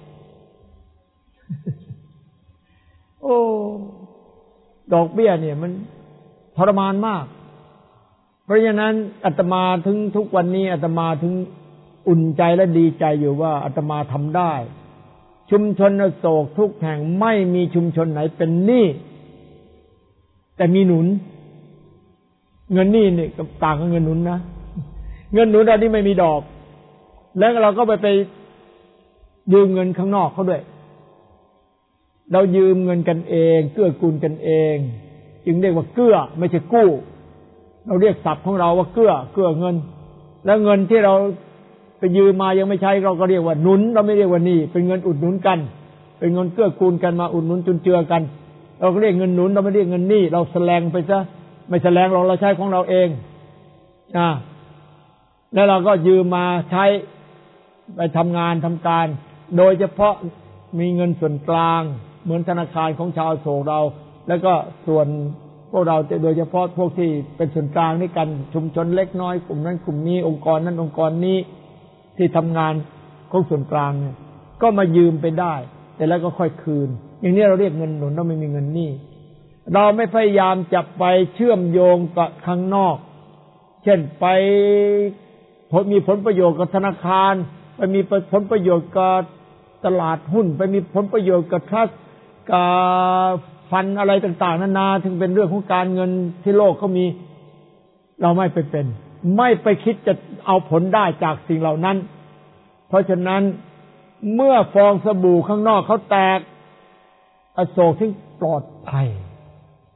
โอ้ดอกเบี้ยเนี่ยมันทรมานมากเพราะฉะนั้นอาตมาถึงทุกวันนี้อาตมาถึงอุ่นใจและดีใจอยู่ว่าอาตมาทำได้ชุมชนอโศกทุกแห่งไม่มีชุมชนไหนเป็นหนี้แต่มีหนุนเงินหนี้นี่ต่างกับเงินหนุนนะเงินหนุนอันนี้ไม่มีดอกแล้วเราก็ไปไปยืมเงินข้างนอกเขาด้วยเรายืมเงินกันเองเกื้อกูลกันเองจึงเรียกว่าเกื้อไม่ใช่กู้เราเรียกศัพท์ของเราว่าเกื้อเกื้อเงินแล้วเงินที่เราไปยืมมายังไม่ใช้เราก็เรียกว่าหนุนเราไม่เรียกว่าหนี้เป็นเงินอุดหนุนกันเป็นเงินเกื้อกูลกันมาอุดหนุนจุนเจือกันเราก็เรียกเงินหนุนเราไม่เรียกเงินหนี้เราแสลงไปซะไม่แสลงเราเราใช้ของเราเองอ่าแล้วเราก็ยืมมาใช้ไปทำงานทำการโดยเฉพาะมีเงินส่วนกลางเหมือนธนาคารของชาวโศกเราแล้วก็ส่วนพวกเราโดยเฉพาะพวกที่เป็นส่วนกลางนี่กันชุมชนเล็กน้อยกลุ่มนั้นกลุ่มนี้องค์กรนั้นองค์กรนี้ที่ทำงานของส่วนกลางเนี่ยก็มายืมไปได้แต่แล้วก็ค่อยคืนอย่างนี้เราเรียกเงินหนุนเราไม่มีเงินหนี้เราไม่พยายามจับไปเชื่อมโยงกับข้างนอกเช่นไปมีผลประโยชน์กับธนาคารไปมีผลประโยชน์กับตลาดหุ้นไปมีผลประโยชน์กับทรัสต์กับฟันอะไรต่างๆนานาถึงเป็นเรื่องของการเงินที่โลกเขามีเราไม่ไปเป็นไม่ไปคิดจะเอาผลได้จากสิ่งเหล่านั้นเพราะฉะนั้นเมื่อฟองสบู่ข้างนอกเขาแตกอโศกถึงปลอดภัย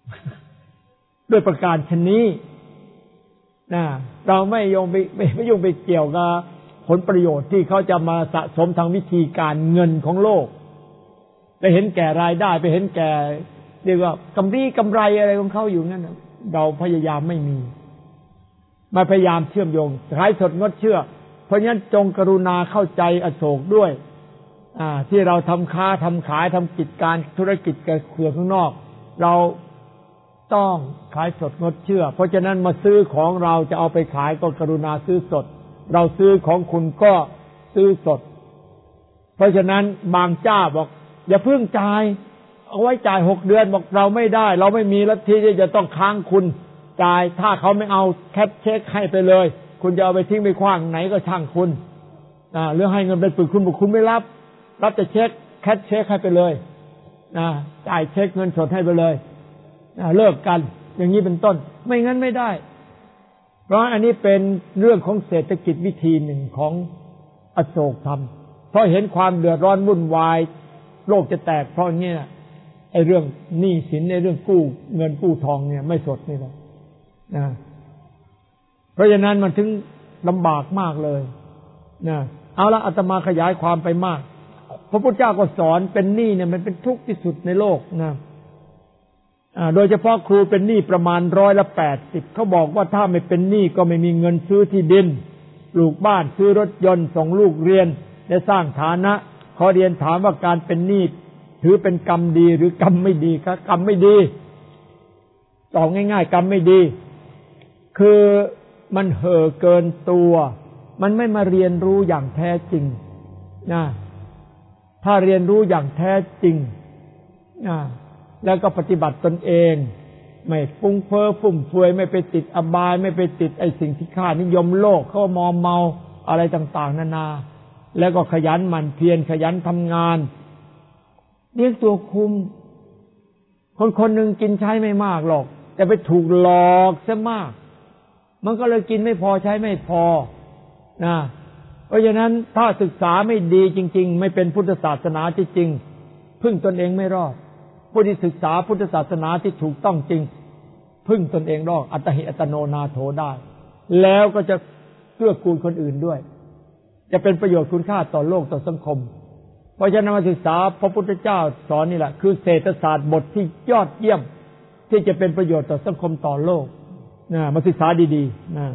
ด้วยประการชนนี้นะเราไม่ยงไปไม่ไม่ยงไปเกี่ยวกับผลประโยชน์ที่เขาจะมาสะสมทางวิธีการเงินของโลกไปเห็นแก่รายได้ไปเห็นแก่เรียกว่ากำไรกำไรอะไรของเขาอยู่นั่นเราพยายามไม่มีมาพยายามเชื่อมโยงขายสดงดเชื่อเพราะฉะนั้นจงกรุณาเข้าใจอโศกด้วยอ่าที่เราทำค้าทำขายทำกิจการธุรกิจกับเครือข้างนอกเราต้องขายสดงดเชื่อเพราะฉะนั้นมาซื้อของเราจะเอาไปขายก็กรุณาซื้อสดเราซื้อของคุณก็ซื้อสดเพราะฉะนั้นบางเจ้าบอกอย่าเพิ่งจ่ายเอาไว้จ่ายหกเดือนบอกเราไม่ได้เราไม่มีลัทธิที่จะต้องค้างคุณจ่ายถ้าเขาไม่เอาแคชเช็คให้ไปเลยคุณจะเอาไปทิ้งไปขว้างไหนก็ช่างคุณอ่าเรื่องให้เงินเป็นปึกคุณบอกคุณไม่รับรับแต่เช็คแคชเช็คให้ไปเลยนะจ่ายเช็คเงินสดให้ไปเลยเลิกกันอย่างนี้เป็นต้นไม่งั้นไม่ได้เพราะอันนี้เป็นเรื่องของเศรษฐกิจวิธีหนึ่งของอโศกทำเพราะเห็นความเดือดร้อนวุ่นวายโลกจะแตกเพราะอย่างนี้นะไอ้เรื่องหนี้สินในเรื่องกู้เงินกู้ทองเนี่ยไม่สดนี่แหละนะเพราะฉะนั้นมันถึงลำบากมากเลยนะเอาละอาตมาขยายความไปมากพระพุทธเจ้าก็สอนเป็นหนี้เนี่ยมันเป็นทุกข์ที่สุดในโลกนะโดยเฉพาะครูเป็นหนี้ประมาณร้อยละแปดสิบเขาบอกว่าถ้าไม่เป็นหนี้ก็ไม่มีเงินซื้อที่ดินปลูกบ้านซื้อรถยนต์ส่งลูกเรียนและสร้างฐานะขอเรียนถามว่าการเป็นหนี้ถือเป็นกรรมดีหรือกรรมไม่ดีครับกรรมไม่ดีตอบง่ายๆกรรมไม่ดีคือมันเห่อเกินตัวมันไม่มาเรียนรู้อย่างแท้จริงนะถ้าเรียนรู้อย่างแท้จริงนะแล้วก็ปฏิบัติตนเองไม่ฟุ้งเฟ้อฟุ่มเฟือยไม่ไปติดอบายไม่ไปติดไอ้สิ่งที่ข้านิยมโลกเขามอมเมาอะไรต่างๆนานาแล้วก็ขยันหมั่นเพียรขยันทำงานเลี้ยงตัวคุมคนคนหนึ่งกินใช้ไม่มากหรอกแต่ไปถูกหลอกซะมากมันก็เลยกินไม่พอใช้ไม่พอนะเพราะฉะนั้นถ้าศึกษาไม่ดีจริงๆไม่เป็นพุทธศาสนาที่จริงพึ่งตนเองไม่รอดผู้ที่ศึกษาพุทธศาสนาที่ถูกต้องจริงพึ่งตนเองรอดอัตหิอัตโนนาโถได้แล้วก็จะเกื้อกูลคนอื่นด้วยจะเป็นประโยชน์คุณค่าต่อโลกต่อสังคมเพราะฉะนั้นมาศึกษาพระพุทธเจ้าสอนนี่แหละคือเศรษฐศาสตร์บทที่ยอดเยี่ยมที่จะเป็นประโยชน์ต่อสังคมต่อโลกนะมาศึกษาดีๆนะ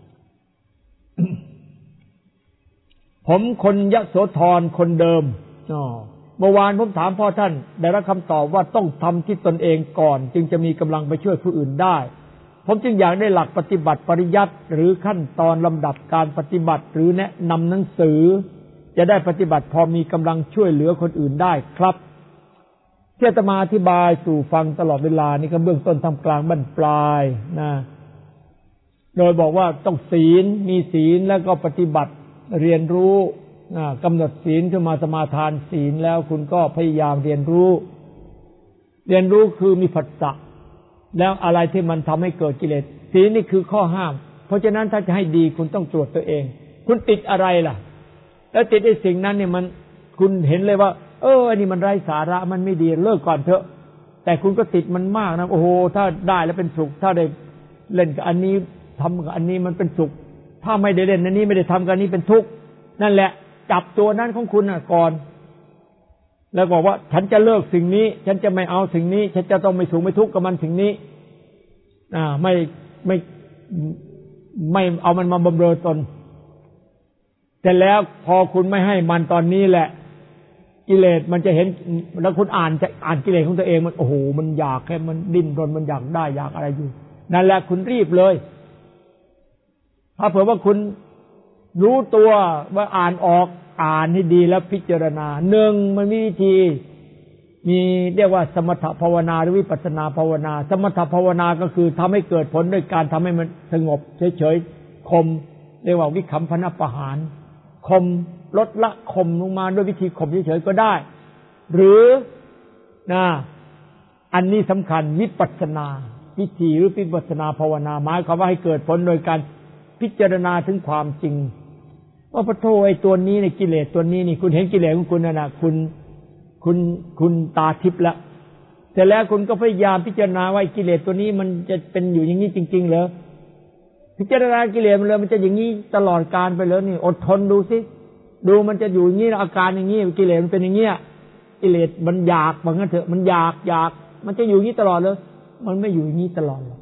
ผมคนยโสธรคนเดิมอ๋อเมื่อวานผมถามพ่อท่านได้รับคำตอบว่าต้องทำที่ตนเองก่อนจึงจะมีกำลังไปช่วยผู้อื่นได้ผมจึงอยากได้หลักปฏิบัติปริยัติหรือขั้นตอนลำดับการปฏิบัติหรือแนะนำหนังสือจะได้ปฏิบัติพอมีกำลังช่วยเหลือคนอื่นได้ครับที่อาตมาอธิบายสู่ฟังตลอดเวลานี่ก็เบื้องต้นทำกลางบั้นปลายนะโดยบอกว่าต้องศีลมีศีลแล้วก็ปฏิบัติเรียนรู้กำหนดศีลขึ้นมาสมาทานศีลแล้วคุณก็พยายามเรียนรู้เรียนรู้คือมีผัสสะแล้วอะไรที่มันทำให้เกิดกิเลสศีลนี่คือข้อห้ามเพราะฉะนั้นถ้าจะให้ดีคุณต้องตรวจตัวเองคุณติดอะไรล่ะแล้วติดไอ้สิ่งนั้นเนี่ยมันคุณเห็นเลยว่าเอออันนี้มันไร้สาระมันไม่ดีเลิกก่อนเถอะแต่คุณก็ติดมันมากนะโอ้โหถ้าได้แล้วเป็นสุขถ้าได้เล่นกับอันนี้ทำกับอันนี้มันเป็นสุขถ้าไม่ได้เล่นอันนี้ไม่ได้ทำกับอันนี้เป็นทุกข์นั่นแหละจับตัวนั้นของคุณน่ะก่อนแล้วบอกว่าฉันจะเลิกสิ่งนี้ฉันจะไม่เอาสิ่งนี้ฉันจะต้องไม่สุขไม่ทุกข์กับมันสิ่งนี้อ่าไม่ไม่ไม่เอามันมาบำเรอตนแต่แล้วพอคุณไม่ให้มันตอนนี้แหละกิเลสมันจะเห็นแล้วคุณอ่านจะอ่านกิเลสของตัวเองมันโอ้โหมันอยากแค่มันดิ้นรนมันอยากได้อยากอะไรอยู่นั่นแหละคุณรีบเลยถ้าเผื่อว่าคุณรู้ตัวว่าอ่านออกอ่านให้ดีแล้วพิจารณาหนึ่งมันมีวิธีมีเรียกว่าสมถภาวนาหรือวิปัสสนาภาวนาสมถภาวนาก็คือทำให้เกิดผลด้วยการทำให้มันสงบเฉยๆข่มเรียกว่าวิคัมภนประหารข่มลดละข่มลงมาด้วยวิธีข่มเฉยๆก็ได้หรือนะอันนี้สำคัญวิปัสสนาวิธีหรือวิปัสสนาภาวนาหมายความว่าให้เกิดผลโดยการพิจารณาถึงความจริงว่าพระโทไอ้ตัวนี้ในกิเลสตัวนี้นี่คุณเห็นกิเลสของคุณน่ะนะคุณคุณคุณตาทิพย์ละเสร็จแล้วคุณก็พยายามพิจารณาว่ากิเลสตัวนี้มันจะเป็นอยู่อย่างนี้จริงๆเหรอพิจารณากิเลสมันเลยมันจะอย่างนี้ตลอดกาลไปเลยนี่อดทนดูสิดูมันจะอยู่อย่างนี้อาการอย่างนี้กิเลสมันเป็นอย่างเงี้ยกิเลสมันอยากว่างั้นเถอะมันอยากอยากมันจะอยู่อย่างนี้ตลอดเลยมันไม่อยู่อย่างนี้ตลอดหรอก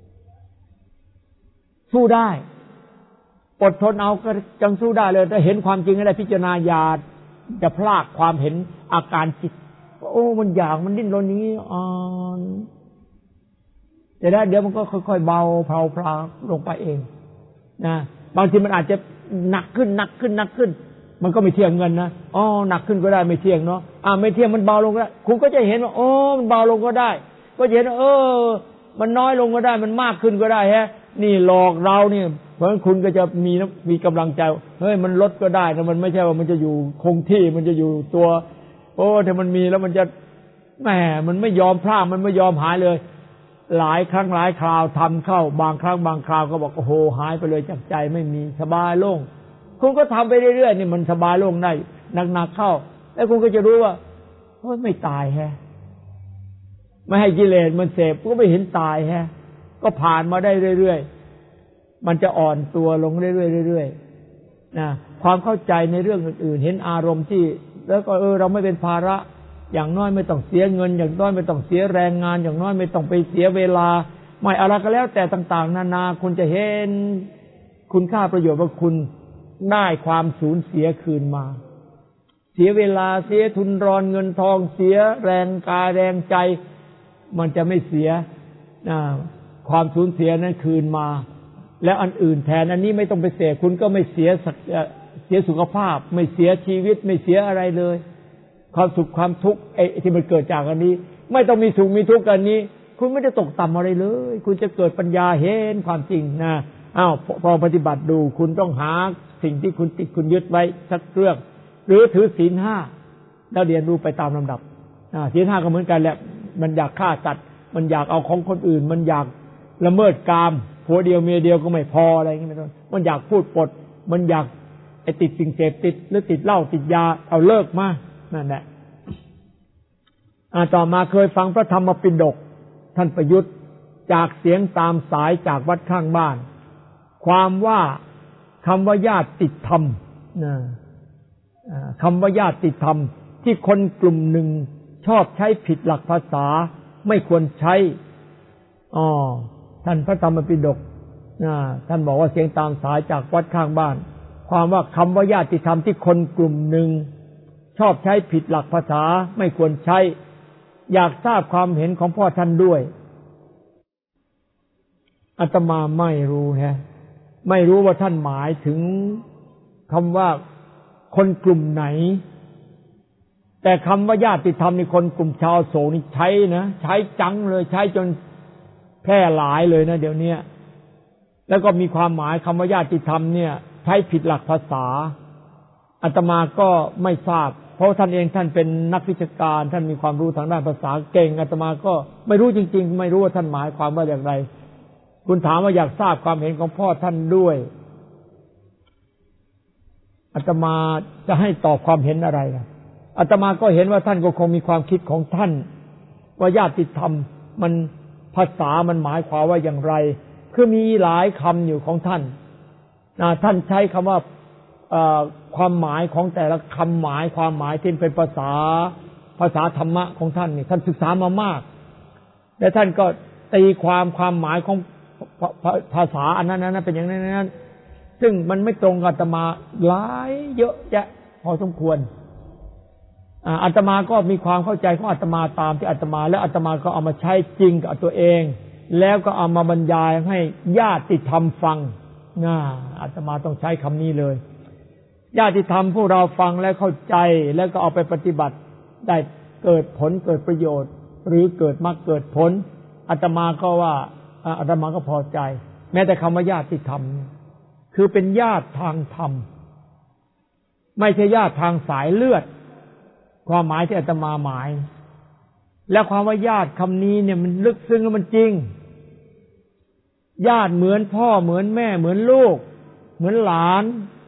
สู้ได้อดทนเอาก็จังสู้ได้เลยถ้าเห็นความจริงได้พิจารณาญาณจะพลากความเห็นอาการจิตโอ้มันอยากมันดิ้นรนอย่างนี้อ่อนแต่ได้เดี๋ยวมันก็ค่อยๆเบาเพลาพลาลงไปเองนะบางทีมันอาจจะหนักขึ้นหนักขึ้นหนักขึ้นมันก็ไม่เที่ยงเงินนะอ๋อหนักขึ้นก็ได้ไม่เที่ยงเนาะอ่าไม่เที่ยงมันเบาลงก็ได้คุณก็จะเห็นว่าโอ้มันเบาลงก็ได้ก็เห็นว่าเออมันน้อยลงก็ได้มันมากขึ้นก็ได้ฮะนี่หลอกเราเนี่ยเพราะฉะนั้นคุณก็จะมีมีกำลังใจเฮ้ยมันลดก็ได้แต่มันไม่ใช่ว่ามันจะอยู่คงที่มันจะอยู่ตัวโอ้ถ้ามันมีแล้วมันจะแหมมันไม่ยอมพลาดมันไม่ยอมหายเลยหลายครั้งหลายคราวทำเข้าบางครั้งบางคราวก็บอกโอ้โหหายไปเลยจากใจไม่มีสบายโล่งคุณก็ทำไปเรื่อยๆนี่มันสบายโล่งได้หนักๆเข้าแล้วคุณก็จะรู้ว่าเฮ้ยไม่ตายแฮะไม่ให้กิเลสมันเสพก็ไม่เห็นตายแฮะก็ผ่านมาได้เรื่อยๆมันจะอ่อนตัวลงเรื่อยๆเรื่อยๆนะความเข้าใจในเรื่องอื่นๆเห็นอารมณ์ที่แล้วก็เออเราไม่เป็นภาระอย่างน้อยไม่ต้องเสียเงินอย่างน้อยไม่ต้องเสียแรงงานอย่างน้อยไม่ต้องไปเสียเวลาไม่อะไรก็แล้วแต่ต่างๆนานาคุณจะเห็นคุณค่าประโยชน์ว่าคุณได้ความสูญเสียคืนมาเสียเวลาเสียทุนรอนเงินทองเสียแรงกายแรงใจมันจะไม่เสียความสูญเสียนั้นคืนมาแล้วอันอื่นแทนอันนี้ไม่ต้องไปเสียคุณก็ไม่เสียเสียสุขภาพไม่เสียชีวิตไม่เสียอะไรเลยความสุขความทุกข์ไอ้ที่มันเกิดจากอันนี้ไม่ต้องมีสุขมีทุกข์กันนี้คุณไม่ได้ตกต่ำอะไรเลยคุณจะเกิดปัญญาเห็นความจริงนะอ้าวพอปฏิบัติดูคุณต้องหาสิ่งที่คุณติดคุณยึดไว้สักเรื่องหรือถือศีลห้าแล้วเรียนรู้ไปตามลำดับศีลห้าก็เหมือนกันแหละมันอยากฆ่าสัตว์มันอยากเอาของคนอื่นมันอยากละเมิดกามผัวเดียวเมียเดียวก็ไม่พออะไรอย่างนี้เป็นต้นมันอยากพูดปดมันอยากไอ้ติดสิ่งเสพติดหรือติดเหล้าติดยาเอาเลิกมานั่นแหละต่อมาเคยฟังพระธรรมปิฎกท่านประยุทธ์จากเสียงตามสายจากวัดข้างบ้านความว่าคำว่าญาติธรรมนะคำว่าญาติธรรมที่คนกลุ่มหนึ่งชอบใช้ผิดหลักภาษาไม่ควรใช้อ๋อท่านพระธรรมปิฎกนะท่านบอกว่าเสียงตามสายจากวัดข้างบ้านความว่าคำว่าญาติธรรมที่คนกลุ่มหนึ่งชอบใช้ผิดหลักภาษาไม่ควรใช้อยากทราบความเห็นของพ่อท่านด้วยอาตมาไม่รู้ฮะไม่รู้ว่าท่านหมายถึงคำว่าคนกลุ่มไหนแต่คำว่าญาติธรรมนี่คนกลุ่มชาวโศกนี่ใช้นะใช้จังเลยใช้จนแพร่หลายเลยนะเดี๋ยวนี้แล้วก็มีความหมายคำว่าญาติธรรมเนี่ยใช้ผิดหลักภาษาอาตมาก็ไม่ทราบเพราะท่านเองท่านเป็นนักวิชาการท่านมีความรู้ทางด้านภาษาเก่งอาตมาก็ไม่รู้จริงๆไม่รู้ว่าท่านหมายความว่าอย่างไรคุณถามว่าอยากทราบความเห็นของพ่อท่านด้วยอาตมาจะให้ตอบความเห็นอะไรล่ะอาตมาก็เห็นว่าท่านก็คงมีความคิดของท่านว่าญาติธรรมมันภาษามันหมายความว่าอย่างไรคือมีหลายคำอยู่ของท่านท่านใช้คำว่าความหมายของแต่ละคำหมายความหมายที่เป็นภาษาภาษาธรรมะของท่านนี่ท่านศึกษามามากและท่านก็ตีความความหมายของภาษาอันนั้นนั้นเป็นอย่างนั้นนั้นซึ่งมันไม่ตรงกับอาตมาหลายเยอะแยะพอสมควรอาตมาก็มีความเข้าใจของอาตมาตามที่อาตมาแล้วอาตมาก็เอามาใช้จริงกับตัวเองแล้วก็เอามาบรรยายให้ญาติธรรมฟังนะอาตมาต้องใช้คำนี้เลยญาติธรรมพวกเราฟังแล้วเข้าใจแล้วก็เอาไปปฏิบัติได้เกิดผลเกิดประโยชน์หรือเกิดมรรคเกิดผลอาตมาก็ว่าอาตมาก็พอใจแม้แต่คำว่าญาติธรรมคือเป็นญาติทางธรรมไม่ใช่ญาติทางสายเลือดความหมายที่อาตมาหมายและความว่าญาติคำนี้เนี่ยมันลึกซึ้งและมันจริงญาติเหมือนพ่อเหมือนแม่เหมือนลูกเหมือนหลาน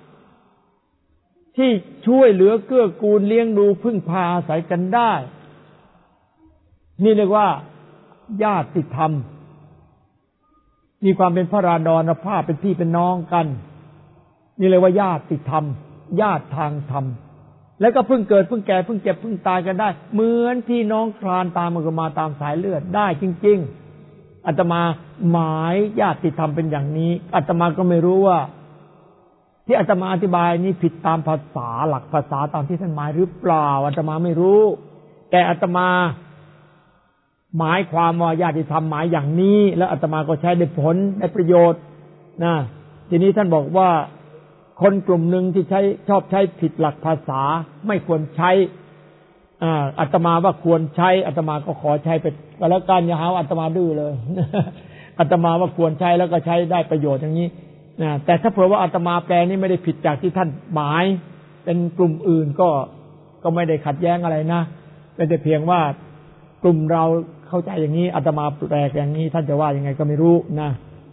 ที่ช่วยเหลือเกื้อกูลเลี้ยงดูพึ่งพาอาศัยกันได้นี่เรียกว่าญาติธรรมมีความเป็นพระราดรภาพเป็นพี่เป็นน้องกันนี่เรียกว่าญาติธรรมญาติทางธรรมแล้วก็เพิ่งเกิดเพิ่งแก่เพิ่งเจ็บเพิ่งตายกันได้เหมือนพี่น้องคลานตามกันมาตามสายเลือดได้จริงๆอาตมาหมายญาติธรรมเป็นอย่างนี้อาตมาก็ไม่รู้ว่าที่อาตมาอธิบายนี้ผิดตามภาษาหลักภาษาตามที่ท่านหมายหรือเปล่าอาตมาไม่รู้แต่อาตมาหมายความว่าญาติธรรมหมายอย่างนี้แล้วอาตมาก็ใช้ได้ผลได้ประโยชน์นะทีนี้ท่านบอกว่าคนกลุ่มหนึ่งที่ใช้ชอบใช้ผิดหลักภาษาไม่ควรใช้อ่าอาตมาว่าควรใช้อาตมาก็ขอใช้ไปก็แล้วกันอย่าหาว่าอาตมาดื้อเลยอาตมาว่าควรใช้แล้วก็ใช้ได้ประโยชน์อย่างนี้นะแต่ถ้าเผื่อว่าอาตมาแปลนี้ไม่ได้ผิดจากที่ท่านหมายเป็นกลุ่มอื่นก็ก็ไม่ได้ขัดแย้งอะไรนะเป็นแต่เพียงว่ากลุ่มเราเข้าใจอย่างนี้อาตมาแปลอย่างนี้ท่านจะว่ายังไงก็ไม่รู้นะ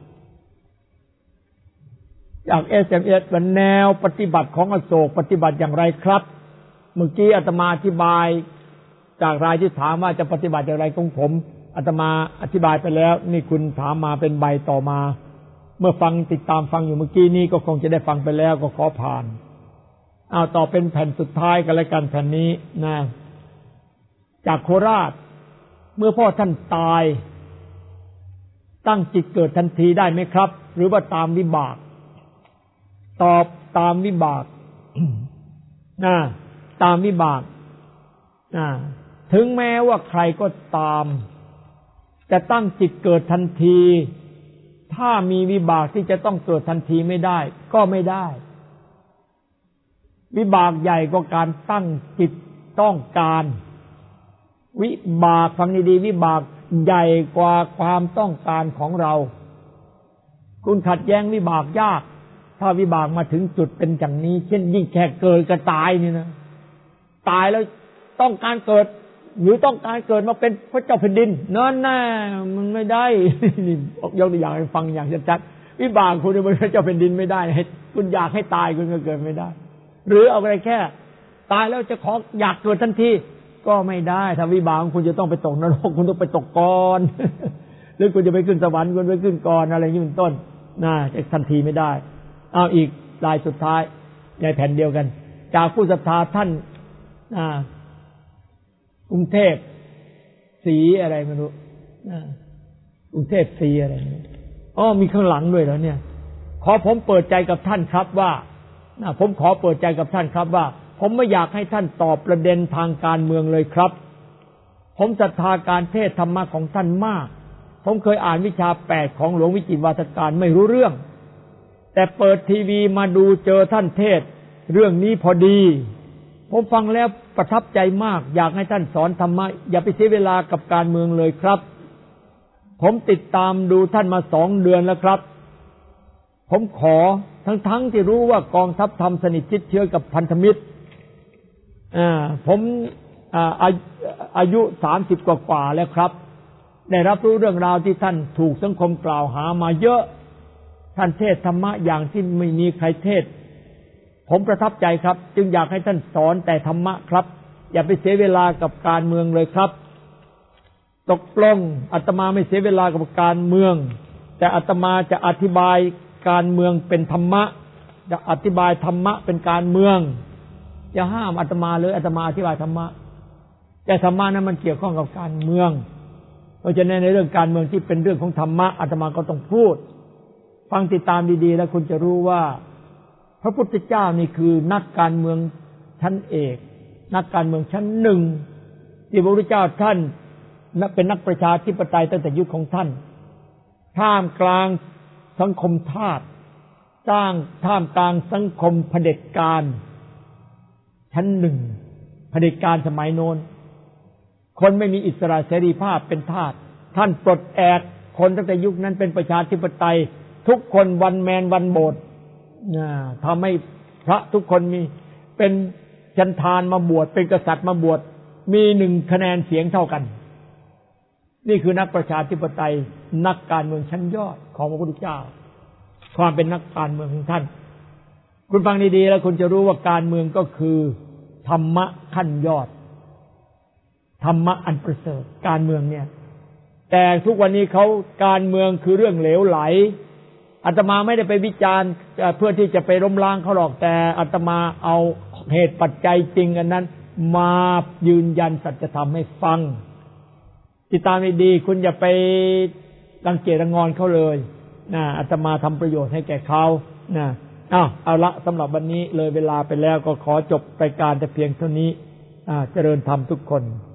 จาก เอส เอ็ม เอส เป็นแนวปฏิบัติของอโศกปฏิบัติอย่างไรครับเมื่อกี้อาตมาอธิบายจากรายที่ถามว่าจะปฏิบัติอย่างไรของผมอาตมาอธิบายไปแล้วนี่คุณถามมาเป็นใบต่อมาเมื่อฟังติดตามฟังอยู่เมื่อกี้นี้ก็คงจะได้ฟังไปแล้วก็ขอผ่านเอาต่อเป็นแผ่นสุดท้ายกันแล้วกันแผ่นนี้นะจากโคราชเมื่อพ่อท่านตายตั้งจิตเกิดทันทีได้ไหมครับหรือว่าตามวิบากตอบตามวิบาก นะตามวิบากนะถึงแม้ว่าใครก็ตามจะตั้งจิตเกิดทันทีถ้ามีวิบากที่จะต้องเกิดทันทีไม่ได้ก็ไม่ได้วิบากใหญ่ก็การตั้งจิตต้องการวิบากฟังดีๆวิบากใหญ่กว่าความต้องการของเราคุณขัดแย้งวิบากยากถ้าวิบากมาถึงจุดเป็นอย่างนี้เช่นยิ่งแค่เกิดกับตายนี่นะตายแล้วต้องการเกิดหรือต้องการเกิดมาเป็นพระเจ้าแผ่นดินนั่นแน่มันไม่ได้นี่ยกตัวอย่างให้ฟังอย่างชัดๆวิบากคุณจะเป็นพระเจ้าแผ่นดินไม่ได้ให้คุณอยากให้ตายคุณก็เกิดไม่ได้หรือเอาอะไรแค่ตายแล้วจะขออยากเกิดทันทีก็ไม่ได้ถ้าวิบากคุณจะต้องไปตกนรกคุณต้องไปตกก่อนหรือคุณจะไปขึ้นสวรรค์คุณไปขึ้นก่อนอะไรอย่างนี้เป็นต้นน่าจะทันทีไม่ได้เอาอีกรายสุดท้ายในแผ่นเดียวกันจากผู้ศรัทธาท่านกรุงเทพสีอะไรไม่รู้กรุงเทพสีอะไรอ๋อมีข้างหลังด้วยแล้วเนี่ยขอผมเปิดใจกับท่านครับว่าผมขอเปิดใจกับท่านครับว่าผมไม่อยากให้ท่านตอบประเด็นทางการเมืองเลยครับผมศรัทธาการเทศธรรมะของท่านมากผมเคยอ่านวิชาแปดของหลวงวิจิตรวาทการไม่รู้เรื่องแต่เปิดทีวีมาดูเจอท่านเทศเรื่องนี้พอดีผมฟังแล้วประทับใจมากอยากให้ท่านสอนธรรมะอย่าไปเสียเวลากับการเมืองเลยครับผมติดตามดูท่านมาสองเดือนแล้วครับผมขอทั้งๆที่รู้ว่ากองทัพธรรมสนิทชิดเชื้อกับพันธมิตรอ่าผมอ่าอายุสามสิบกว่าๆแล้วครับได้รับรู้เรื่องราวที่ท่านถูกสังคมกล่าวหามาเยอะท่านเทศธรรมะอย่างที่ไม่มีใครเทศผมประทับใจครับจึงอยากให้ท่านสอนแต่ธรรมะครับอย่าไปเสียเวลากับการเมืองเลยครับตกลงอาตมาไม่เสียเวลากับการเมืองแต่อาตมาจะอธิบายการเมืองเป็นธรรมะจะอธิบายธรรมะเป็นการเมืองอย่าห้ามอาตมาเลยอาตมาอธิบายธรรมะแต่ธรรมะนั้นมันเกี่ยวข้องกับการเมืองเพราะฉะนั้นในเรื่องการเมืองที่เป็นเรื่องของธรรมะอาตมาก็ต้องพูดฟังติดตามดีๆแล้วคุณจะรู้ว่าพระพุทธเจ้านี่คือนักการเมืองชั้นเอกนักการเมืองชั้นหนึ่งที่พระพุทธเจ้าท่านเป็นนักประชาธิปไตยตั้งแต่ยุคของท่านท่ามกลางสังคมทาสสร้างท่ามกลางสังคมเผด็จการชั้นหนึ่งเผด็จการสมัยโน้นคนไม่มีอิสระเสรีภาพเป็นทาสท่านปลดแอกคนตั้งแต่ยุคนั้นเป็นประชาธิปไตยทุกคนวันแมนวันโบสถ์ทำให้พระทุกคนมีเป็นจันทานมาบวชเป็นกษัตริย์มาบวชมีหนึ่งคะแนนเสียงเท่ากันนี่คือนักประชาธิปไตยนักการเมืองชั้นยอดของพระพุทธเจ้าความเป็นนักการเมืองของท่านคุณฟังดีๆแล้วคุณจะรู้ว่าการเมืองก็คือธรรมะขั้นยอดธรรมะอันประเสริฐการเมืองเนี่ยแต่ทุกวันนี้เขาการเมืองคือเรื่องเหลวไหลอาตมาไม่ได้ไปวิจารณ์เพื่อที่จะไปล้มล้างเขาหรอกแต่อาตมาเอาเหตุปัจจัยจริงอันนั้นมายืนยันสัจธรรมให้ฟังติดตามให้ดีคุณอย่าไปรังเกียจรังงอนเขาเลยนะอาตมาทำประโยชน์ให้แก่เขานะอ้าวเอาละสำหรับวันนี้เลยเวลาไปแล้วก็ขอจบรายการแต่เพียงเท่านี้เจริญธรรมทุกคน